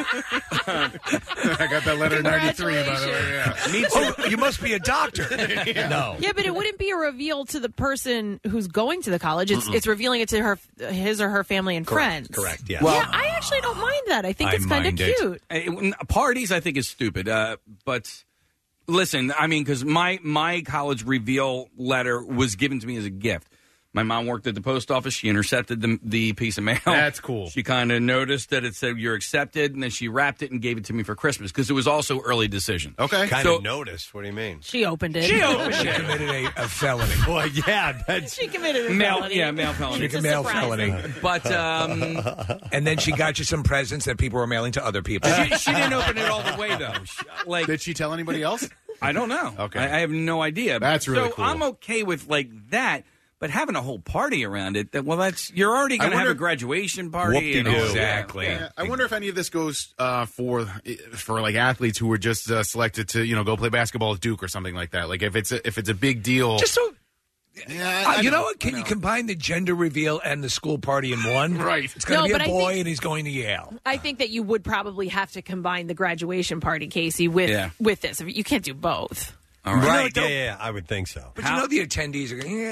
I got that letter in ninety-three, by the way. Yeah. Me too. Oh, you must be a doctor. No. Yeah, but it wouldn't be a reveal to the person who's going to the college. It's Mm-mm. it's revealing it to her, his or her family and Correct, friends. correct, yeah. Well- yeah, I actually don't mind that. I think I it's kind of mind it. cute. Uh, Parties, I think, is stupid. Uh, but listen, I mean, because my my college reveal letter was given to me as a gift. My mom worked at the post office. She intercepted the, the piece of mail. That's cool. She kind of noticed that it said you're accepted, and then she wrapped it and gave it to me for Christmas because it was also early decision. Okay. Kind So- of noticed. What do you mean? She opened it. She opened She it. committed a, a felony. Well, yeah. That's, She committed a Mail, felony. yeah, mail felony. She It's a committed a surprise. felony. But um, And then she got you some presents that people were mailing to other people. she, she didn't open it all the way, though. She- like, Did she tell anybody else? I don't know. Okay. I, I have no idea. That's really so cool. I'm okay with like that, but having a whole party around it, that well, that's you're already going to have wonder- a graduation party. Whoop-de-doo. and all- Exactly. Yeah, I wonder if any of this goes uh, for for like athletes who were just uh, selected to you know go play basketball at Duke or something like that. Like if it's a, if it's a big deal. Just so. yeah, Uh, I you know know, what? Can I you know. combine the gender reveal and the school party in one? Right. It's going to No, be but a I boy think- and he's going to Yale. I think that you would probably have to combine the graduation party, Casey, with Yeah. with this. You can't do both. All right. Right. No, Yeah, don't- yeah, yeah, I would think so. But How- you know the attendees are going,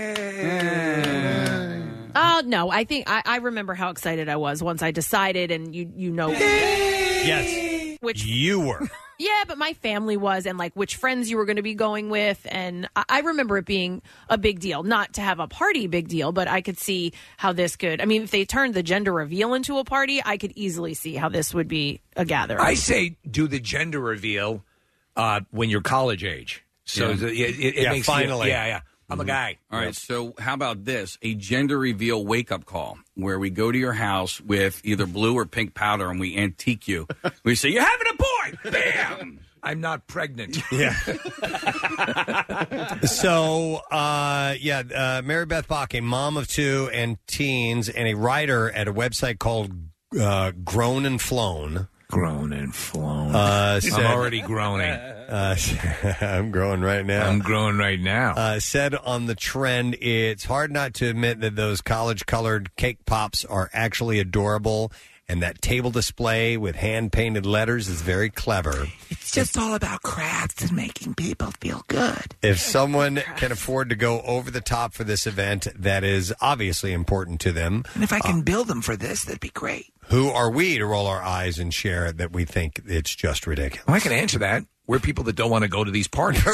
yeah. Oh no, I think I, I remember how excited I was once I decided, and you you know Yes. which You were. yeah, but my family was, and like which friends you were going to be going with, and I, I remember it being a big deal. Not to have a party, big deal, but I could see how this could. I mean, if they turned the gender reveal into a party, I could easily see how this would be a gathering. I say do the gender reveal uh, when you're college age. So Yeah. the- it, it, it Yeah, makes you- finally. yeah, yeah. I'm a guy. All right, so how about this? A gender reveal wake up call where we go to your house with either blue or pink powder and we antique you. We say, You're having a boy! Bam! I'm not pregnant. Yeah. so, uh, yeah, uh, Mary Beth Bach, a mom of two and teens, and a writer at a website called uh, Grown and Flown. Grown and flown. Uh, said- I'm already groaning. Uh, I'm growing right now. I'm growing right now. Uh, said on the trend, it's hard not to admit that those college colored cake pops are actually adorable, and that table display with hand painted letters is very clever. It's just all about crafts and making people feel good. If someone can afford to go over the top for this event, that is obviously important to them. And if I can build them for this, that'd be great. Who are we to roll our eyes and share that we think it's just ridiculous? Well, I can answer that. We're people that don't want to go to these parties.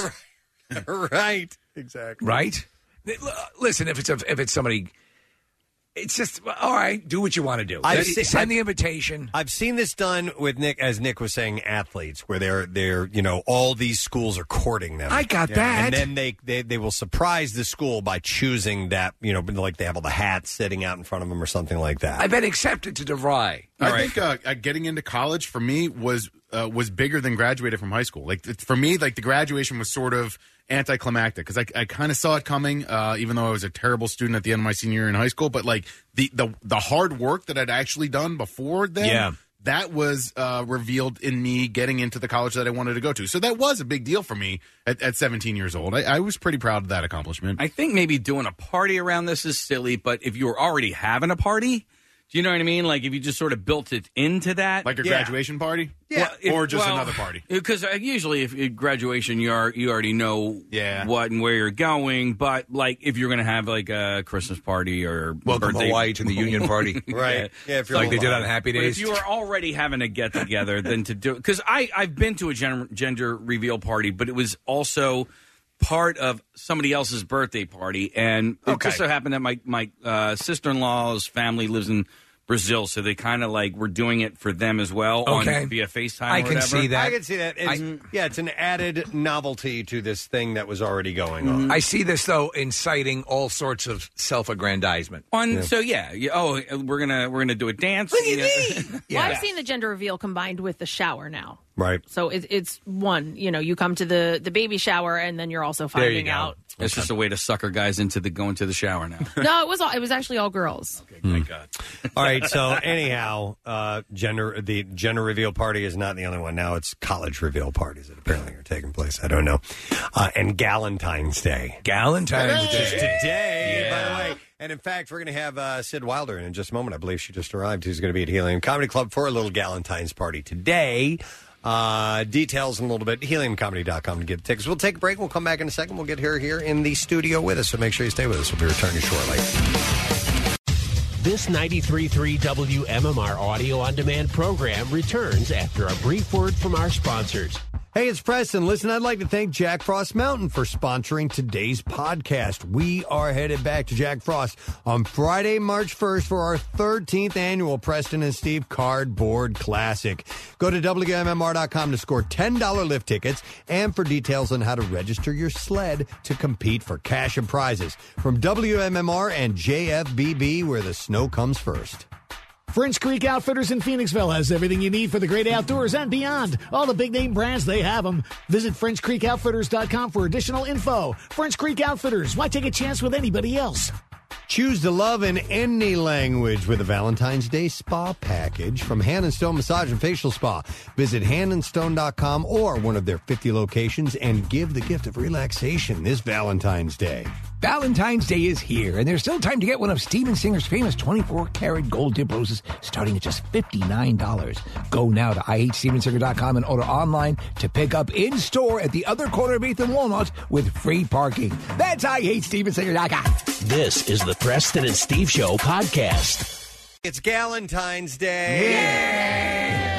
Right. Exactly. Right? L- Listen, if it's a, if it's somebody, it's just all right. Do what you want to do. I've Send se- Send I've- the invitation. I've seen this done with Nick, as Nick was saying, athletes, where they're they're you know all these schools are courting them. I got that. and then they, they they will surprise the school by choosing that you know like they have all the hats sitting out in front of them or something like that. I've been accepted to DeVry. I think uh, uh, getting into college for me was uh, was bigger than graduating from high school. Like it- for me, like the graduation was sort of anticlimactic because I, I kind of saw it coming, uh, even though I was a terrible student at the end of my senior year in high school. But like the the the hard work that I'd actually done before then, Yeah. that was uh, revealed in me getting into the college that I wanted to go to. So that was a big deal for me at, at seventeen years old. I, I was pretty proud of that accomplishment. I think maybe doing a party around this is silly, but if you were already having a party, do you know what I mean? Like if you just sort of built it into that, Like a Yeah. graduation party? Yeah, Or just well, another party? Because uh, usually, if at graduation, you are you already know Yeah. what and where you're going. But like, if you're going to have like a Christmas party or Welcome birthday, Hawaii to the Union Party. Right. Yeah, if you're like they did alive. on Happy But Days. if you are already having a get together, then to do because I I've been to a gender, gender reveal party, but it was also part of somebody else's birthday party, and it Okay. just so happened that my my uh, sister in law's family lives in Brazil, so they kind of like were doing it for them as well Okay. on via FaceTime. I or can whatever. see that. I can see that. It's, yeah, it's an added novelty to this thing that was already going on. I see this though inciting all sorts of self-aggrandizement. On so yeah, yeah, oh we're gonna we're gonna do a dance. Look at Yeah. me. Well, I've seen the gender reveal combined with the shower now. Right. So it, it's one, you know, you come to the, the baby shower and then you're also finding out. It's just a way to sucker guys into the going to the shower now. No, it was all, it was actually all girls. Okay, thank God. All right, so anyhow, uh, gender the gender reveal party is not the only one. Now it's college reveal parties that apparently are taking place. I don't know. Uh, and Galentine's Day. Galentine's Just Day. today, Yeah. by the way. And in fact, we're going to have uh, Sid Wilder in just a moment. I believe she just arrived. Who's going to be at Helium Comedy Club for a little Galentine's party today. Uh, details in a little bit. helium comedy dot com to get tickets. We'll take a break. We'll come back in a second. We'll get her here in the studio with us. So make sure you stay with us. We'll be returning shortly. This ninety-three point three W M M R audio on demand program returns after a brief word from our sponsors. Hey, it's Preston. Listen, I'd like to thank Jack Frost Mountain for sponsoring today's podcast. We are headed back to Jack Frost on Friday, March first for our thirteenth annual Preston and Steve Cardboard Classic. Go to W M M R dot com to score ten dollars lift tickets and for details on how to register your sled to compete for cash and prizes. From W M M R and J F B B, where the snow comes first. French Creek Outfitters in Phoenixville has everything you need for the great outdoors and beyond. All the big name brands, they have them. Visit French Creek Outfitters dot com for additional info. French Creek Outfitters, why take a chance with anybody else? Choose to love in any language with a Valentine's Day spa package from Hand and Stone Massage and Facial Spa. Visit hand and stone dot com or one of their fifty locations and give the gift of relaxation this Valentine's Day. Valentine's Day is here, and there's still time to get one of Steven Singer's famous twenty-four karat gold dip roses starting at just fifty-nine dollars. Go now to I hate steven singer dot com and order online to pick up in-store at the other corner of eighth and Walnut with free parking. That's I hate steven singer dot com. This is the Preston and Steve Show podcast. It's Galentine's Day.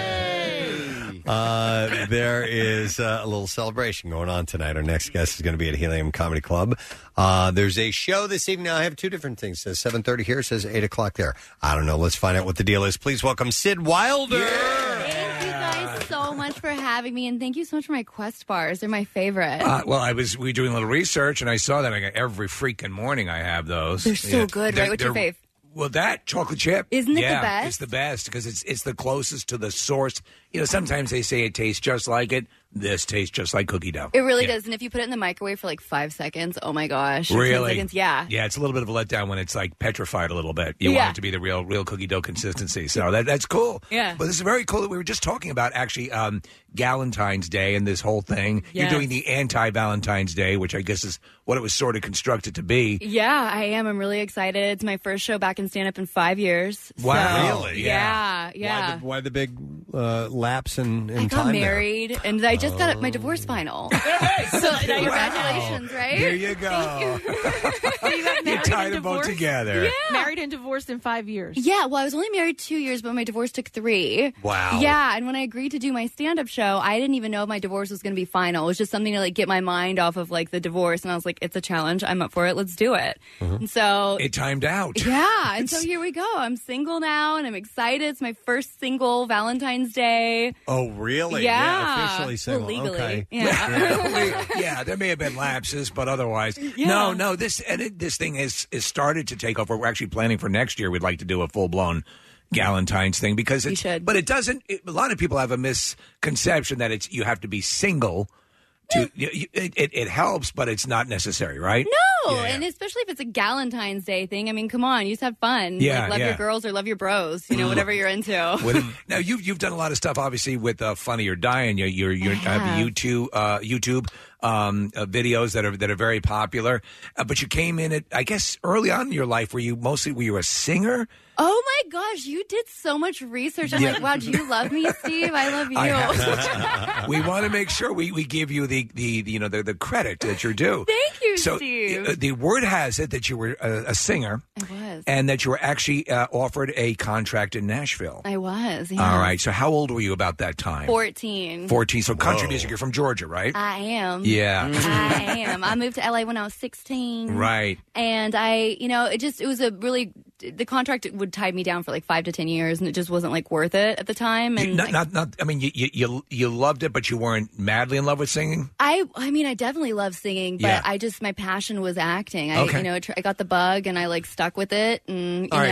Uh, there is uh, a little celebration going on tonight. Our next guest is going to be at Helium Comedy Club. Uh, there's a show this evening. I have two different things. It says seven thirty here. It says eight o'clock there. I don't know. Let's find out what the deal is. Please welcome Sid Wilder. Thank you guys so much for having me, and thank you so much for my Quest bars. They're my favorite. Uh, well, I was we were doing a little research, and I saw that I got every freaking morning. I have those. They're so good, right? What's your fave? Well, that chocolate chip, isn't it yeah, the best? It's the best because it's it's the closest to the source. You know, sometimes they say it tastes just like it. This tastes just like cookie dough. It really Yeah. does. And if you put it in the microwave for like five seconds, oh my gosh. Really? ten seconds, yeah. Yeah, it's a little bit of a letdown when it's like petrified a little bit. You Yeah. want it to be the real, real cookie dough consistency. So that that's cool. Yeah. But this is very cool that we were just talking about actually um, Galentine's Day and this whole thing. Yes. You're doing the anti-Valentine's Day, which I guess is what it was sort of constructed to be. Yeah, I am. I'm really excited. It's my first show back in stand-up in five years. Wow. So, Really? Yeah, yeah. Why the, why the big uh, lapse in, in I got time there? married, and I just got my divorce final. So congratulations, right? Here you go. So you got You married tied and them both divorced? together. Yeah. Married and divorced in five years. Yeah, well, I was only married two years, but my divorce took three. Wow. Yeah, and when I agreed to do my stand-up show, I didn't even know my divorce was going to be final. It was just something to like get my mind off of like the divorce, and I was like, it's a challenge. I'm up for it. Let's do it. And so It timed out. yeah, and so here we go. I'm single now, and I'm excited. It's my first single Valentine's Day. Oh, really? Yeah. officially single. Well, legally, Okay. yeah. yeah, there may have been lapses, but otherwise, Yeah. no, no. This and it, this thing is is started to take over. We're actually planning for next year. We'd like to do a full blown Galentine's thing because it's. But it doesn't. It, a lot of people have a misconception that it's you have to be single. To you, you- it, it, it helps, but it's not necessary, right? No, Yeah, yeah. and especially if it's a Galentine's Day thing. I mean, come on, you just have fun. Yeah, like, love yeah. your girls or love your bros. You know, whatever you're into. With- now you've you've done a lot of stuff, obviously, with uh, Funny or Dying. You you're, you're have have. YouTube uh, YouTube um, uh, videos that are that are very popular. Uh, but you came in at I guess early on in your life, were you mostly were you a singer? Oh my gosh, you did so much research. I'm Yeah. like, wow, do you love me, Steve? I love you. I have- we want to make sure we, we give you the, the, the you know the, the credit that you're due. Thank you, so, Steve. uh, the word has it that you were a, a singer. I was. And that you were actually uh, offered a contract in Nashville. I was. Yeah. All right. So how old were you about that time? fourteen. fourteen. So country music. You're from Georgia, right? I am. Yeah. I am. I moved to L A when I was sixteen. Right. And I, you know, it just, it was a really, the contract would tie me down for like five to ten years, and it just wasn't like worth it at the time. And You- not, I- not, not. I mean, you, you, you, you loved it, but you weren't madly in love with singing. I, I mean, I definitely love singing, but Yeah. I just, my passion was acting. I, Okay. you know, tr- I got the bug and I like stuck with it, and you All right. know.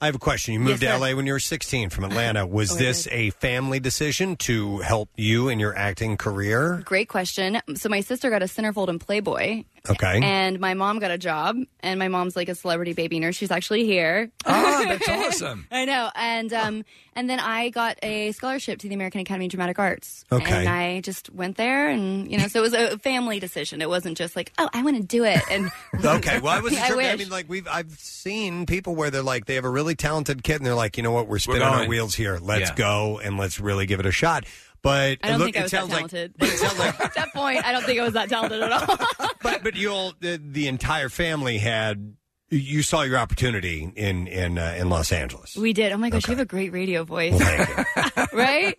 I have a question. You moved Yes, to sir. L A when you were sixteen from Atlanta. Was Oh, I this did. a family decision to help you in your acting career? Great question. So my sister got a centerfold in Playboy. Okay. And my mom got a job, and my mom's like a celebrity baby nurse. She's actually here. Oh, that's awesome. I know. And um, and then I got a scholarship to the American Academy of Dramatic Arts. Okay. And I just went there, and you know, so it was a family decision. It wasn't just like, oh, I want to do it. And Okay, well, I wasn't I sure. I wish. mean, like we've I've seen people where they're like they have a really talented kid and they're like, you know what, we're spinning our going. wheels here. Let's Yeah. go and let's really give it a shot. But I don't look, think I it was that sounds like, talented. but it sounds like, At that point, I don't think I was that talented at all. but but you all the, the entire family had you saw your opportunity in in uh, in Los Angeles. We did. Oh my gosh, you have a great radio voice. Right?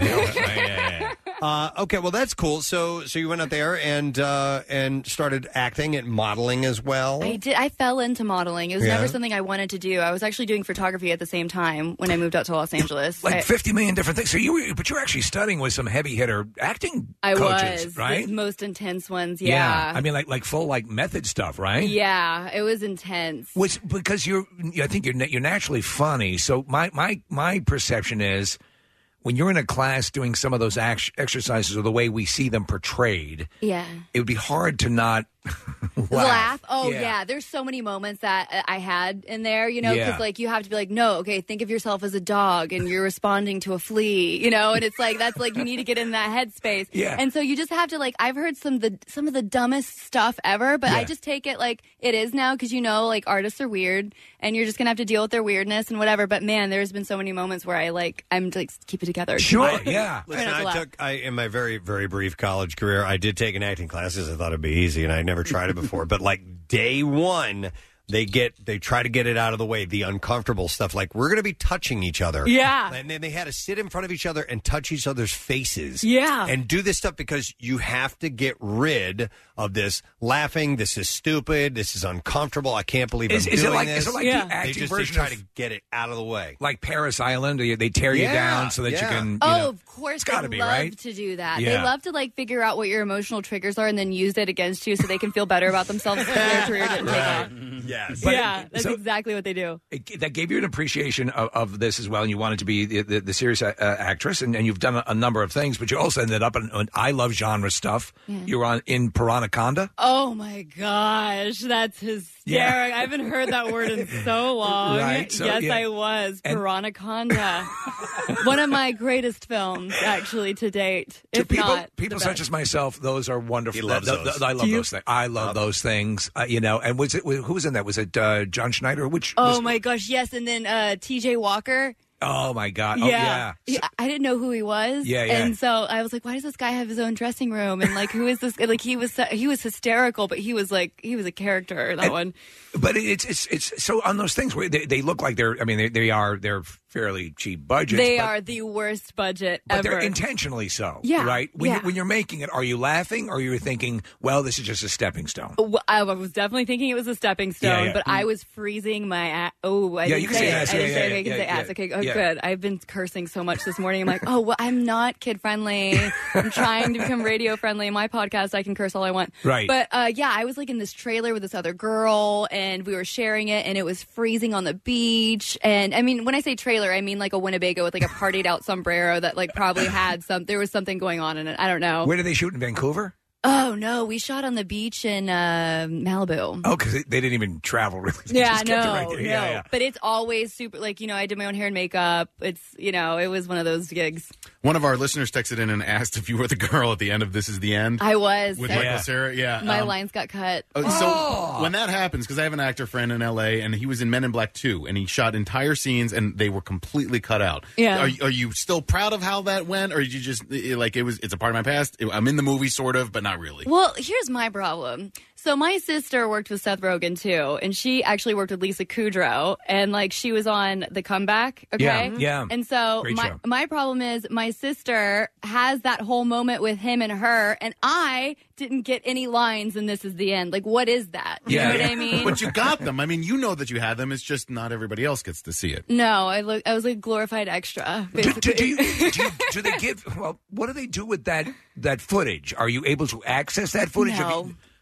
Uh, okay, well that's cool. So so you went out there and uh, and started acting and modeling as well. I did. I fell into modeling. It was Yeah. never something I wanted to do. I was actually doing photography at the same time when I moved out to Los Angeles. Like I, fifty million different things. So you were, but you were actually studying with some heavy hitter acting I coaches, was right? the most intense ones. Yeah. I mean, like like full like method stuff, right? Yeah, it was intense. Which because you're, I think you're you're naturally funny. So my my my perception is when you're in a class doing some of those act- exercises or the way we see them portrayed, Yeah. it would be hard to not laugh. Laugh. Oh Yeah. yeah. There's so many moments that uh, I had in there, you know, because Yeah. like you have to be like, no, okay, think of yourself as a dog and you're responding to a flea, you know, and it's like that's like you need to get in that headspace. Yeah. And so you just have to like I've heard some of the some of the dumbest stuff ever, but I Yeah. just take it like it is now because you know like artists are weird and you're just gonna have to deal with their weirdness and whatever. But man, there's been so many moments where I like I'm like keep it together. Sure. Yeah. Listen, Try not to I laugh. took I in my very very brief college career, I did take an acting classes. I thought it'd be easy, and I never tried it before. But like day one, they get they try to get it out of the way, the uncomfortable stuff. Like we're going to be touching each other, Yeah. and then they had to sit in front of each other and touch each other's faces, Yeah. and do this stuff because you have to get rid of this laughing. This is stupid. This is uncomfortable. I can't believe Is, I'm is it doing like this. is it like Yeah. the they acting just they version try of to get it out of the way. like Paris Island? They they tear you Yeah, down so that yeah. you can. You Oh, know, of course. It's gotta they be, love right? to do that. Yeah. They love to like figure out what your emotional triggers are and then use it against you so they can feel better about themselves if their career didn't take off. Yes. But yeah, it- that's so- exactly what they do. It, that gave you an appreciation of, of this as well, and you wanted to be the, the, the serious uh, actress, and, and you've done a, a number of things, but you also ended up on, on I Love genre stuff. Yeah. You were on in Piranaconda. Oh my gosh, that's hysterical. Yeah. I haven't heard that word in so long. Right, so, yes, yeah. I was. And- Piranaconda. One of my greatest films, actually, to date. To If people, not, people the such best. as myself, those are wonderful. He loves Th- th- those. I love Do you? those things. I love those things. Uh, you know, and was it who was in that? Was it uh, John Schneider? Which? Oh was- my gosh, yes. And then uh, T J Walker. Oh my God! Oh yeah. Yeah, I didn't know who he was. Yeah, yeah. And so I was like, why does this guy have his own dressing room? And like, who is this? Like, he was he was hysterical, but he was like he was a character. That And- one. But it's it's it's so on those things where they, they look like they're. I mean, they, they are they're fairly cheap budgets. They but, are the worst budget but ever. they're intentionally so. Yeah, Right. When yeah. you when you're making it, are you laughing or are you thinking, well, this is just a stepping stone? Well, I was definitely thinking it was a stepping stone, Yeah, yeah. but I was freezing my ass. Oh, I Yeah, didn't you can say say it. ass, I yeah, didn't yeah, say it. I yeah, can say yeah, ass. Okay, oh, yeah. good. I've been cursing so much this morning. I'm like, oh, well, I'm not kid friendly. I'm trying to become radio friendly. In my podcast, I can curse all I want. Right. But uh, yeah, I was like in this trailer with this other girl, and we were sharing it, and it was freezing on the beach. And I mean, when I say trailer, I mean like a Winnebago with like a partied out sombrero that like probably had some. There was something going on in it. I don't know. Where did they shoot in Vancouver? Oh no, we shot on the beach in uh, Malibu. Oh, because they, they didn't even travel really. They Yeah, just kept it no, right there. no. Yeah, yeah. But it's always super. Like you know, I did my own hair and makeup. It's you know, it was one of those gigs. One of our listeners texted in and asked if you were the girl at the end of This Is the End. I was. With I- Michael Cera. Yeah. My um, lines got cut. Uh, So when that happens, because I have an actor friend in L A and he was in Men in Black two, and he shot entire scenes and they were completely cut out. Yeah. Are, are you still proud of how that went, or did you just eh, like it was? It's a part of my past. I'm in the movie, sort of, but not really. Well, here's my problem. So my sister worked with Seth Rogen too, and she actually worked with Lisa Kudrow, and like she was on The Comeback. Okay, Yeah, yeah. And so Great my show. my problem is my sister has that whole moment with him and her, and I didn't get any lines, and This Is the End. Like, what is that? You know what I mean? But you got them. I mean, you know that you had them. It's just not everybody else gets to see it. No, I look. I was like glorified extra. Do, Basically. do, do, you, do, you, do they give? Well, what do they do with that that footage? Are you able to access that footage? No. Have you-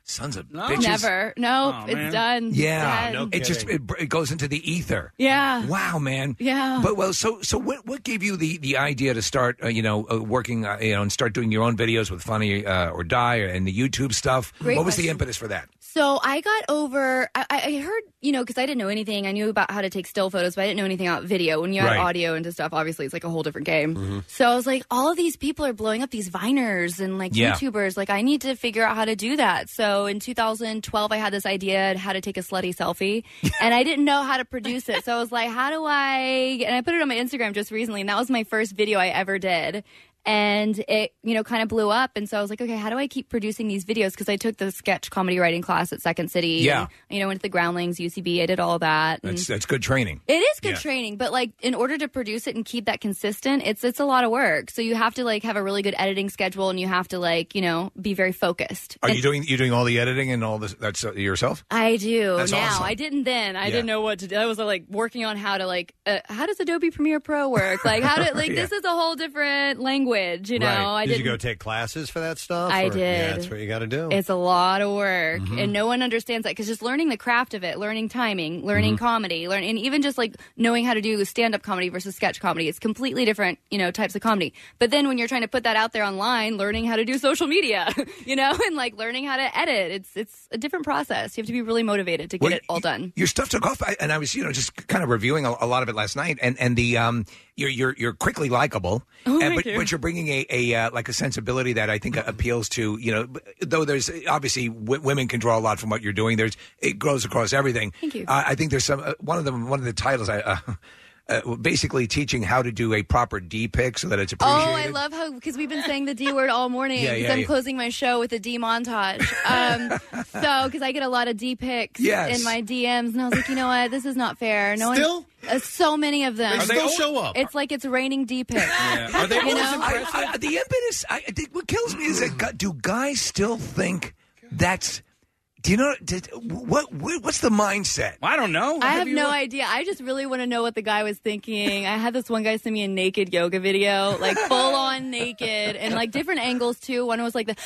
Sons of No. bitches. Never. Nope. Oh, it's man. done. Yeah, Dead. it just it, it goes into the ether. Yeah. Wow, man. Yeah. But well, so so what what gave you the the idea to start uh, you know uh, working uh, you know and start doing your own videos with Funny uh, or Die and the YouTube stuff? Great what was the question. impetus for that? So I got over, I, I heard, you know, because I didn't know anything. I knew about how to take still photos, but I didn't know anything about video. When you add Right. audio into stuff, obviously it's like a whole different game. Mhm. So I was like, all of these people are blowing up, these Viners and like Yeah. YouTubers. Like, I need to figure out how to do that. So in two thousand twelve, I had this idea of how to take a slutty selfie, and I didn't know how to produce it. So I was like, how do I, and I put it on my Instagram just recently, and that was my first video I ever did. And it, you know, kind of blew up. And so I was like, okay, how do I keep producing these videos? Because I took the sketch comedy writing class at Second City. Yeah. And, you know, went to the Groundlings, U C B. I did all that. And That's that's good training. it is good Yeah. training, but like in order to produce it and keep that consistent, it's it's a lot of work. So you have to like have a really good editing schedule, and you have to like, you know, be very focused. Are And you doing you doing all the editing and all this? That's uh, yourself. I do That's now. awesome. I didn't then. I Yeah. didn't know what to do. I was like working on how to like uh, how does Adobe Premiere Pro work? Like how to like Yeah. this is a whole different language, you know. Right. I did didn't you go take classes for that stuff? I or- did. Yeah, that's what you got to do. It's a lot of work, Mhm. and no one understands that because just learning the craft of it, learning timing, learning Mhm. comedy, learn, and even just like knowing how to do stand-up comedy versus sketch comedy, it's completely different, you know, types of comedy. But then when you're trying to put that out there online, learning how to do social media, you know, and like learning how to edit, it's it's a different process. You have to be really motivated to get Well, it all done. Your stuff took off, I- and I was, you know, just kind of reviewing a, a lot of it last night, and and the um, you're you're you're quickly likable, Oh, and, thank but you. but you're bringing a a uh, like a sensibility that I think appeals to, you know, though there's obviously w- women can draw a lot from what you're doing. There's it goes across everything. Thank you. Uh, I think there's some uh, one of them one of the titles I. Uh, Uh, basically teaching how to do a proper D pic so that it's Oh, appreciated. I love how because we've been saying the D word all morning. Yeah, 'cause yeah, I'm yeah. closing my show with a D montage. Um, so because I get a lot of D pics Yes. in my D Ms, and I was like, you know what, this is not fair. No Still? one, uh, so many of them. They Are they still always- show up? It's like it's raining D pics. Are they You know? I, I, the impetus? I, I think what kills me is that gu- do guys still think that's? Do you know did, what, what? What's the mindset? I don't know. I have no idea. I just really want to know what the guy was thinking. I had this one guy send me a naked yoga video, like full on naked, and like different angles too. One was like the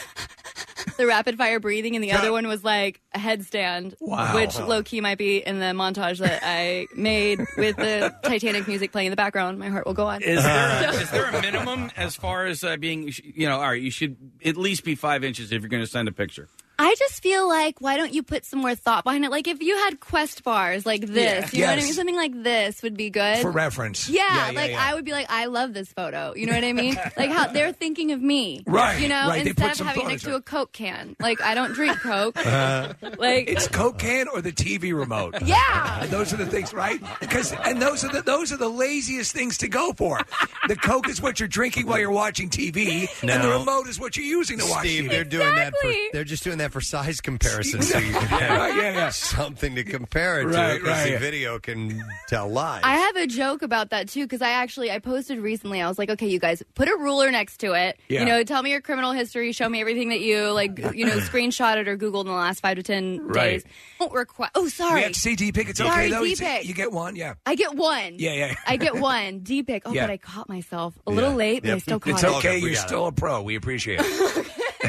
the rapid fire breathing, and the other one was like a headstand, Wow. which low key might be in the montage that I made with the Titanic music playing in the background. My heart will go on. Is there, a, is there a minimum as far as uh, being, you know, all right, you should at least be five inches if you're going to send a picture? I just feel like, why don't you put some more thought behind it? Like, if you had Quest bars like this, Yeah. you know what I Yes. mean? Something like this would be good. For reference. Yeah, Yeah, yeah, like, yeah. I would be like, I love this photo. You know what I mean? Like, how they're thinking of me. Right, You know, right. They instead put of some having thought next into to a Coke can. Like, I don't drink Coke. Uh, Like- it's Coke can or the T V remote. Yeah. And those are the things, right? Because and those are the those are the laziest things to go for. The Coke is what you're drinking while you're watching T V, and the No. remote is what you're using to watch Steve, T V. they're doing that for they're just doing that for size comparisons. So you can have Right, yeah, yeah. something to compare it to. Right, Because right. the video can tell lies. I have a joke about that too because I actually I posted recently. I was like, okay, you guys, put a ruler next to it. Yeah. You know, tell me your criminal history, show me everything that you like, you know, screenshotted or Googled in the last five to ten Right. days. Don't request. Oh, sorry. We have to see D pic. It's Sorry, okay though. D-pic. You get one, yeah. I get one. Yeah, yeah. I get one D pic. Oh, Yeah. but I caught myself a little late, but I still caught It's it. okay. You're still a pro. We appreciate it.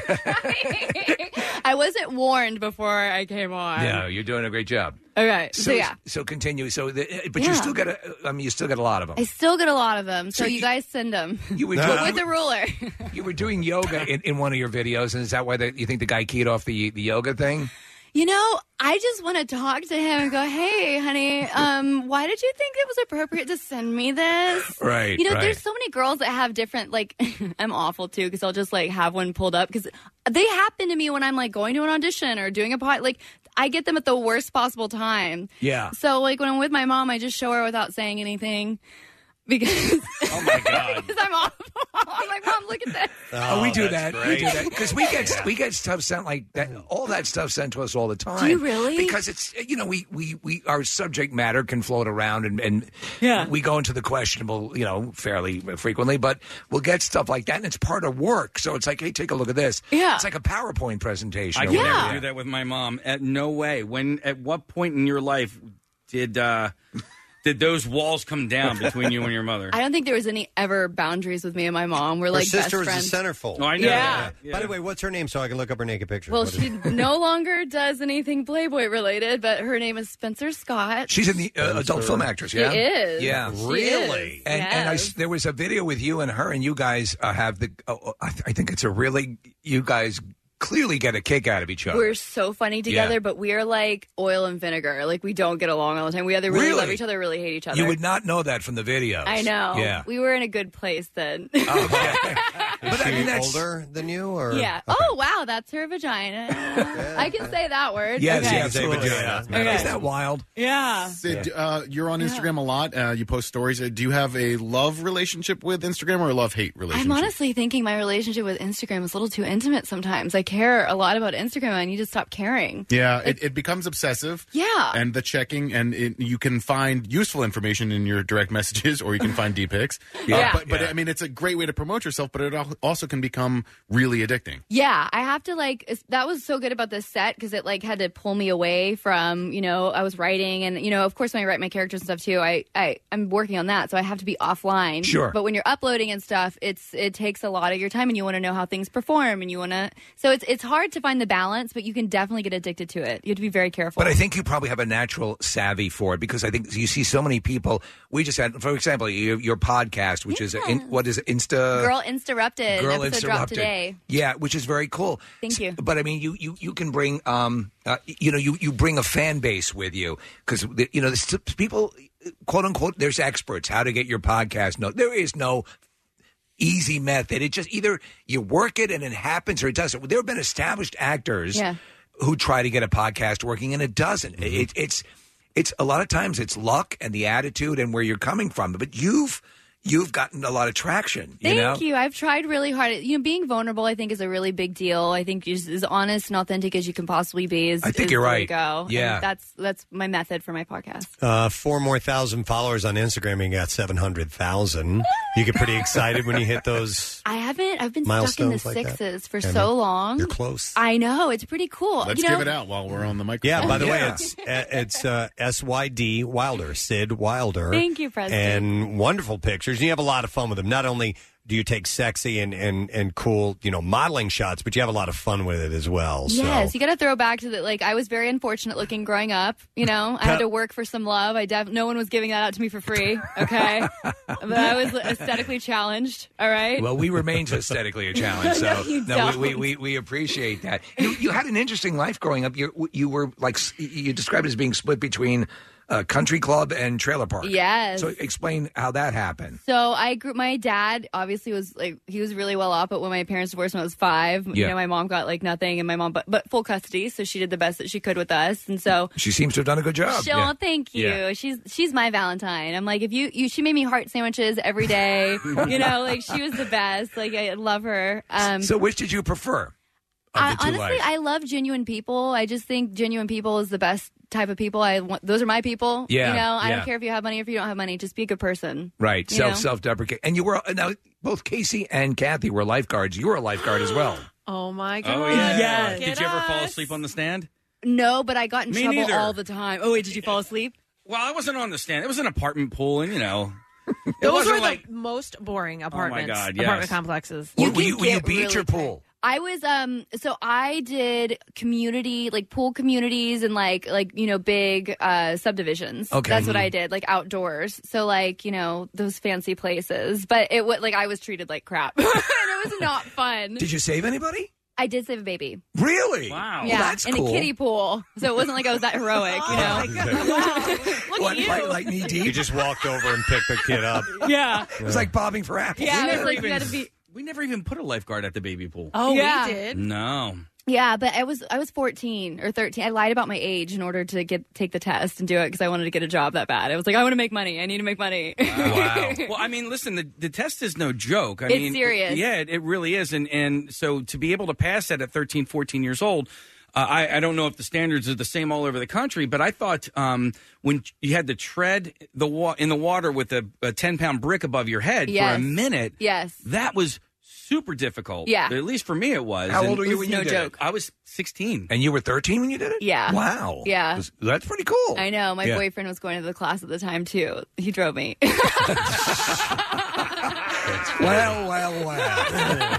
I wasn't warned before I came on. No, you're doing a great job. Okay, so, yeah. So continue. So, the, but Yeah. you still got. I mean, you still got a lot of them. I still get a lot of them, so, So you, you- guys send them You were with doing- the ruler. You were doing yoga in, in one of your videos, and is that why the, you think the guy keyed off the the yoga thing? You know, I just want to talk to him and go, "Hey, honey, um, why did you think it was appropriate to send me this?" Right, You know, right. there's so many girls that have different. Like, I'm awful too because I'll just like have one pulled up because they happen to me when I'm like going to an audition or doing a pot. Like, I get them at the worst possible time. Yeah. So like when I'm with my mom, I just show her without saying anything. Because oh my god, because I'm awful. I'm like, Mom, look at this. Oh, we do that's that. We do great. that because we get we get stuff sent like that. All that stuff sent to us all the time. Do you really? Because it's you know we we, we our subject matter can float around and, and Yeah. we go into the questionable you know fairly frequently, but we'll get stuff like that and it's part of work. So it's like, hey, take a look at this. Yeah. It's like a PowerPoint presentation. I or can whatever. never do that with my mom. At no way. When? At what point in your life did uh, did those walls come down between you and your mother? I don't think there was any ever boundaries with me and my mom. We're Her like sister best was friends. a centerfold. Oh, I know. Yeah. that. By the way, what's her name so I can look up her naked picture? Well, What is she it? no longer does anything Playboy related, but her name is Spencer Scott. She's in the uh, adult film actress, She yeah? is. Yeah. She Really? is, And, and I yes. s there was a video with you and her, and you guys uh, have the, uh, I, th- I think it's a really, you guys clearly get a kick out of each other. We're so funny together, Yeah. but we are like oil and vinegar. Like, we don't get along all the time. We either really, Really? love each other or really hate each other. You would not know that from the videos. I know. Yeah. We were in a good place then. Is But I she mean, that's- older than you? Or? Yeah. Oh, wow. That's her vagina. I can say that word. Yes, okay. yeah, absolutely. Yeah. Okay. Isn't that wild? Yeah. Sid, uh, you're on Instagram a lot. Uh, you post stories. Uh, Do you have a love relationship with Instagram or a love-hate relationship? I'm honestly thinking my relationship with Instagram is a little too intimate sometimes. I care a lot about Instagram. I need to stop caring. Yeah, it, it becomes obsessive. Yeah. And the checking, and it, you can find useful information in your direct messages, or you can find D pics. Yeah. Uh, but but Yeah. I mean, it's a great way to promote yourself, but it al- also can become really addicting. Yeah, I have to like. it's- That was so good about this set because it like had to pull me away from you know I was writing and you know of course when I write my characters and stuff too. I I I'm working on that, so I have to be offline. Sure. But when you're uploading and stuff, it's it takes a lot of your time, and you want to know how things perform, and you want to. So it's it's hard to find the balance, but you can definitely get addicted to it. You have to be very careful. But I think you probably have a natural savvy for it because I think you see so many people. We just had, for example, your, your podcast, which is, in, what is it, Insta? Girl Interrupted. Girl Episode dropped Interrupted. today. Yeah, which is very cool. Thank you. But I mean, you you, you can bring, um, uh, you know, you, you bring a fan base with you because you know there's people, quote unquote, there's experts how to get your podcast. No, there is no easy method. It just either you work it and it happens or it doesn't. There have been established actors Yeah. who try to get a podcast working and it doesn't. It, it's it's a lot of times it's luck and the attitude and where you're coming from. But you've you've gotten a lot of traction. You Thank know? you. I've tried really hard. You know, being vulnerable, I think, is a really big deal. I think just as honest and authentic as you can possibly be is. I think is you're the way right. to go. Yeah. And that's that's my method for my podcast. Uh, four more thousand followers on Instagram, and you got seven hundred thousand. You get pretty excited when you hit those. I haven't. I've been Milestones stuck in the like that. sixes for I so mean, long. you're close. I know. It's pretty cool. Let's you know, give it out while we're on the microphone. Yeah, by the way, Yeah. it's uh, it's uh, S Y D Wilder, Sid Wilder. Thank you, Preston. And wonderful pictures. You have a lot of fun with them. Not only do you take sexy and, and, and cool, you know, modeling shots, but you have a lot of fun with it as well. So. Yes, you got to throw back to the like. I was very unfortunate looking growing up. You know, I had to work for some love. I def- no one was giving that out to me for free. Okay, but I was aesthetically challenged. All right. Well, we remain aesthetically a challenge, so No, you no, don't. we, we, we, we appreciate that. You, you had an interesting life growing up. You you were like you described it as being split between a country club and trailer park. Yes. So explain how that happened. So I grew. My dad obviously was like he was really well off, but when my parents divorced when I was five, you Yeah. know, my mom got like nothing, and my mom but but full custody, so she did the best that she could with us, and so. She seems to have done a good job. She, oh, thank you. Yeah. She's she's my Valentine. I'm like, if you, you she made me heart sandwiches every day. You know, like she was the best. Like I love her. Um, So which did you prefer? Of I, the two honestly, lives? I love genuine people. I just think genuine people is the best type of people. I want, those are my people. Yeah, You know, I yeah. don't care if you have money or if you don't have money. Just be a good person. Right, You self know? self deprecate. And you were now both Casey and Kathy were lifeguards. You were a lifeguard as well. Oh my god! Oh yeah. Yes. Did you ever fall asleep on the stand? No, but I got in Me trouble neither. all the time. Oh wait, did you fall asleep? Well, I wasn't on the stand. It was an apartment pool, and you know, it Those wasn't were like the most boring apartments. God, yes. Apartment complexes. Were, were you, can were you get beach really or pool? I was um so I did community like pool communities and like like you know big uh subdivisions. Okay. That's what Mhm. I did, like outdoors. So like, you know, those fancy places. But it was like I was treated like crap. And it was not fun. Did you save anybody? I did save a baby. Really? Wow. Yeah, Well, that's in cool. a kiddie pool. So it wasn't like I was that heroic, you know. What, like, like knee deep? You just walked over and picked the kid up. Yeah. It was like bobbing for apples. Yeah, we it was never like even, you had to be we never even put a lifeguard at the baby pool. Oh, Yeah. we did. No. Yeah, but I was I was fourteen or thirteen. I lied about my age in order to get take the test and do it because I wanted to get a job that bad. I was like, I want to make money. I need to make money. Wow. Well, I mean, listen, the, the test is no joke. I It's mean, serious. Yeah, it, it really is. And and so to be able to pass that at thirteen, fourteen years old, uh, I, I don't know if the standards are the same all over the country, but I thought um, when you had to tread the wa- in the water with a, a ten pound brick above your head for Yes. a minute, Yes. that was super difficult. Yeah. At least for me, it was. How And old were it you was when you no did joke. it? I was sixteen. And you were thirteen when you did it? Yeah. Wow. Yeah. Was- That's pretty cool. I know. My Yeah. boyfriend was going to the class at the time, too. He drove me. Well, well, well.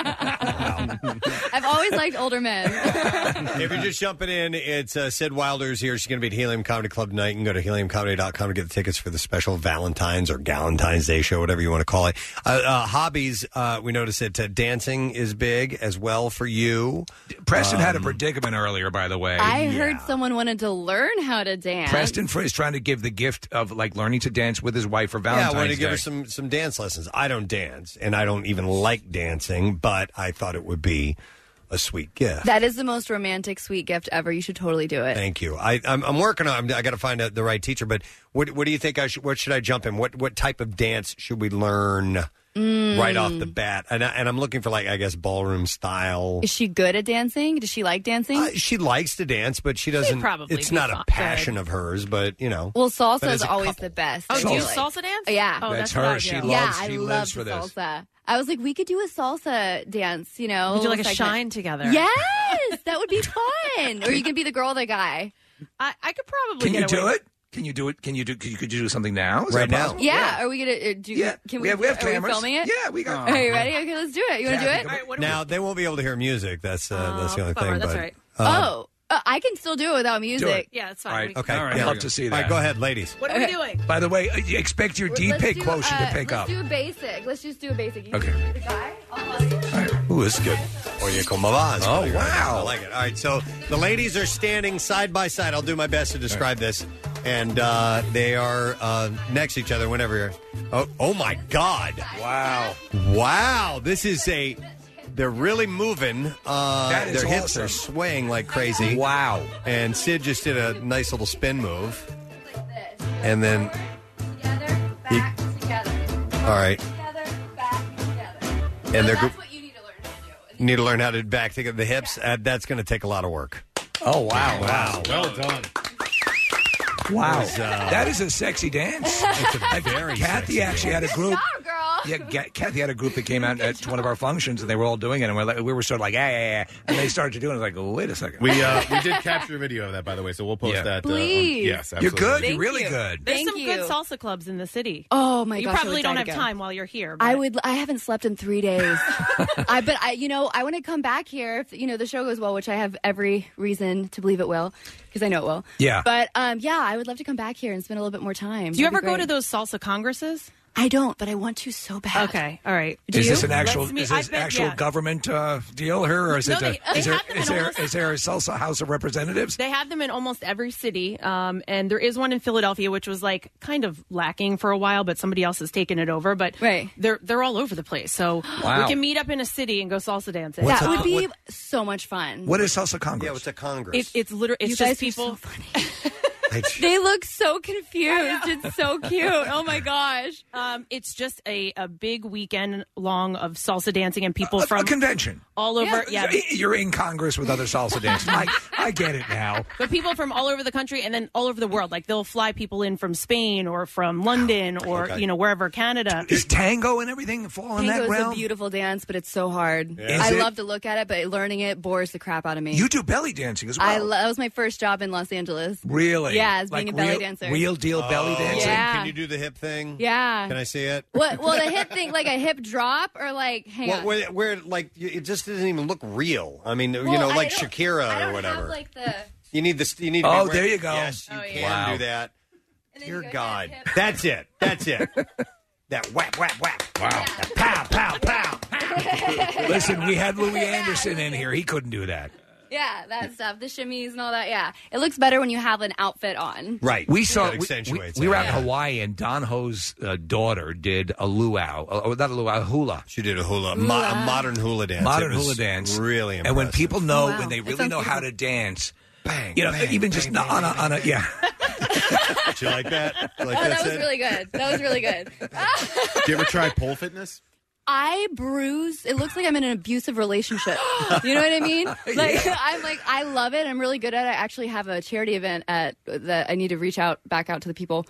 I've always liked older men. If you're just jumping in, it's uh, Sid Wilder's here. She's going to be at Helium Comedy Club tonight. You can go to helium comedy dot com to get the tickets for the special Valentine's or Galentine's Day show, whatever you want to call it. Uh, uh, hobbies, uh, we noticed that uh, dancing is big as well for you. Preston had a Um, predicament earlier, by the way. I heard someone wanted to learn how to dance. Preston is trying to give the gift of like learning to dance with his wife for Yeah, Valentine's I wanted to Day. give her some, some dance lessons. I don't dance, and I don't even like dancing, but I thought it would be a sweet gift. That is the most romantic, sweet gift ever. You should totally do it. Thank you. I, I'm, I'm working on. I got to find out the right teacher. But what, what do you think? I should. What should I jump in? What, what type of dance should we learn Mm. right off the bat? And, I, and I'm looking for like I guess ballroom style. Is she good at dancing? Does she like dancing? Uh, she likes to dance, but she doesn't. probably it's be not fu- a passion of hers, but you know. Well, But salsa as is a always couple- the best. Oh, I do feel you like. salsa dance? Yeah. Oh, That's that's what her. I She do. loves- yeah, she I lives love for the this. salsa. I was like, we could do a salsa dance, you know? We do like a segment. shine together. Yes, that would be fun. Or you can be the girl or the guy. I, I could probably Can you get do away. it? Can you do it? Can you do? Could you, could you do something now? Is Right that now. possible? Yeah. Are we gonna uh, do? Yeah. Can We we? have- we have are we cameras. filming it? Yeah, we got- Are you ready? Okay, let's do it. You want to do it? Kathy, All right, what do Now they won't be able to hear music. That's uh, that's the only bummer, thing. that's but, right. uh, oh, uh, I can still do it without music. Yeah, that's fine. All right. We- Okay. All right. yeah. I'd love to see that. All right, go ahead, ladies. What are we doing? By the way, uh, you expect your D Let's pick do, quotient uh, to pick let's up. do a basic. Let's just do a basic. You Okay. can be the guy. I'll Ooh, this is good. Oye como vas? Oh, Pretty good. wow. I like it. All right, so the ladies are standing side by side. I'll do my best to describe this. And uh, they are uh, next to each other whenever you're... Oh, oh, my God. Wow. Wow. This is a... They're really moving. Uh, That is their hips awesome. are swaying like crazy. Wow. And Sid just did a nice little spin move. And then... He, all right. And they're... That's what you need to learn how to do. You need to learn how to back together the hips. Uh, that's going to take a lot of work. Oh wow! Wow. Well done. Wow, was, uh, that is a sexy dance. It's a Like, very Kathy sexy actually dance. had a group. Job, girl. Yeah, Ga- Kathy had a group that came out at one of our functions, and they were all doing it, and we're like, we were sort of like, yeah, yeah, yeah, and they started to do it. And I was like, oh, wait a second. We uh, we did capture a video of that, by the way, so we'll post Yeah. that. Uh, on- Please. yes, You're absolutely. good. Thank You're really you. good. There's Thank some you. good salsa clubs in the city. Oh my you gosh! probably I'm don't excited have to go. time while you're here. I but- would. I haven't slept in three days. I but I, you know, I want to come back here if you know the show goes well, which I have every reason to believe it will, because I know it will. Yeah. But um, yeah, I would love to come back here and spend a little bit more time. Do you That'd ever be go great. to those salsa congresses? I don't, but I want to so bad. Okay, all right. Do Is you? this an actual? Let's meet- Is I this bet- actual yeah. government uh, deal here, or is No, it? they- a, they is there have them is in there almost- is there a salsa House of Representatives? They have them in almost every city, um, and there is one in Philadelphia, which was like kind of lacking for a while, but somebody else has taken it over. But Right. they're they're all over the place, so Wow. we can meet up in a city and go salsa dancing. What's that a- would be what- so much fun. What is salsa Congress? Yeah, what's a Congress? It, it's literally it's You just guys are people. so I- They look so confused. It's so cute. Oh my gosh. Um, it's just a, a big weekend long of salsa dancing and people a, from a convention. all over. Yeah, You're in Congress with other salsa dancers. I, I get it now. but people from all over the country and then all over the world. Like they'll fly people in from Spain or from London or Okay. you know wherever Canada. Is tango and everything fall in that Tango is a realm? beautiful dance, but it's so hard. Is I it? love to look at it, but learning it bores the crap out of me. You do belly dancing as well. I lo- that was my first job in Los Angeles. Really? Yeah, as being Like a belly real, dancer. Real deal belly Oh, dancing? Yeah. Can you do the hip thing? Yeah. Can I see it? What? Well, the hip thing, like a hip drop, or like hang Well, on. where, where like it just doesn't even look real. I mean, you Well, know, I like don't- Shakira I or don't whatever. Have, like the. You need this. You need. To Oh, be there ready. you go. Yes, you Oh, can yeah. Wow. do that. And then Dear you go God, hip, hip. that's it. That's it. That whap whap whap. Wow. That pow pow pow. Listen, we had Louis Anderson in here. He couldn't do that. Yeah, that stuff, the shimmies and all that. Yeah, it looks better when you have an outfit on. Right. We saw That we, we, accentuates we it. were out Yeah. in Hawaii, and Don Ho's uh, daughter did a luau. Oh, not a luau, a hula. She did a hula, mo- a Hula. modern hula dance. Modern It was hula dance. Really impressive. And when people know, Wow. when they That really sounds know how beautiful. to dance, bang, you know, bang, even just bang, on a, on a, yeah. Did you like that? You like Oh, that was Sid? really good. That was really good. Do you ever try pole fitness? I bruise. It looks like I'm in an abusive relationship. You know what I mean? Like I'm like I love it. I'm really good at it. I actually have a charity event at that I need to reach out back out to the people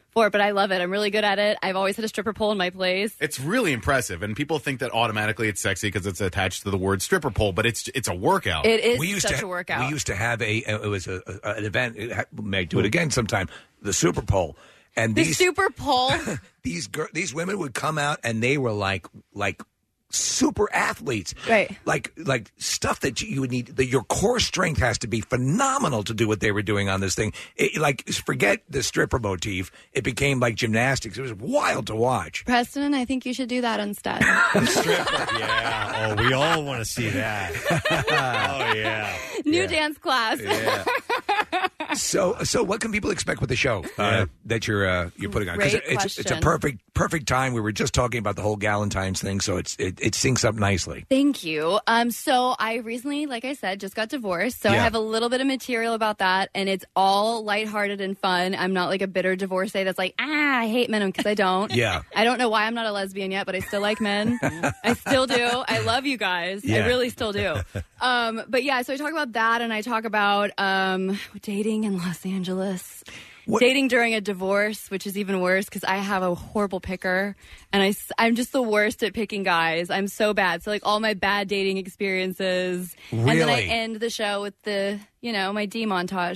for it, but I love it. I'm really good at it. I've always had a stripper pole in my place. It's really impressive, and people think that automatically it's sexy because it's attached to the word stripper pole, but it's it's a workout. It is we used such to, a workout. We used to have a, it was a, a, an event, it ha- we may do it again sometime, the Super Pole. And the these, super pole. these gir- these women would come out, and they were like like super athletes, right? Like like stuff that you, you would need. That your core strength has to be phenomenal to do what they were doing on this thing. It, like forget the stripper motif; it became like gymnastics. It was wild to watch. Preston, I think you should do that instead. Yeah. Oh, we all want to see that. Oh, yeah. New dance class. Yeah. So, so what can people expect with the show uh, that you're uh, you're putting on? Great it's it's a question. perfect perfect time. We were just talking about the whole Galentine's thing, so it's it, it syncs up nicely. Thank you. Um, so I recently, like I said, just got divorced. So I Yeah. have a little bit of material about that, and it's all lighthearted and fun. I'm not like a bitter divorcee that's like, ah, I hate men, because I don't. Yeah. I don't know why I'm not a lesbian yet, but I still like men. I still do. I love you guys. Yeah. I really still do. Um, but yeah, so I talk about that, and I talk about um, dating in Los Angeles. Dating during a divorce, which is even worse because I have a horrible picker, and I, am just the worst at picking guys. I'm so bad. So like all my bad dating experiences, and then I Really? end the show with the, you know, my D montage.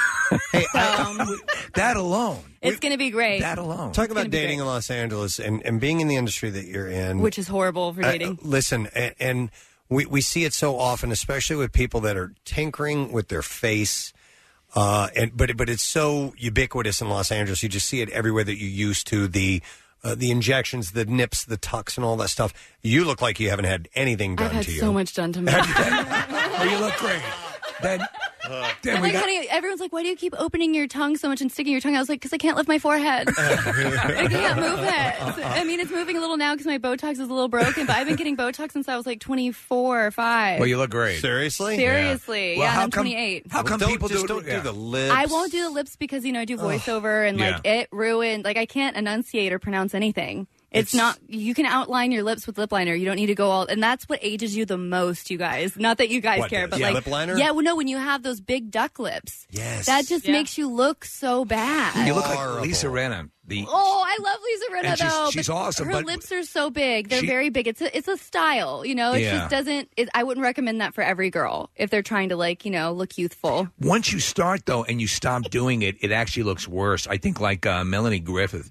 That alone, It's going to be great. That alone. Talk It's about gonna be dating great. in Los Angeles and, and being in the industry that you're in. Which is horrible for Uh, dating. listen, and, and we, we see it so often, especially with people that are tinkering with their face. Uh, and but but it's so ubiquitous in Los Angeles. You just see it everywhere that you used to. The uh, the injections, the nips, the tucks, and all that stuff. You look like you haven't had anything done I've had to you. so much done to me. Well, you look great. Then, then I'm we like, got. honey, everyone's like, why do you keep opening your tongue so much and sticking your tongue out? I was like, because I can't lift my forehead. I can't move it. I mean, it's moving a little now because my Botox is a little broken, but I've been getting Botox since I was like twenty-four or five. Well, you look great. Seriously? Seriously. Yeah. Well, Yeah, how I'm come- twenty-eight. How come Don't- people just do, don't yeah. do the lips? I won't do the lips because, you know, I do voiceover and like Yeah. it ruined, like I can't enunciate or pronounce anything. It's, It's- not, you can outline your lips with lip liner. You don't need to go all, and that's what ages you the most, you guys. Not that you guys What care, does? but Yeah, like, lip liner? yeah, well, no, when you have those big duck lips. Yes. That just makes you look so bad. You look like Lisa Rinna. The Oh, I love Lisa Rinna And she's- though. she's but awesome, Her but- lips are so big; they're She- very big. It's a it's a style, you know. It Yeah. just doesn't. It, I wouldn't recommend that for every girl if they're trying to like you know look youthful. once you start though, and you stop doing it, it actually looks worse. I think like uh, Melanie Griffith.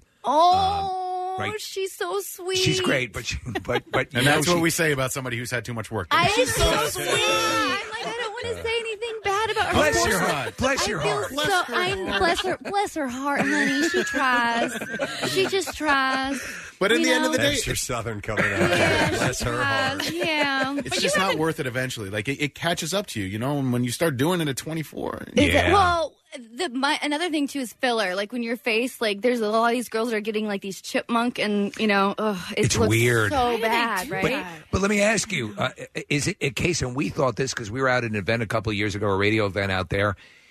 Oh, right. she's so sweet. She's great, but she, but but you And know that's she- what we say about somebody who's had too much work. I am so sweet. I'm like, I don't want to say anything bad about her. Bless Poor your soul. heart. Bless I your feel heart. So, Bless her I heart. bless her. Bless her heart, honey. She tries. She just tries. But in You the end of the know? day, That's your Southern coming out. Yeah, Bless her heart. tries. Yeah. it's But just you not haven't- worth it eventually. Like, it, it catches up to you, you know, and when you start doing it at twenty-four. Is it, well, the my another thing too is filler. Like when your face, like there's a lot of these girls that are getting like these chipmunk and you know, ugh, it It's looks weird. so bad, right? But, but let me ask you: uh, is it a case? And we thought this because we were out at an event a couple of years ago, a radio event out there,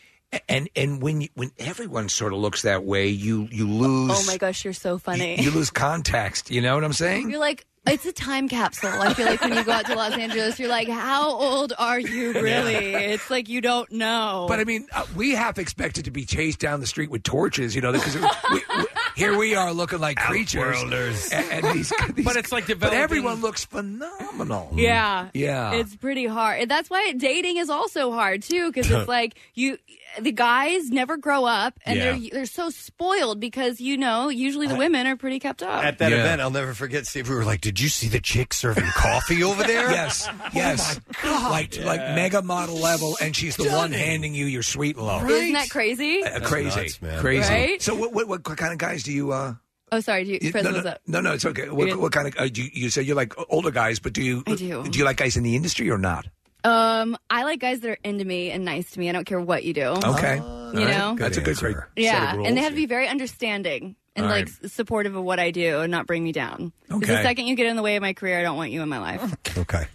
and and when you, when everyone sort of looks that way, you you lose. Oh my gosh, you're so funny. You lose context. You know what I'm saying? You're like, it's a time capsule. I feel like when you go out to Los Angeles, you're like, how old are you really? It's like you don't know. But I mean, uh, we half expected to be chased down the street with torches, you know, because we, we, here we are looking like creatures. Outworlders. And, and these, these, But it's like But developing- everyone looks phenomenal. Yeah. Yeah. It's pretty hard. And that's why dating is also hard too, because it's like you the guys never grow up and Yeah. they're they're so spoiled because you know, usually the women are pretty kept up. At that event, I'll never forget, Steve, we were like, did you see the chick serving coffee over there? Yes, yes. Like like mega model level, and she's the one Stunning. handing you your sweet and low. Isn't that crazy? Uh, crazy, nuts, man. crazy. Right? So, what, what what kind of guys do you? uh Oh, sorry. Do you, you- Fred, no, what's no, up? no, no, it's okay. What, Yeah. what kind of? Uh, do you, you say you like older guys, but do you? I do. Do you like guys in the industry or not? Um, I like guys that are into me and nice to me. I don't care what you do. Okay, You know? that's a good great Yeah, set of and they rules. have to be very understanding and All like right. s- supportive of what I do and not bring me down. 'Cause Okay. the second you get in the way of my career, I don't want you in my life. Okay.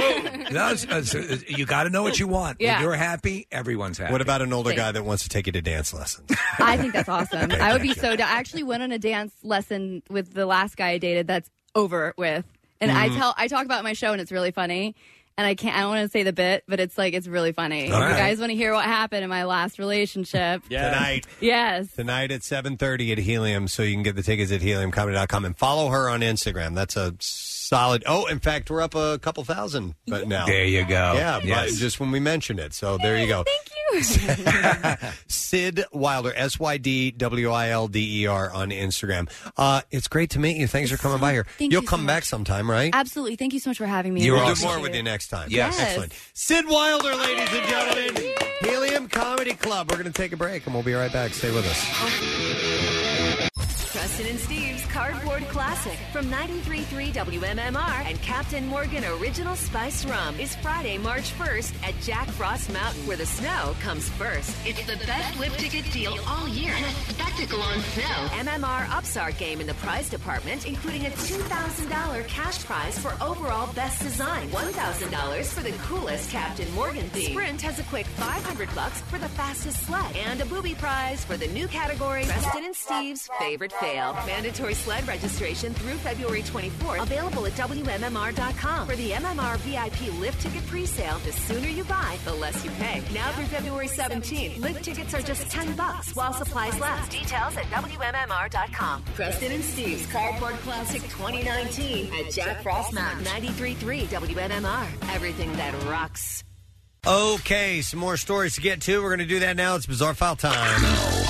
No, it's- it's- you got to know what you want. Yeah. When you're happy, everyone's happy. What about an older Thanks. guy that wants to take you to dance lessons? I think that's awesome. Okay, I would be thank so. down. I actually went on a dance lesson with the last guy I dated. That's over with, and I Mhm. tell I talk about it in my show, and it's really funny. and I can't. I don't want to say the bit, but it's like it's really funny. All If right. you guys want to hear what happened in my last relationship? Tonight. Yes. Tonight at seven thirty at Helium, so you can get the tickets at helium comedy dot com and follow her on Instagram. That's a solid. Oh, in fact, we're up a couple thousand but now. There you go. Yeah, Yes. but just when we mentioned it. So there you go. Thank you. Sid Wilder, S Y D W I L D E R on Instagram. Uh, it's great to meet you. Thanks for coming by here. Thank You'll you so come much. back sometime, right? Absolutely. Thank you so much for having me. We'll I do appreciate more with it. you next time. Yes. Excellent. Sid Wilder, ladies and gentlemen. Helium Comedy Club. We're going to take a break, and we'll be right back. Stay with us. Preston and Steve's Cardboard Classic from ninety-three point three W M M R and Captain Morgan Original Spiced Rum is Friday, March first at Jack Frost Mountain, where the snow comes first. It's the best lift ticket deal all year and a spectacle on snow. M M R ups our game in the prize department, including a two thousand dollars cash prize for overall best design, one thousand dollars for the coolest Captain Morgan theme. Sprint has a quick five hundred bucks for the fastest sled and a booby prize for the new category, Preston and Steve's favorite fail. Mandatory sled registration through February twenty-fourth. Available at W M M R dot com. For the M M R V I P lift ticket presale, the sooner you buy, the less you pay. Now through February seventeenth, lift tickets are just ten bucks while supplies last. Details at W M M R dot com. Preston and Steve's Cardboard Classic twenty nineteen at Jack Frost Mountain. ninety-three point three W M M R. Everything that rocks. Okay, some more stories to get to. We're going to do that now. It's Bizarre File time.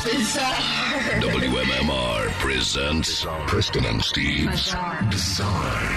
W M M R presents Preston and Steve's Bizarre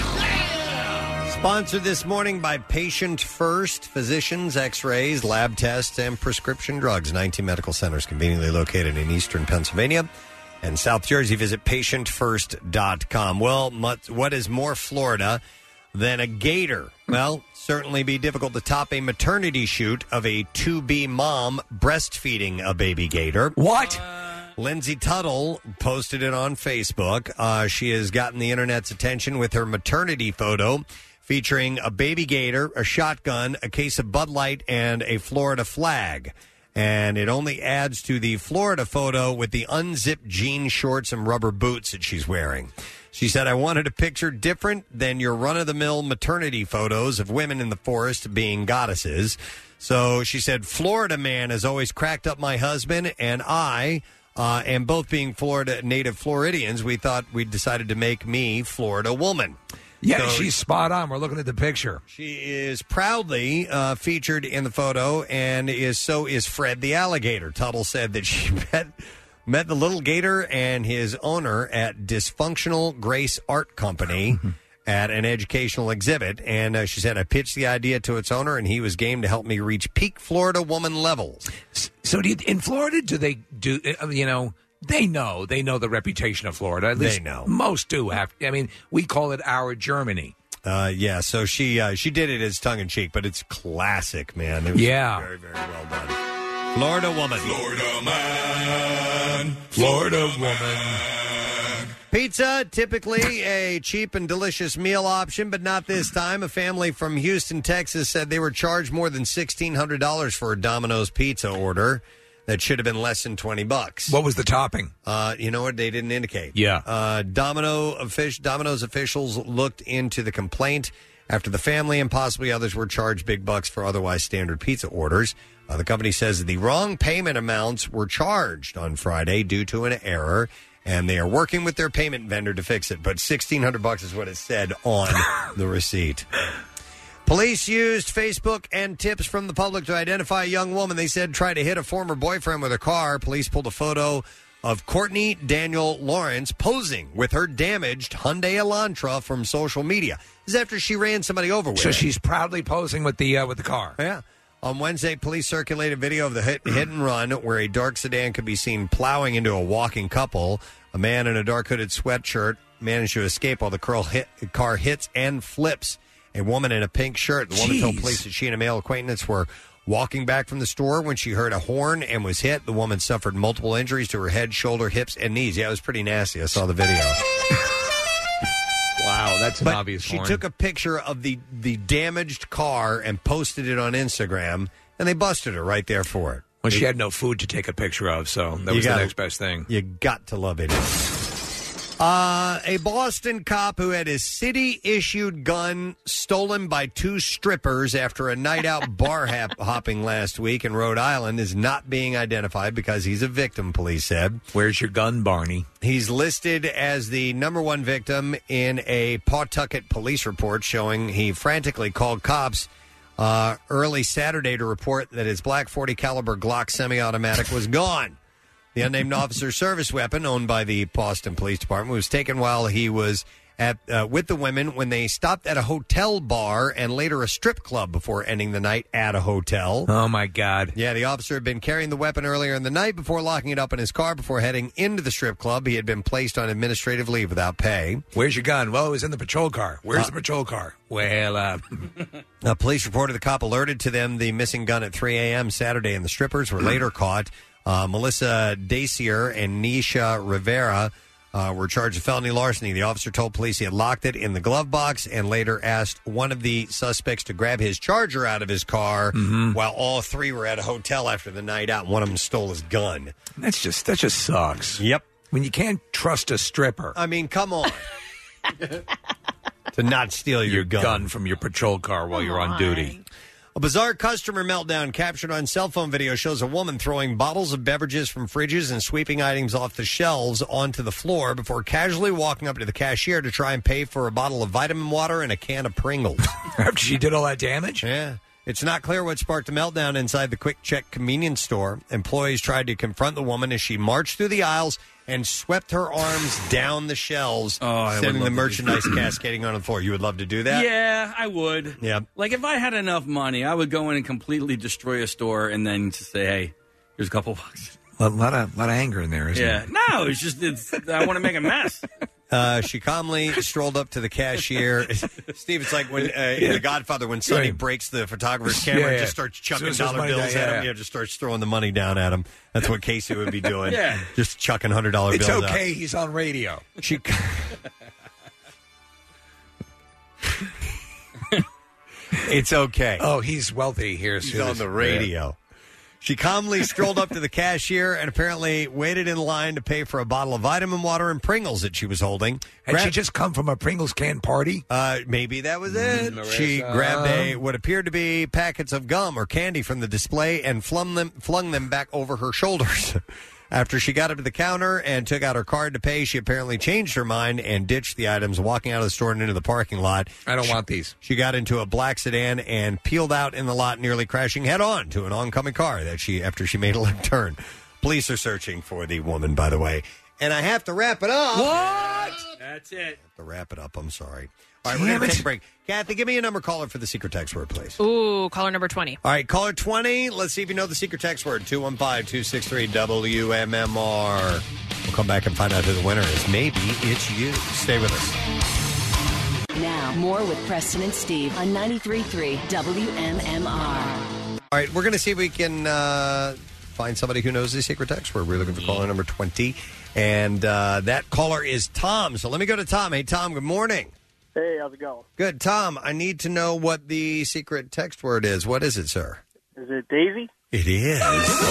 File. Sponsored this morning by Patient First, physicians, x-rays, lab tests, and prescription drugs. nineteen medical centers conveniently located in eastern Pennsylvania and South Jersey. Visit patient first dot com. Well, much, what is more Florida than a gator? Well, certainly be difficult to top a maternity shoot of a to-be mom breastfeeding a baby gator. What? Lindsay Tuttle posted it on Facebook. Uh, she has gotten the internet's attention with her maternity photo featuring a baby gator, a shotgun, a case of Bud Light, and a Florida flag. And it only adds to the Florida photo with the unzipped jean shorts and rubber boots that she's wearing. She said, I wanted a picture different than your run-of-the-mill maternity photos of women in the forest being goddesses. So she said, Florida man has always cracked up my husband, and I, uh, and both being Florida native Floridians, we thought we decided to make me Florida woman. Yeah, So she's spot on. We're looking at the picture. She is proudly uh, featured in the photo, and is so is Fred the alligator. Tuttle said that she met met the little gator and his owner at Dysfunctional Grace Art Company at an educational exhibit. And uh, she said, I pitched the idea to its owner, and he was game to help me reach peak Florida woman levels. So do you, in Florida, do they do, uh, you know, they know, they know the reputation of Florida. At least They know. most do have. I mean, we call it our Germany. Uh, yeah, so she uh, she did it as tongue-in-cheek, but it's classic, man. It was Yeah. very, very well done. Florida woman. Florida man. Florida woman. Pizza, typically a cheap and delicious meal option, but not this time. A family from Houston, Texas said they were charged more than sixteen hundred dollars for a Domino's pizza order that should have been less than twenty bucks. What was the topping? Uh, you know what? They didn't indicate. Yeah. Uh, Domino offic- Domino's officials looked into the complaint after the family and possibly others were charged big bucks for otherwise standard pizza orders. Uh, the company says that the wrong payment amounts were charged on Friday due to an error, and they are working with their payment vendor to fix it. But sixteen hundred bucks is what it said on the receipt. Police used Facebook and tips from the public to identify a young woman they said tried to hit a former boyfriend with a car. Police pulled a photo of Courtney Daniel Lawrence posing with her damaged Hyundai Elantra from social media. This is after she ran somebody over with So it. she's proudly posing with the uh, with the car. Yeah. On Wednesday, police circulated video of the hit, hit and run where a dark sedan could be seen plowing into a walking couple. A man in a dark hooded sweatshirt managed to escape while the car, hit, car hits and flips a woman in a pink shirt. The woman told Jeez. police that she and a male acquaintance were walking back from the store when she heard a horn and was hit. The woman suffered multiple injuries to her head, shoulder, hips, and knees. Yeah, it was pretty nasty. I saw the video. Wow, that's an But obvious she horn. took a picture of the, the damaged car and posted it on Instagram, and they busted her right there for it. When she had no food to take a picture of, so that You was gotta- the next best thing. You got to love it. Uh, a Boston cop who had his city-issued gun stolen by two strippers after a night-out bar hop- hopping last week in Rhode Island is not being identified because he's a victim, police said. Where's your gun, Barney? He's listed as the number one victim in a Pawtucket police report showing he frantically called cops uh, early Saturday to report that his black forty caliber Glock semi-automatic was gone. The unnamed officer's service weapon, owned by the Boston Police Department, was taken while he was at uh, with the women when they stopped at a hotel bar and later a strip club before ending the night at a hotel. Oh, my God. Yeah, the officer had been carrying the weapon earlier in the night before locking it up in his car before heading into the strip club. He had been placed on administrative leave without pay. Where's your gun? Well, it was in the patrol car. Where's Uh, the patrol car? Well, uh... uh, police reported the cop alerted to them the missing gun at three a.m. Saturday, and the strippers were later caught. Uh, Melissa Dacier and Nisha Rivera uh, were charged with felony larceny. The officer told police he had locked it in the glove box and later asked one of the suspects to grab his charger out of his car while all three were at a hotel after the night out. One of them stole his gun. That's just that just sucks. Yep. When you can't trust a stripper. I mean, come on. To not steal your, your gun. gun from your patrol car while you're on duty. A bizarre customer meltdown captured on cell phone video shows a woman throwing bottles of beverages from fridges and sweeping items off the shelves onto the floor before casually walking up to the cashier to try and pay for a bottle of vitamin water and a can of Pringles. After she did all that damage? Yeah. It's not clear what sparked the meltdown inside the Quick Check convenience store. Employees tried to confront the woman as she marched through the aisles and swept her arms down the shelves, Oh, I would sending love the to do merchandise that. cascading on the floor. You would love to do that? Yeah, I would. Yeah. Like, if I had enough money, I would go in and completely destroy a store and then just say, hey, here's a couple bucks. A lot of, lot of anger in there, isn't Yeah. there? No, it's just, it's, I want to make a mess. Uh, she calmly strolled up to the cashier. Steve, it's like when uh, in The Godfather when Sonny Right. breaks the photographer's camera Yeah, and yeah. just starts chucking As soon as dollar there's money bills down, at yeah, him. yeah. Yeah, just starts throwing the money down at him. That's what Casey would be doing. Yeah. Just chucking hundred dollar It's bills okay. out. He's on radio. She. It's okay. Oh, he's wealthy here. He's on the radio. She calmly strolled up to the cashier and apparently waited in line to pay for a bottle of vitamin water and Pringles that she was holding. Had she Grab- just come from a Pringles can party? Uh, maybe that was it. Mm, She Marissa. grabbed a what appeared to be packets of gum or candy from the display and flung them flung them back over her shoulders. After she got up to the counter and took out her card to pay, she apparently changed her mind and ditched the items, walking out of the store and into the parking lot. I don't She- want these. She got into a black sedan and peeled out in the lot, nearly crashing head-on to an oncoming car that she after she made a left turn. Police are searching for the woman, by the way. And I have to wrap it up. What? That's it. To wrap it up, I'm sorry. All right, we're going to take a break. Kathy, give me a number caller for the secret text word, please. Ooh, caller number twenty. All right, caller twenty. Let's see if you know the secret text word. two one five, two six three, W M M R. We'll come back and find out who the winner is. Maybe it's you. Stay with us. Now, more with Preston and Steve on ninety-three point three W M M R. All right, we're going to see if we can uh, find somebody who knows the secret text word. We're looking for caller number twenty. And uh, that caller is Tom. So let me go to Tom. Hey, Tom, good morning. Hey, how's it going? Good. Tom, I need to know what the secret text word is. What is it, sir? Is it Daisy? It is.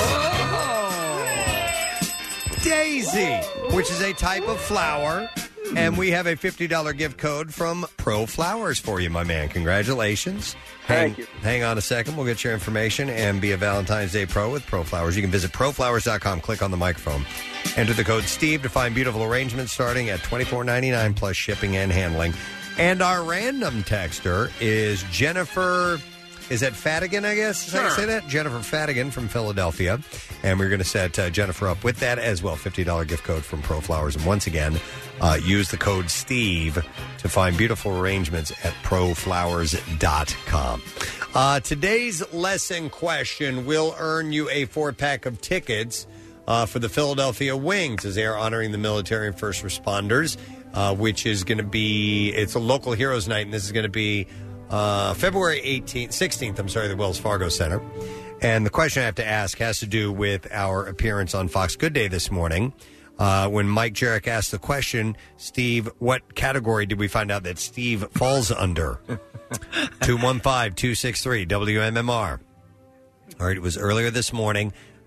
Daisy, which is a type of flower. And we have a fifty dollars gift code from Pro Flowers for you, my man. Congratulations. Hang, Thank you. Hang on a second. We'll get your information and be a Valentine's Day Pro with Pro Flowers. You can visit pro flowers dot com, click on the microphone. Enter the code Steve to find beautiful arrangements starting at twenty-four ninety-nine plus shipping and handling. And our random texter is Jennifer, is that Fadigan, I guess? Is that how you Sure. say that? Jennifer Fadigan from Philadelphia. And we're going to set uh, Jennifer up with that as well. fifty dollars gift code from Pro Flowers. And once again, uh, use the code Steve to find beautiful arrangements at pro flowers dot com. Uh, today's lesson question will earn you a four-pack of tickets uh, for the Philadelphia Wings as they are honoring the military and first responders, uh, which is going to be, it's a local heroes night, and this is going to be uh, February eighteenth, sixteenth, I'm sorry, the Wells Fargo Center. And the question I have to ask has to do with our appearance on Fox Good Day this morning. Uh, when Mike Jarek asked the question, Steve, what category did we find out that Steve falls under? two one five, two six three, W M M R. All right, it was earlier this morning.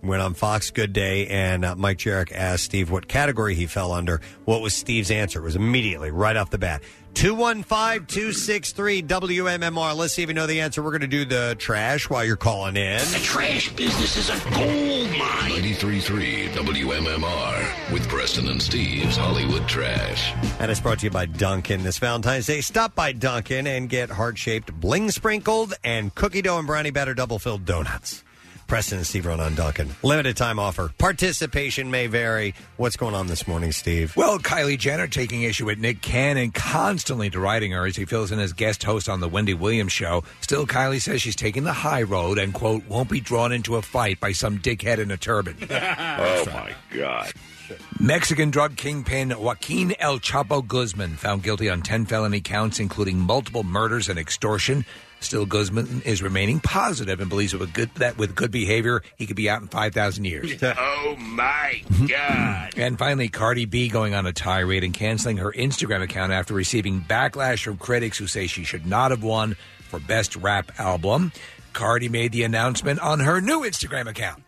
Went on Fox Good Day, and uh, Mike Jarek asked Steve what category he fell under. What was Steve's answer? It was immediately, right off the bat. two one five, two six three, W M M R. Let's see if you know the answer. We're going to do the trash while you're calling in. The trash business is a gold mine. ninety-three point three W M M R with Preston and Steve's Hollywood Trash. And it's brought to you by Dunkin'. This Valentine's Day, stop by Dunkin' and get heart-shaped, bling-sprinkled, and cookie dough and brownie batter double-filled donuts. Preston and Steve run on Dunkin'. Limited time offer. Participation may vary. What's going on this morning, Steve? Well, Kylie Jenner taking issue with Nick Cannon, constantly deriding her as he fills in as guest host on the Wendy Williams show. Still, Kylie says she's taking the high road and, quote, won't be drawn into a fight by some dickhead in a turban. Oh, my God. Mexican drug kingpin Joaquin El Chapo Guzman found guilty on ten felony counts, including multiple murders and extortion. Still, Guzman is remaining positive and believes with good, that with good behavior, he could be out in five thousand years. Oh, my God. And finally, Cardi B going on a tirade and canceling her Instagram account after receiving backlash from critics who say she should not have won for Best Rap Album. Cardi made the announcement on her new Instagram account.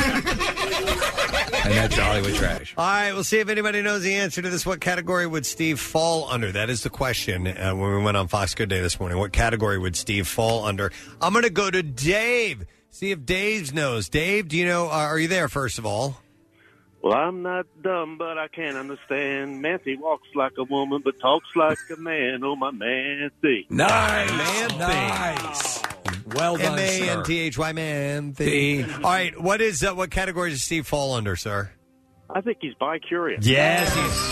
And that's Hollywood Trash. All right, we'll see if anybody knows the answer to this. What category would Steve fall under? That is the question uh, when we went on Fox Good Day this morning. What category would Steve fall under? I'm going to go to Dave. See if Dave knows. Dave, do you know, uh, are you there, first of all? Well, I'm not dumb, but I can't understand. Mancy walks like a woman, but talks like a man. Oh, my Mancy. Nice. Man Nice. Well done, M A N T H Y, man. The- All right, what is uh, what category does Steve fall under, sir? I think he's bi-curious. Yes, he's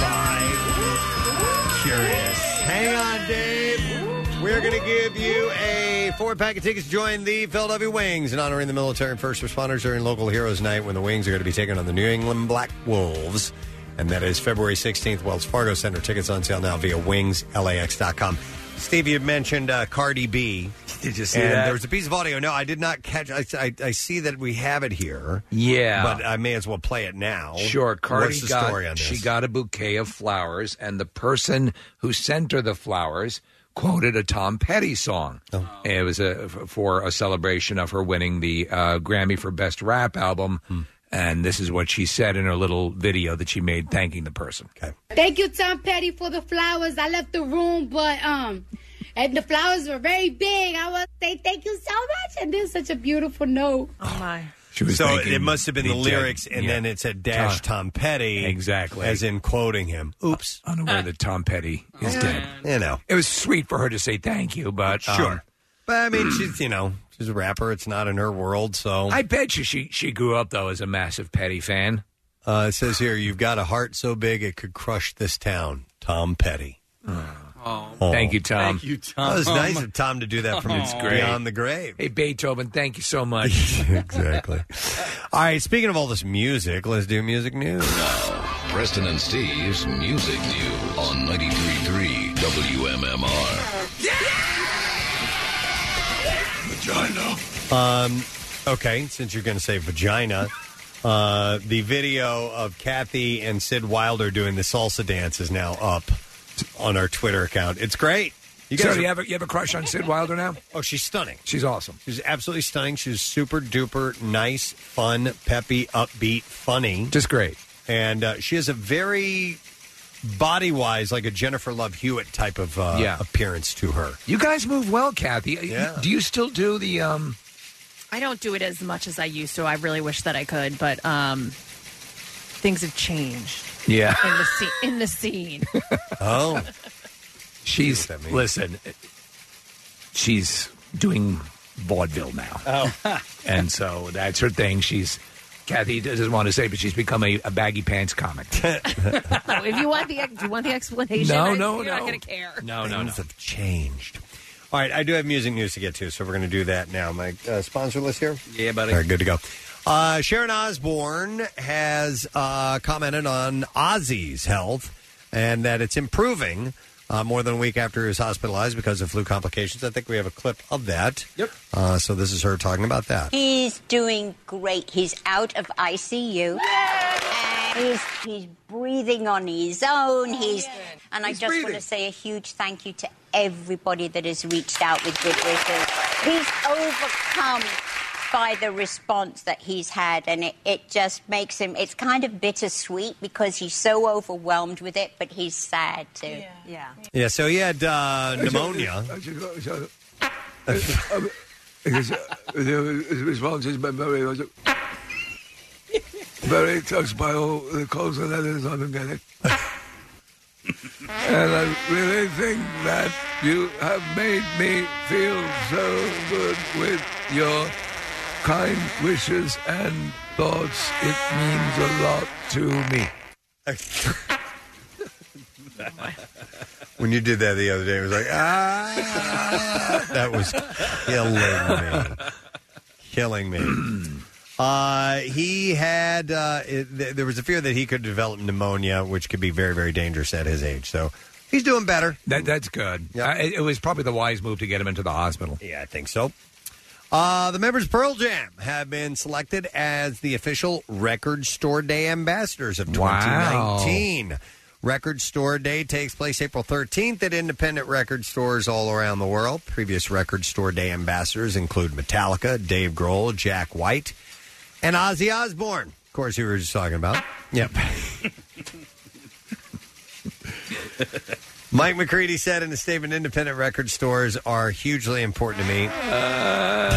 bi-curious. Hang on, Dave. We're going to give you a four-pack of tickets to join the Philadelphia Wings in honoring the military and first responders during Local Heroes Night when the Wings are going to be taking on the New England Black Wolves. And that is February sixteenth, Wells Fargo Center. Tickets on sale now via wings L A X dot com. Steve, you mentioned uh, Cardi B. Did you see and that? There was a piece of audio. No, I did not catch. I, I, I see that we have it here. Yeah. But I may as well play it now. Sure, Cardi What's the got, story on this? she got a bouquet of flowers, and the person who sent her the flowers quoted a Tom Petty song. Oh. It was a, for a celebration of her winning the uh, Grammy for Best Rap Album. Hmm. And this is what she said in her little video that she made thanking the person. Okay. Thank you, Tom Petty, for the flowers. I left the room, but um, and the flowers were very big. I want to say thank you so much. And this is such a beautiful note. Oh my! She was so thanking it must have been the, the lyrics, dead- and yeah. then it said dash Tom, Petty. Exactly. As in quoting him. Oops. Unaware that Tom Petty is dead. You know. It was sweet for her to say thank you, but um, Sure. But, I mean, she's, you know, she's a rapper. It's not in her world, so. I bet you she, she grew up, though, as a massive Petty fan. Uh, it says here, you've got a heart so big it could crush this town. Tom Petty. Oh. Thank you, Tom. Thank you, Tom. That was nice of Tom to do that from It's great. beyond the grave. Hey, Beethoven, thank you so much. Exactly. All right, speaking of all this music, let's do music news. Preston and Steve's Music News on ninety-three point three W M M R. Vagina. Um, okay, since you're going to say vagina, uh, the video of Kathy and Sid Wilder doing the salsa dance is now up on our Twitter account. It's great. You so guys do you are- have, a, you have a crush on Sid Wilder now? Oh, she's stunning. She's awesome. She's absolutely stunning. She's super duper nice, fun, peppy, upbeat, funny. Just great. And uh, she has a very body wise, like a Jennifer Love Hewitt type of uh, Yeah. appearance to her. You guys move well, Kathy. Yeah. Do you still do the... um? I don't do it as much as I used to. I really wish that I could, but um, things have changed. Yeah. In the scene. In the scene. Oh. She's... that means. Listen, she's doing vaudeville now. Oh. And so that's her thing. She's... Kathy doesn't want to say, but she's become a, a baggy pants comic. if you want the if you want the explanation, No, I- no, you're not no. going to care. No, no, no. Things have changed. All right, I do have music news to get to, so we're going to do that now. My uh, sponsor list here? Yeah, buddy. All right, good to go. Uh, Sharon Osbourne has uh, commented on Ozzy's health and that it's improving uh, more than a week after he was hospitalized because of flu complications. I think we have a clip of that. Yep. Uh, so this is her talking about that. He's doing great. He's out of I C U. And he's, he's breathing on his own. He's And I He's just breathing. want to say a huge thank you to everybody that has reached out with good wishes. He's overcome by the response that he's had, and it, it just makes him, it's kind of bittersweet because he's so overwhelmed with it, but he's sad too. Yeah. Yeah, Yeah, so he had uh, pneumonia. His response is very, very touched by all the calls and letters I've been getting. And I really think that you have made me feel so good with your kind wishes and thoughts. It means a lot to me. When you did that the other day, it was like, ah, that was killing me. Killing me. Uh, he had, uh, it, th- there was a fear that he could develop pneumonia, which could be very, very dangerous at his age. So he's doing better. That, that's good. Yeah. Uh, it, it was probably the wise move to get him into the hospital. Yeah, I think so. Uh, the members of Pearl Jam have been selected as the official Record Store Day ambassadors of twenty nineteen. Wow. Record Store Day takes place April thirteenth at independent record stores all around the world. Previous Record Store Day ambassadors include Metallica, Dave Grohl, Jack White, and Ozzy Osbourne. Of course, you were just talking about. Yep. Mike McCready said in a statement, independent record stores are hugely important to me. I'm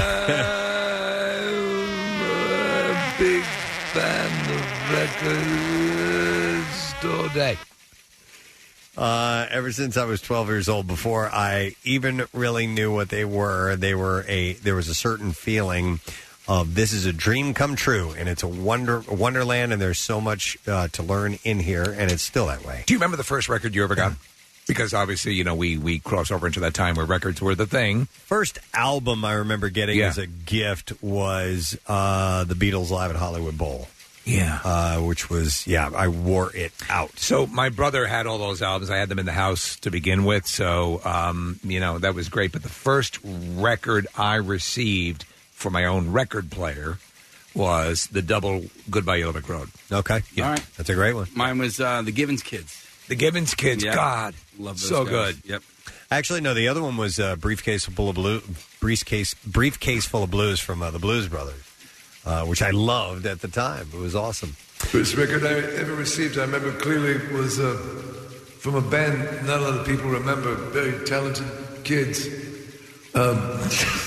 a big fan of Record Store Day. Uh, ever since I was twelve years old, before I even really knew what they were, they were a there was a certain feeling of this is a dream come true, and it's a wonder a wonderland, and there's so much uh, to learn in here, and it's still that way. Do you remember the first record you ever got? Because obviously, you know, we we cross over into that time where records were the thing. First album I remember getting Yeah. as a gift was uh, the Beatles Live at Hollywood Bowl. Yeah. Uh, which was, yeah, I wore it out. So my brother had all those albums. I had them in the house to begin with. So, um, you know, that was great. But the first record I received for my own record player was the double Goodbye Yellow Brick Road. Okay. Yeah. All right. That's a great one. Mine was uh, the Givens Kids. The Givens Kids. Yeah. God. Love those So guys. good. Yep. Actually, no, the other one was uh, Briefcase Full of Blue, Briefcase, Briefcase Full of Blues from uh, the Blues Brothers, uh, which I loved at the time. It was awesome. First record I ever received, I remember clearly, was uh, from a band not a lot of people remember. Very talented kids. Um,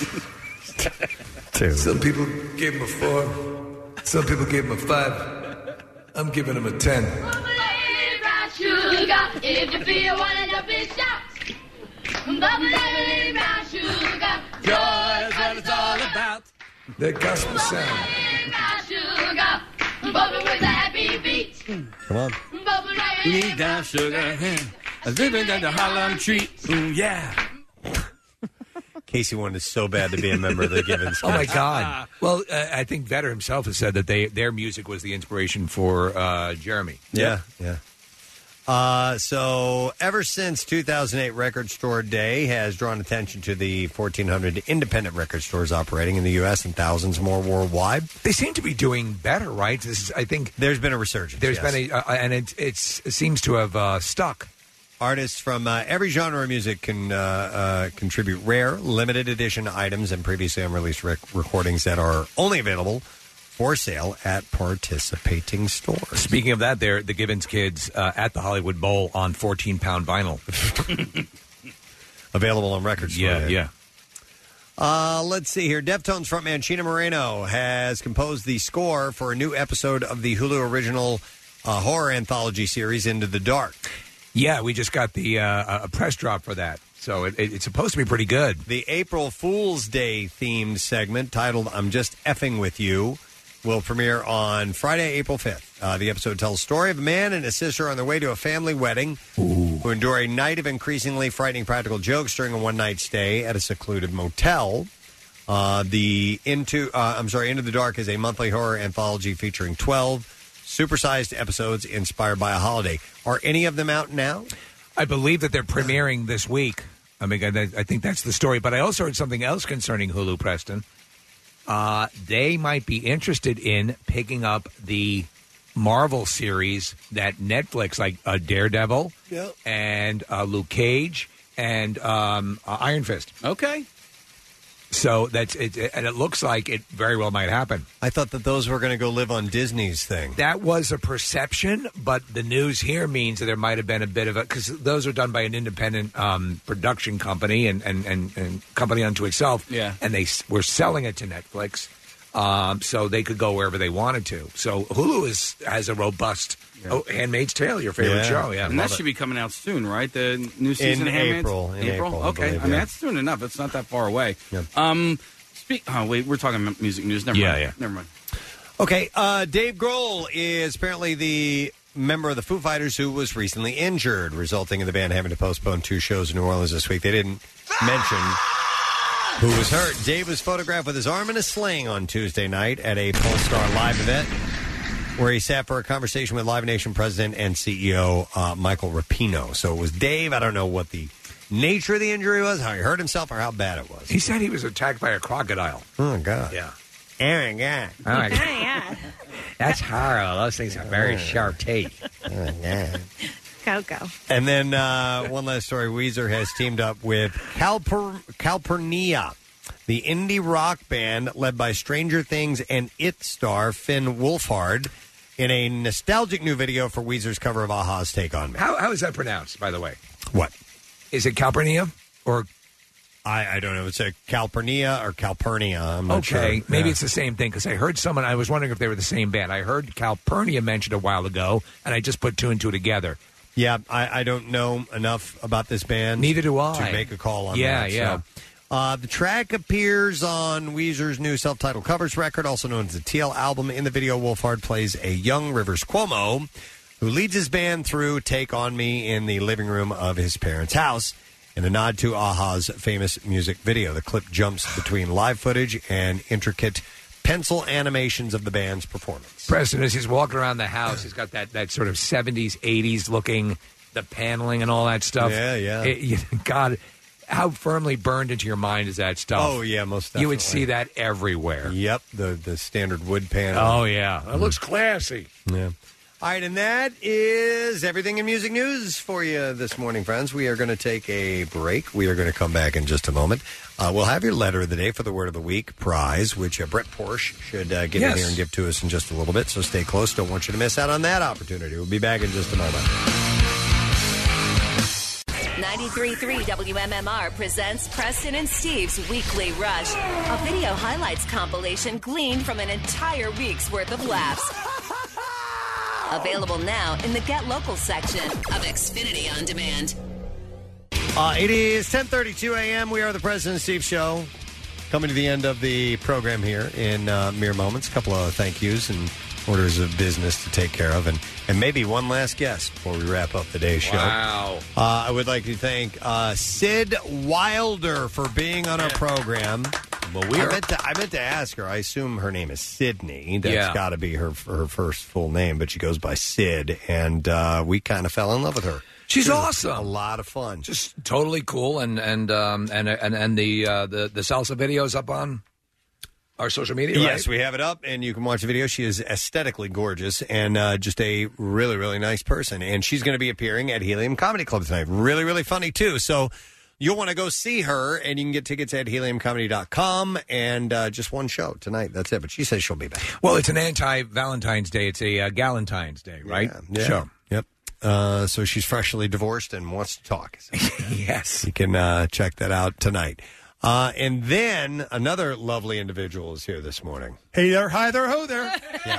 some people gave them a four. Some people gave them a five. I'm giving them a ten. Sugar, if you feel one of the big shots, bubbly brown sugar, joy is what it's all about. That gospel sound. Brown sugar, bubble with a happy beat. Come on. Bubble like We need down sugar, living down the Harlem Tree. Ooh, yeah. Casey wanted so bad to be a member of the Givens Kids. Oh my God! Well, uh, I think Vedder himself has said that they their music was the inspiration for uh, Jeremy. Yeah, yeah. Uh, so ever since two thousand eight, Record Store Day has drawn attention to the fourteen hundred independent record stores operating in the U S and thousands more worldwide. They seem to be doing better, right? This is, I think there's been a resurgence. There's yes. been a, uh, and it, it's, it seems to have uh, stuck. Artists from uh, every genre of music can uh, uh, contribute rare, limited edition items and previously unreleased rec- recordings that are only available for sale at participating stores. Speaking of that, they're the Givens Kids uh, at the Hollywood Bowl on fourteen pound vinyl. Available on Record Store Yeah, Day. yeah. Uh, let's see here. Deftones frontman Sheena Moreno has composed the score for a new episode of the Hulu original uh, horror anthology series Into the Dark. Yeah, we just got the uh, a press drop for that, so it, it, it's supposed to be pretty good. The April Fool's Day themed segment titled I'm Just Effing With You will premiere on Friday, April fifth. Uh, the episode tells the story of a man and his sister on their way to a family wedding who endure a night of increasingly frightening practical jokes during a one-night stay at a secluded motel. Uh, the Into uh, I'm sorry, Into the Dark is a monthly horror anthology featuring twelve supersized episodes inspired by a holiday. Are any of them out now? I believe that they're premiering this week. I mean, I, I think that's the story. But I also heard something else concerning Hulu, Preston. Uh, they might be interested in picking up the Marvel series that Netflix, like uh, Daredevil Yep. and uh, Luke Cage and um, uh, Iron Fist. Okay. So that's it, and it looks like it very well might happen. I thought that those were going to go live on Disney's thing. That was a perception, but the news here means that there might have been a bit of a, because those are done by an independent um, production company and, and, and, and company unto itself. Yeah. And they s- were selling it to Netflix, um, so they could go wherever they wanted to. So Hulu is, has a robust oh, Handmaid's Tale, your favorite Yeah. show. Yeah, and that love should it. be coming out soon, right? The new season In of Handmaid's? April, in April, I Okay, believe, I mean yeah. that's soon enough. It's not that far away. Um, speak. Oh wait, we're talking about music news. Never Yeah, mind. yeah. Never mind. Okay, uh, Dave Grohl is apparently the member of the Foo Fighters who was recently injured, resulting in the band having to postpone two shows in New Orleans this week. They didn't mention who was hurt. Dave was photographed with his arm in a sling on Tuesday night at a Polestar Live event, where he sat for a conversation with Live Nation president and C E O uh, Michael Rapino. So it was Dave. I don't know what the nature of the injury was, how he hurt himself, or how bad it was. He said he was attacked by a crocodile. Oh, God. Yeah. Aaron, God. Oh, my God. That's horrible. Those things have very sharp teeth. Oh, yeah. Coco. And then uh, one last story. Weezer has teamed up with Calper- Calpurnia, the indie rock band led by Stranger Things and It star Finn Wolfhard, in a nostalgic new video for Weezer's cover of a-ha's Take On Me. How, how is that pronounced, by the way? What? Is it Calpurnia or... I, I don't know. It's a Calpurnia or Calpurnia. I'm not okay, sure. maybe Yeah. it's the same thing because I heard someone. I was wondering if they were the same band. I heard Calpurnia mentioned a while ago, and I just put two and two together. Yeah, I, I don't know enough about this band. Neither do I. To make a call on Yeah, that. yeah. So, uh, the track appears on Weezer's new self-titled covers record, also known as the T L album. In the video, Wolfhard plays a young Rivers Cuomo who leads his band through Take On Me in the living room of his parents' house. In a nod to a-ha's famous music video, the clip jumps between live footage and intricate pencil animations of the band's performance. Preston, as he's walking around the house, he's got that, that sort of seventies, eighties looking, the paneling and all that stuff. Yeah, yeah. It- you- God, how firmly burned into your mind is that stuff? Oh, yeah, most definitely. You would see that everywhere. Yep, the, the standard wood panel. Oh, yeah. It looks classy. Yeah. All right, and that is everything in music news for you this morning, friends. We are going to take a break. We are going to come back in just a moment. Uh, we'll have your letter of the day for the Word of the Week prize, which uh, Brett Porsche should uh, get Yes. in here and give to us in just a little bit. So stay close. Don't want you to miss out on that opportunity. We'll be back in just a moment. ninety-three point three W M M R presents Preston and Steve's Weekly Rush, a video highlights compilation gleaned from an entire week's worth of laughs. Available now in the Get Local section of Xfinity On Demand. Uh, it is ten thirty-two a.m. We are the President and Steve Show. Coming to the end of the program here in uh, mere moments. A couple of thank yous and orders of business to take care of. And, and maybe one last guest before we wrap up today's show. Wow. Uh, I would like to thank uh, Sid Wilder for being on our program. Well, we I are- meant to, I meant to ask her. I assume her name is Sydney. That's Yeah. got to be her her first full name, but she goes by Sid. And uh, we kind of fell in love with her. She's She was awesome. A lot of fun. Just totally cool, and and um, and and and the uh, the the salsa videos up on our social media. Yes, right? we have it up, and you can watch the video. She is aesthetically gorgeous and uh, just a really, really nice person. And she's going to be appearing at Helium Comedy Club tonight. Really, really funny, too. So you'll want to go see her, and you can get tickets at helium comedy dot com. And uh, just one show tonight. That's it. But she says she'll be back. Well, it's an anti-Valentine's Day. It's a uh, Galentine's Day, right? Yeah. Show. Yep. Uh, so she's freshly divorced and wants to talk. Yes. You can uh, check that out tonight. Uh, and then another lovely individual is here this morning. Hey there, hi there, ho there.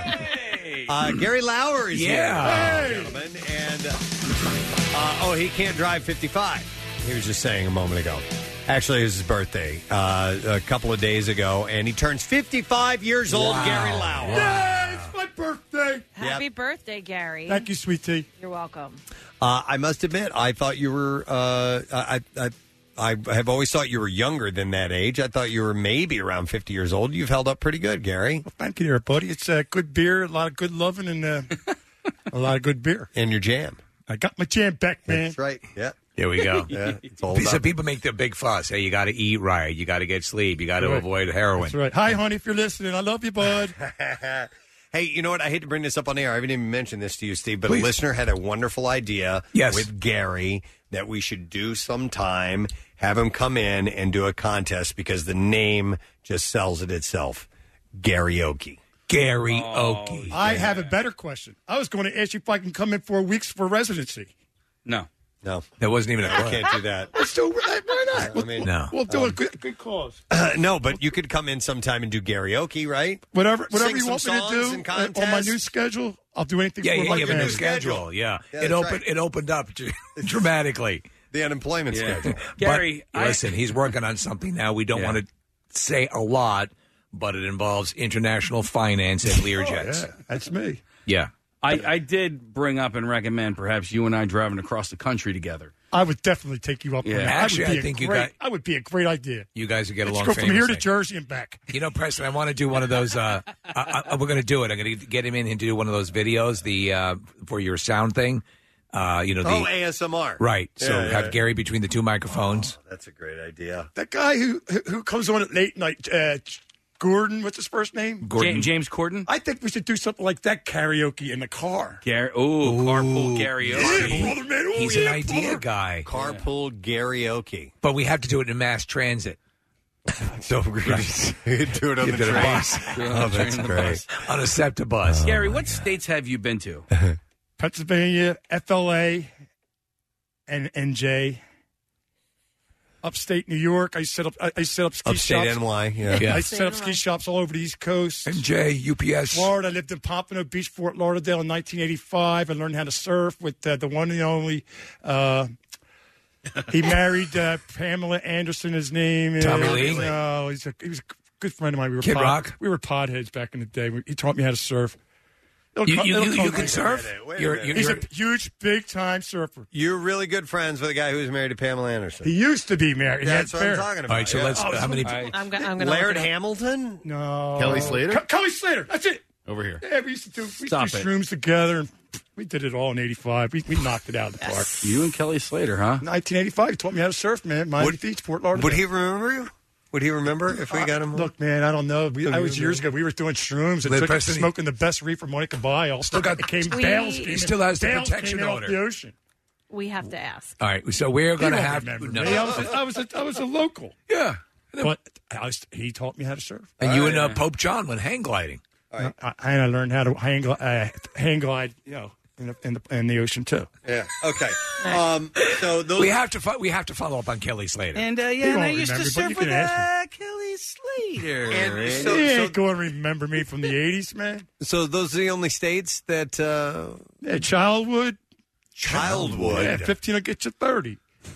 Uh, Gary Lauer is Yeah. here, gentlemen. And, uh, oh, he can't drive fifty-five. He was just saying a moment ago. Actually, it was his birthday uh, a couple of days ago, and he turns fifty-five years old, Wow. Gary Lauer. Yeah, it's my birthday. Happy birthday, Gary. Thank you, sweetie. You're welcome. Uh, I must admit, I thought you were. Uh, I, I I have always thought you were younger than that age. I thought you were maybe around fifty years old. You've held up pretty good, Gary. Well, thank you, there, buddy. It's uh, good beer, a lot of good loving, and uh, a lot of good beer. And your jam. I got my jam back, man. That's right. Yeah. Here we go. Yeah, it's all so about- people make the big fuss. Hey, you got to eat right. You got to get sleep. You got to Right. avoid heroin. That's right. Hi, honey, if you're listening. I love you, bud. Hey, you know what? I hate to bring this up on air. I haven't even mentioned this to you, Steve, but Please. a listener had a wonderful idea Yes. with Gary that we should do sometime. have him come in and do a contest because the name just sells it itself. Karaoke. Karaoke. I have a better question. I was going to ask you if I can come in for weeks for residency. No. No. That wasn't even a I question. can't do that. Let's do it. Why not? I mean, No. We'll do Um, a good, good cause. Uh, no, but you could come in sometime and do karaoke, right? Whatever, whatever Sing you some want me to songs do and uh, on my contests. new schedule, I'll do anything Yeah, for yeah, my you have a new fans. schedule. Yeah, Yeah, it that's opened. right. It opened up dramatically. The unemployment Yeah. schedule. Gary, But, I- listen, he's working on something now. We don't Yeah. want to say a lot, but it involves international finance and Learjets. Yeah, that's me. Yeah. I, I did bring up and recommend perhaps you and I driving across the country together. I would definitely take you up Yeah. on that. Actually, I, would be I a think you great, got- I would be a great idea. You guys would get Let's along go from here to famously. Jersey and back. You know, Preston, I want to do one of those. Uh, I, I, we're going to do it. I'm going to get him in and do one of those videos, the uh, for your sound thing. Uh, you know, the Oh, A S M R. right. So Yeah, yeah, have yeah. Gary between the two microphones. Oh, that's a great idea. That guy who who, who comes on at late night, uh, Gordon, what's his first name? Gordon. Ja- James Corden? I think we should do something like that karaoke in the car. Gary, ooh, carpool Yeah, karaoke. brother, man. Oh, He's yeah, an idea brother. guy, Carpool karaoke. but we have to do it in mass transit. So we're going to do it on You the did a train. bus. Oh, that's great. On a SEPTA bus. Gary, what states have you been to? Pennsylvania, F L A, and N J. Upstate New York. I set up. I, I set up ski Upstate shops. N Y, yeah. Yeah. I set up ski shops all over the East Coast. N J, U P S. Florida. I lived in Pompano Beach, Fort Lauderdale in nineteen eighty-five. I learned how to surf with uh, the one and only. Uh, he married uh, Pamela Anderson. His name is Tommy Lee? No, he's a he was a good friend of mine. We were Kid pod, Rock? We were podheads back in the day. We- He taught me how to surf. It'll You, come- you, it'll you, come you can later. surf? Wait a minute, wait a You're, minute. you're, He's you're, a huge, big time surfer. You're really good friends with a guy who's married to Pamela Anderson. He used to be married. He That's had what I'm fair. talking about. all right, so yeah. let's. Oh, how many? I- I'm, go- I'm going to Laird look it up. Hamilton? No. Kelly Slater? Ke- Kelly Slater. That's it. Over here. Yeah, we used to do, we used Stop to it. do shrooms together. And we did it all in eighty-five. We, we knocked it out of the park. You and Kelly Slater, huh? nineteen eighty-five, he taught me how to surf, man. Miami Would- Beach, Fort Lauderdale. Would he remember you? Would he remember if we got him? Look, man, I don't know. We, I was years ago. We were doing shrooms and Liv took, Preston, smoking the best reefer money could buy. All Still got- it came We- bales. He came still in- has the bales protection came in off order. the ocean. We have to ask. All right, so we're He going to won't have. remember No. me. I was, a, I was, a, I was a local, Yeah. but I was, he taught me how to surf. And you and uh, Pope John went hang gliding. I, and I learned how to hang, gl- uh, hang glide, you know, in the, in the in the ocean too. Yeah. Okay. Um, so those. We have to. Fo- we have to follow up on Kelly Slater. And uh, He yeah, and I won't used to remember, but surf you with can ask uh, Kelly Slater. And So, so- he so- ain't going to remember me from the eighties, man. So those are the only states that. Uh, Yeah, Childwood. Childwood. Yeah, fifteen will get you thirty.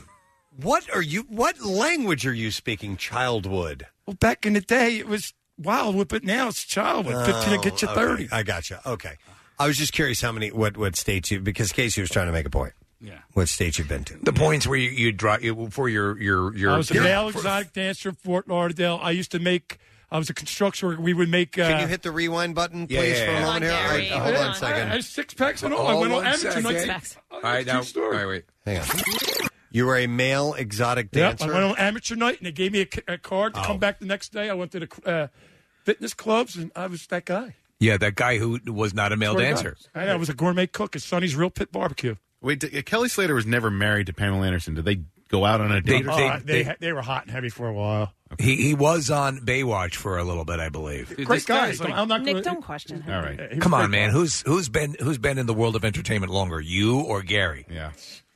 What are you? What language are you speaking? Childwood. Well, back in the day, it was Wildwood, but now it's Childwood. fifteen will get you Oh, thirty. okay. I gotcha. Okay. I was just curious how many, what, what states you, because Casey was trying to make a point. Yeah. What states you've been to? The points where you, you draw you, for your your your. I was a your- male for- exotic dancer in Fort Lauderdale. I used to make, I was a construction worker. We would make. Uh, Can you hit the rewind button, Yeah, please, yeah, for a yeah. moment Hold on, here? Gary. I- hold on a I second. had six packs and all. I Oh, went on one amateur second. night. All right, now. True All story. right, wait. Hang on. You were a male exotic Yep, dancer? I went on amateur night, and they gave me a, a card to Oh. come back the next day. I went to the uh, fitness clubs, and I was that guy. Yeah, that guy who was not a male Swear to dancer. God. I, I was a gourmet cook at Sonny's Real Pit Barbecue. Wait, d- Kelly Slater was never married to Pamela Anderson. Did they go out on a They- date? Oh, they- they, they- they, they were hot and heavy for a while. He he was on Baywatch for a little bit, I believe. Dude, Great this guy's guys. like- I'm not Nick, gonna, don't question him. All right. he was Come a on, great man. guy. Who's who's been who's been in the world of entertainment longer, you or Gary? Yeah.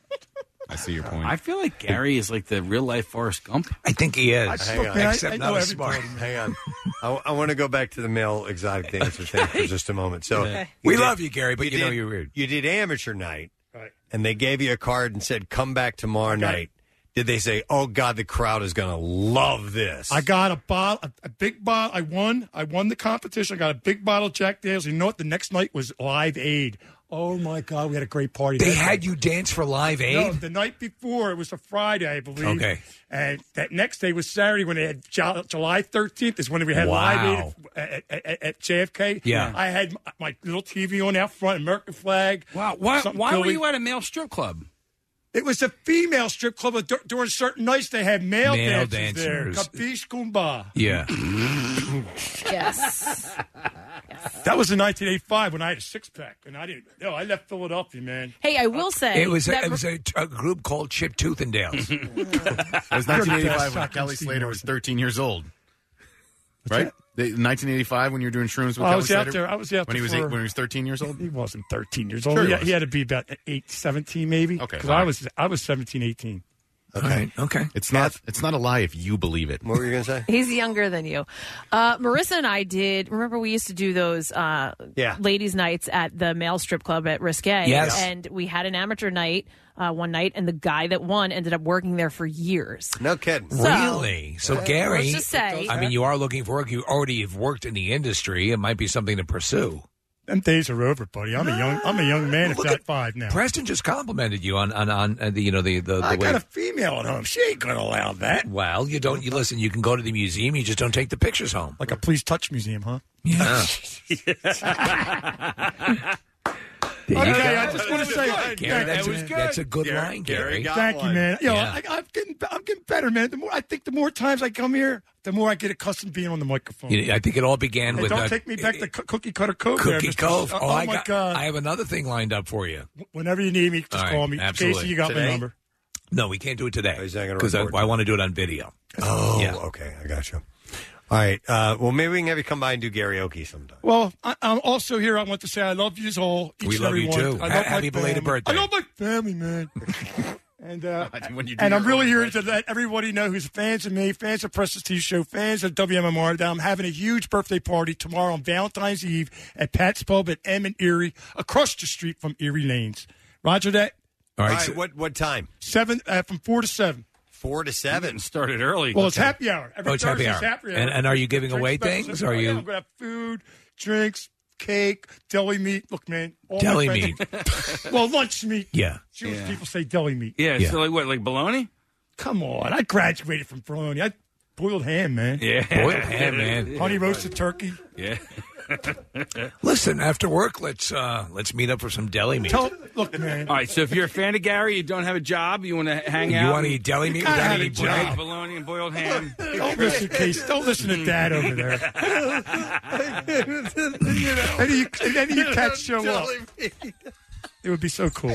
I see your point. I feel like Gary is like the real life Forrest Gump. I think he is. I- Hang look, on. man, I- Except I not know as smart. everybody. Hang on. I, I want to go back to the male exotic dancer thing for just a moment. So Okay. We did- love you, Gary, but you, know did- you're weird. You did amateur night, Right. and they gave you a card and said, "Come back tomorrow got night." Did they say, "Oh God, the crowd is going to love this"? I got a bottle, a, a big bottle. I won. I won the competition. I got a big bottle of Jack Daniels. You know what? The next night was Live Aid. Oh my God, we had a great party. They that had night. you dance for Live Aid? No, the night before it was a Friday, I believe. Okay. And that next day was Saturday when they had Ju- July thirteenth is when we had Wow. Live Aid at, at, at, at J F K. Yeah. I had my, my little T V on out front, American flag. Wow. Why, something why were Philly. you at a male strip club? It was a female strip club, but dur- during certain nights they had male, Male dancers there. dancers. Capiche Kumba. Yeah. Yes. That was in nineteen eighty-five when I had a six pack, and I didn't. No, I left Philadelphia, man. Hey, I will say It was a, that- it was a, a group called Chip Toothindales. It was nineteen eighty-five when Kelly Slater was thirteen years old. Right? The, nineteen eighty-five when you were doing shrooms with I Kelly was Slater? out there. I was out when he there was for- eight, when he was thirteen years old. He wasn't thirteen years old. Sure he, he had, was. he had to be about eight, seventeen maybe. Okay, because all I right. was I was seventeen, eighteen. Okay. Okay. It's not. It's not a lie if you believe it. What were you gonna say? He's younger than you. Uh, Marissa and I did. Remember, we used to do those uh, Yeah. ladies' nights at the male strip club at Risque. Yes. And we had an amateur night uh, one night, and the guy that won ended up working there for years. No kidding. So- Really? So, Let's Gary, just say- I mean, you are looking for work. You already have worked in the industry. It might be something to pursue. Them days are over, buddy. I'm a young I'm a young man at Look that at- five now. Preston just complimented you on on, on uh, the you know the the, the I way. got a female at home. She ain't gonna allow that. Well, you don't. You listen. You can go to the museum. You just don't take the pictures home. Like a please touch museum, huh? Yeah. Okay, I just want to say, Gary, that's, thank a, you, man. that's a good line, Gary. Thank you, man. Yo, Yeah. I, I'm getting, I'm getting better, man. The more I think, the more times I come here, the more I get accustomed to being on the microphone. You know, I think it all began Hey, with don't uh, take me back to Coo- Cookie Cutter Cove. there, Cookie Mister Cove. Oh, Oh, I my got. God! I have another thing lined up for you. Whenever you need me, just All right, call me. absolutely. Casey, you got Today? my number. No, we can't do it today He's not gonna because I, record I want to do it on video. Oh, Yeah. okay. I got you. All right. Uh, well, maybe we can have you come by and do karaoke sometime. Well, I, I'm also here. I want to say I love you all. Each We and love every you, one. too. I Ha- love my happy belated family. birthday. I love my family, man. and uh, When you do and I'm your really own here impression. to let everybody know who's fans of me, fans of Preston's T V show, fans of W M M R, that I'm having a huge birthday party tomorrow on Valentine's Eve at Pat's Pub at M and Erie, across the street from Erie Lanes. Roger that. All All right. right. so- What what time? Seven uh, from four to seven. Four to seven. Started early. Well, it's happy hour. Every Oh, it's happy Thursday's hour. happy hour. And- and are you giving Drink away specials. things? Oh, Are yeah, you- I'm gonna have food, drinks, cake, deli meat. Look, man. all my Deli friends- well, lunch meat. Yeah. Jewish Yeah. people say deli meat. Yeah, Yeah. so like what, like bologna? Come on. I graduated from bologna. I boiled ham, man. Yeah. Boiled ham, man. Honey roasted turkey. Yeah. Listen, after work, let's uh, let's meet up for some deli meat. Tell, look, man. All right, so if you're a fan of Gary, you don't have a job, you want to hang You out. want to eat deli meat gotta without have eating a job. bread? Eat bologna and boiled ham. Don't listen, Case. Don't listen to Dad over there. and you, and then you catch show up. It would be so cool.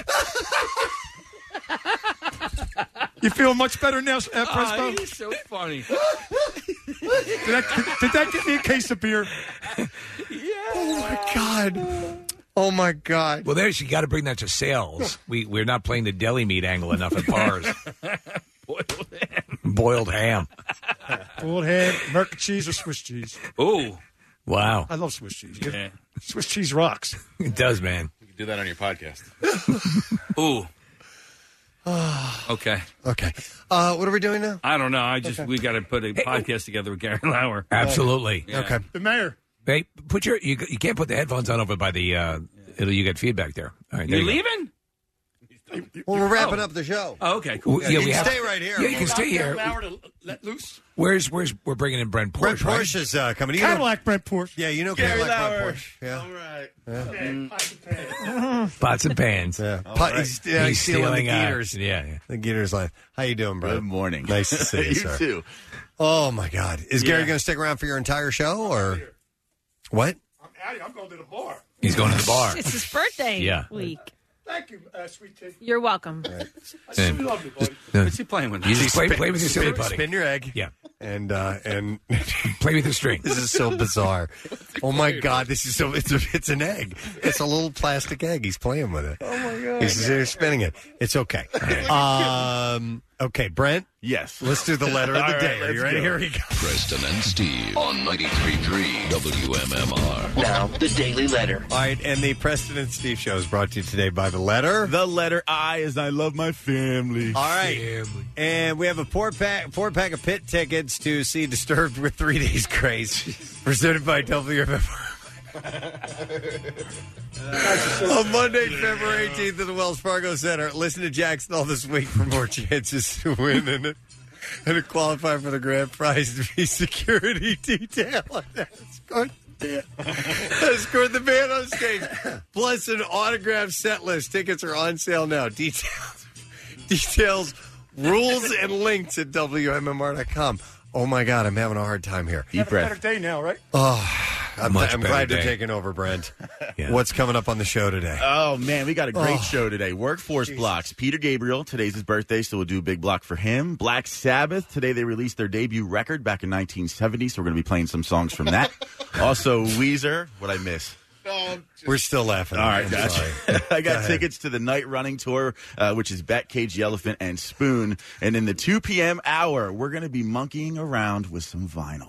You feel much better now, uh, Oh, Prespo? he's so funny. Did that, did that get me a case of beer? Oh my god. Oh my god. Well, there's you got to bring that to sales. We we're not playing the deli meat angle enough at bars. Boiled ham. Boiled ham. Boiled ham, American cheese, or Swiss cheese? Ooh. Wow, I love Swiss cheese. Yeah. Swiss cheese rocks. it does, man. You can do that on your podcast. Ooh. Okay. Okay. Uh, what are we doing now? I don't know. I just we got to put a podcast together with Gary Lauer. Absolutely. Yeah. Okay. The mayor. Hey, put your you, you can't put the headphones on over by the. Uh, it'll you get feedback there. All right, there You you go. leaving? Well, we're wrapping up the show. Oh, okay, cool. Yeah, you we can have- stay right here. Yeah, you can stay here. Hour to let loose. Where's where's we're bringing in Brent Porsche? Brent right? Porsche is uh, coming. You know- Cadillac Brent Porsche. yeah, you know Gary Cadillac Lauer. Brent Porsche. Yeah. All right. Pots and pans. Yeah. All Pot- right. He's, yeah, he's stealing the uh, Geeters. yeah, yeah. The Geeters line. How you doing, bro? Good morning. Nice to see you, You sir. too. Oh my God. Is Yeah. Gary going to stick around for your entire show or what? I'm out of here. I'm going to the bar. He's going to the bar. It's his birthday Yeah. week. Thank you, uh, sweet tea. You're welcome. I And- love you, buddy. What's he playing with? You just play, Spin- play with your silly spin, buddy. Spin your egg. Yeah. And uh, and Play with the string. this is so bizarre. Oh my God, this is so it's a, it's an egg. It's a little plastic egg. He's playing with it. Oh my God. He's, he's spinning it. It's okay. Um okay, Brent. Yes. Let's do the letter of All the right, day. Are let's you ready? go. Here we go. Preston and Steve on ninety-three point three W M M R. Now, the Daily Letter. All right, and the Preston and Steve show is brought to you today by the letter. The letter I is I love my family. All right, and we have a four pack, four pack of pit tickets to see Disturbed with Three Days Grace, presented by W M M R. On Monday, February eighteenth at the Wells Fargo Center. Listen to Jackson all this week for more chances to win and, and to qualify for the grand prize to be security detail. Escort the, escort the band on stage. Plus an autographed set list. Tickets are on sale now. Details, details, rules, and links at W M M R dot com. Oh, my God, I'm having a hard time here. You have a better day now, right? Oh, I'm, Much I'm better glad day. you're taking over, Brent. What's coming up on the show today? Oh, man, we got a great Oh. show today. Workforce blocks. Peter Gabriel, today's his birthday, so we'll do a big block for him. Black Sabbath, today they released their debut record back in nineteen seventy, so we're going to be playing some songs from that. Also, Weezer, what'd I miss? We're still laughing. All right, I'm gotcha. sorry. I Go got ahead. tickets to the Night Running Tour, uh, which is Bat, Cage the Elephant, and Spoon. And in the two p.m. hour, we're going to be monkeying around with some vinyl.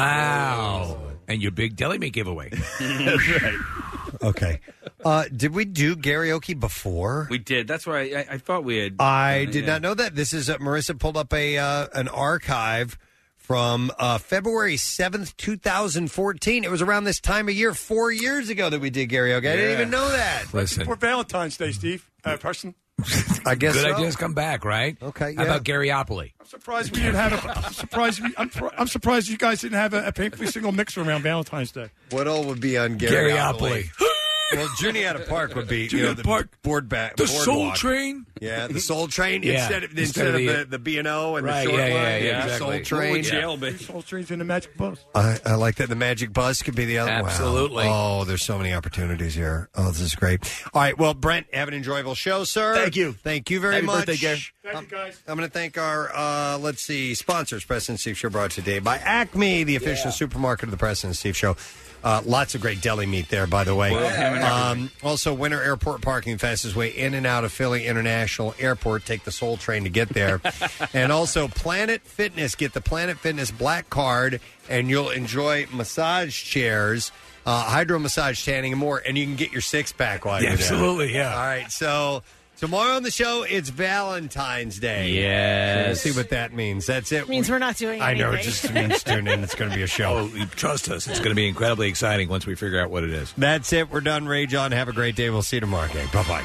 Wow. And your big deli meat giveaway. That's right. Okay. Uh, did we do karaoke before? We did. That's why I, I thought we had. I uh, did yeah. not know that. This is uh, Marissa pulled up a uh, an archive from uh, February seventh, two thousand fourteen. It was around this time of year, four years ago, that we did karaoke. I didn't even know that. Listen. For Valentine's Day, Steve. Uh, person. I guess Good so. ideas come back, right? Okay. How yeah. about Garyopoly? I'm surprised we didn't have a. I'm surprised. We, I'm, I'm surprised you guys didn't have a, a painfully single mixer around Valentine's Day. What all would be on Garyopoly? Garyopoly. Well, Juniata Park would be, you know, the Park. board back, The Soul boardwalk. Train? Yeah, the Soul Train Yeah. instead of Instead instead of of the- the the B and O and Right, the short yeah, yeah, line. yeah, the exactly. Soul Train. Jail, but Soul Train's in the Magic Bus. I, I like that. The Magic Bus could be the other. wow. Absolutely. Oh, there's so many opportunities here. Oh, this is great. All right. Well, Brent, have an enjoyable show, sir. Thank you. Thank you very Happy much. birthday, Gary. Thank you, guys. I'm going to thank our, uh, let's see, sponsors, Preston and Steve Show, brought today by Acme, the official supermarket of the Preston and Steve Show. Uh, lots of great deli meat there, by the way. Well, ham and Um, also, Winter Airport parking, fastest way in and out of Philly International Airport. Take the Soul Train to get there. And also, Planet Fitness. Get the Planet Fitness Black Card, and you'll enjoy massage chairs, uh, hydro massage tanning, and more. And you can get your six pack while Yeah, you're there. absolutely, yeah. All right, so tomorrow on the show, it's Valentine's Day. Yes. So we'll see what that means. That's it. Means we're not doing I know, it anything. just means tune in. It's going to be a show. Oh, you trust us. It's going to be incredibly exciting once we figure out what it is. That's it. We're done. Rage on. Have a great day. We'll see you tomorrow. Okay, bye-bye.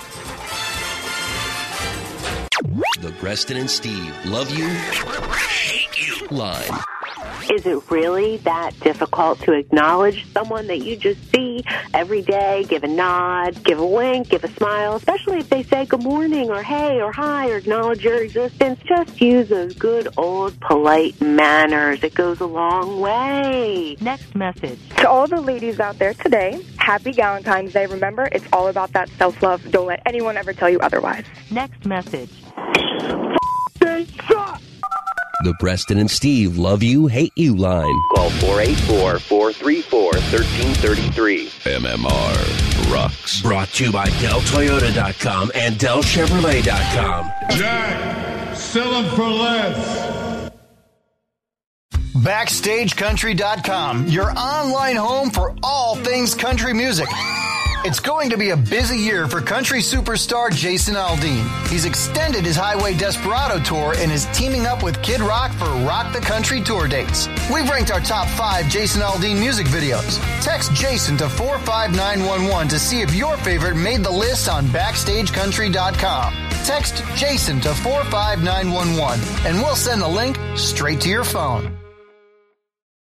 The Preston and Steve Love You, Hate You line. Is it really that difficult to acknowledge someone that you just see every day, give a nod, give a wink, give a smile, especially if they say good morning or hey or hi or acknowledge your existence? Just use those good old polite manners. It goes a long way. Next message. To all the ladies out there today, happy Valentine's Day. Remember, it's all about that self-love. Don't let anyone ever tell you otherwise. Next message. The Preston and Steve Love You, Hate You line. Call four eight four, four three four, one three three three. M M R rocks. Brought to you by Del Toyota dot com and Del Chevrolet dot com. Jack, sell them for less. Backstage Country dot com, your online home for all things country music. It's going to be a busy year for country superstar Jason Aldean. He's extended his Highway Desperado tour and is teaming up with Kid Rock for Rock the Country tour dates. We've ranked our top five Jason Aldean music videos. Text Jason to four five nine one one to see if your favorite made the list on Backstage Country dot com. Text Jason to four five nine one one and we'll send the link straight to your phone.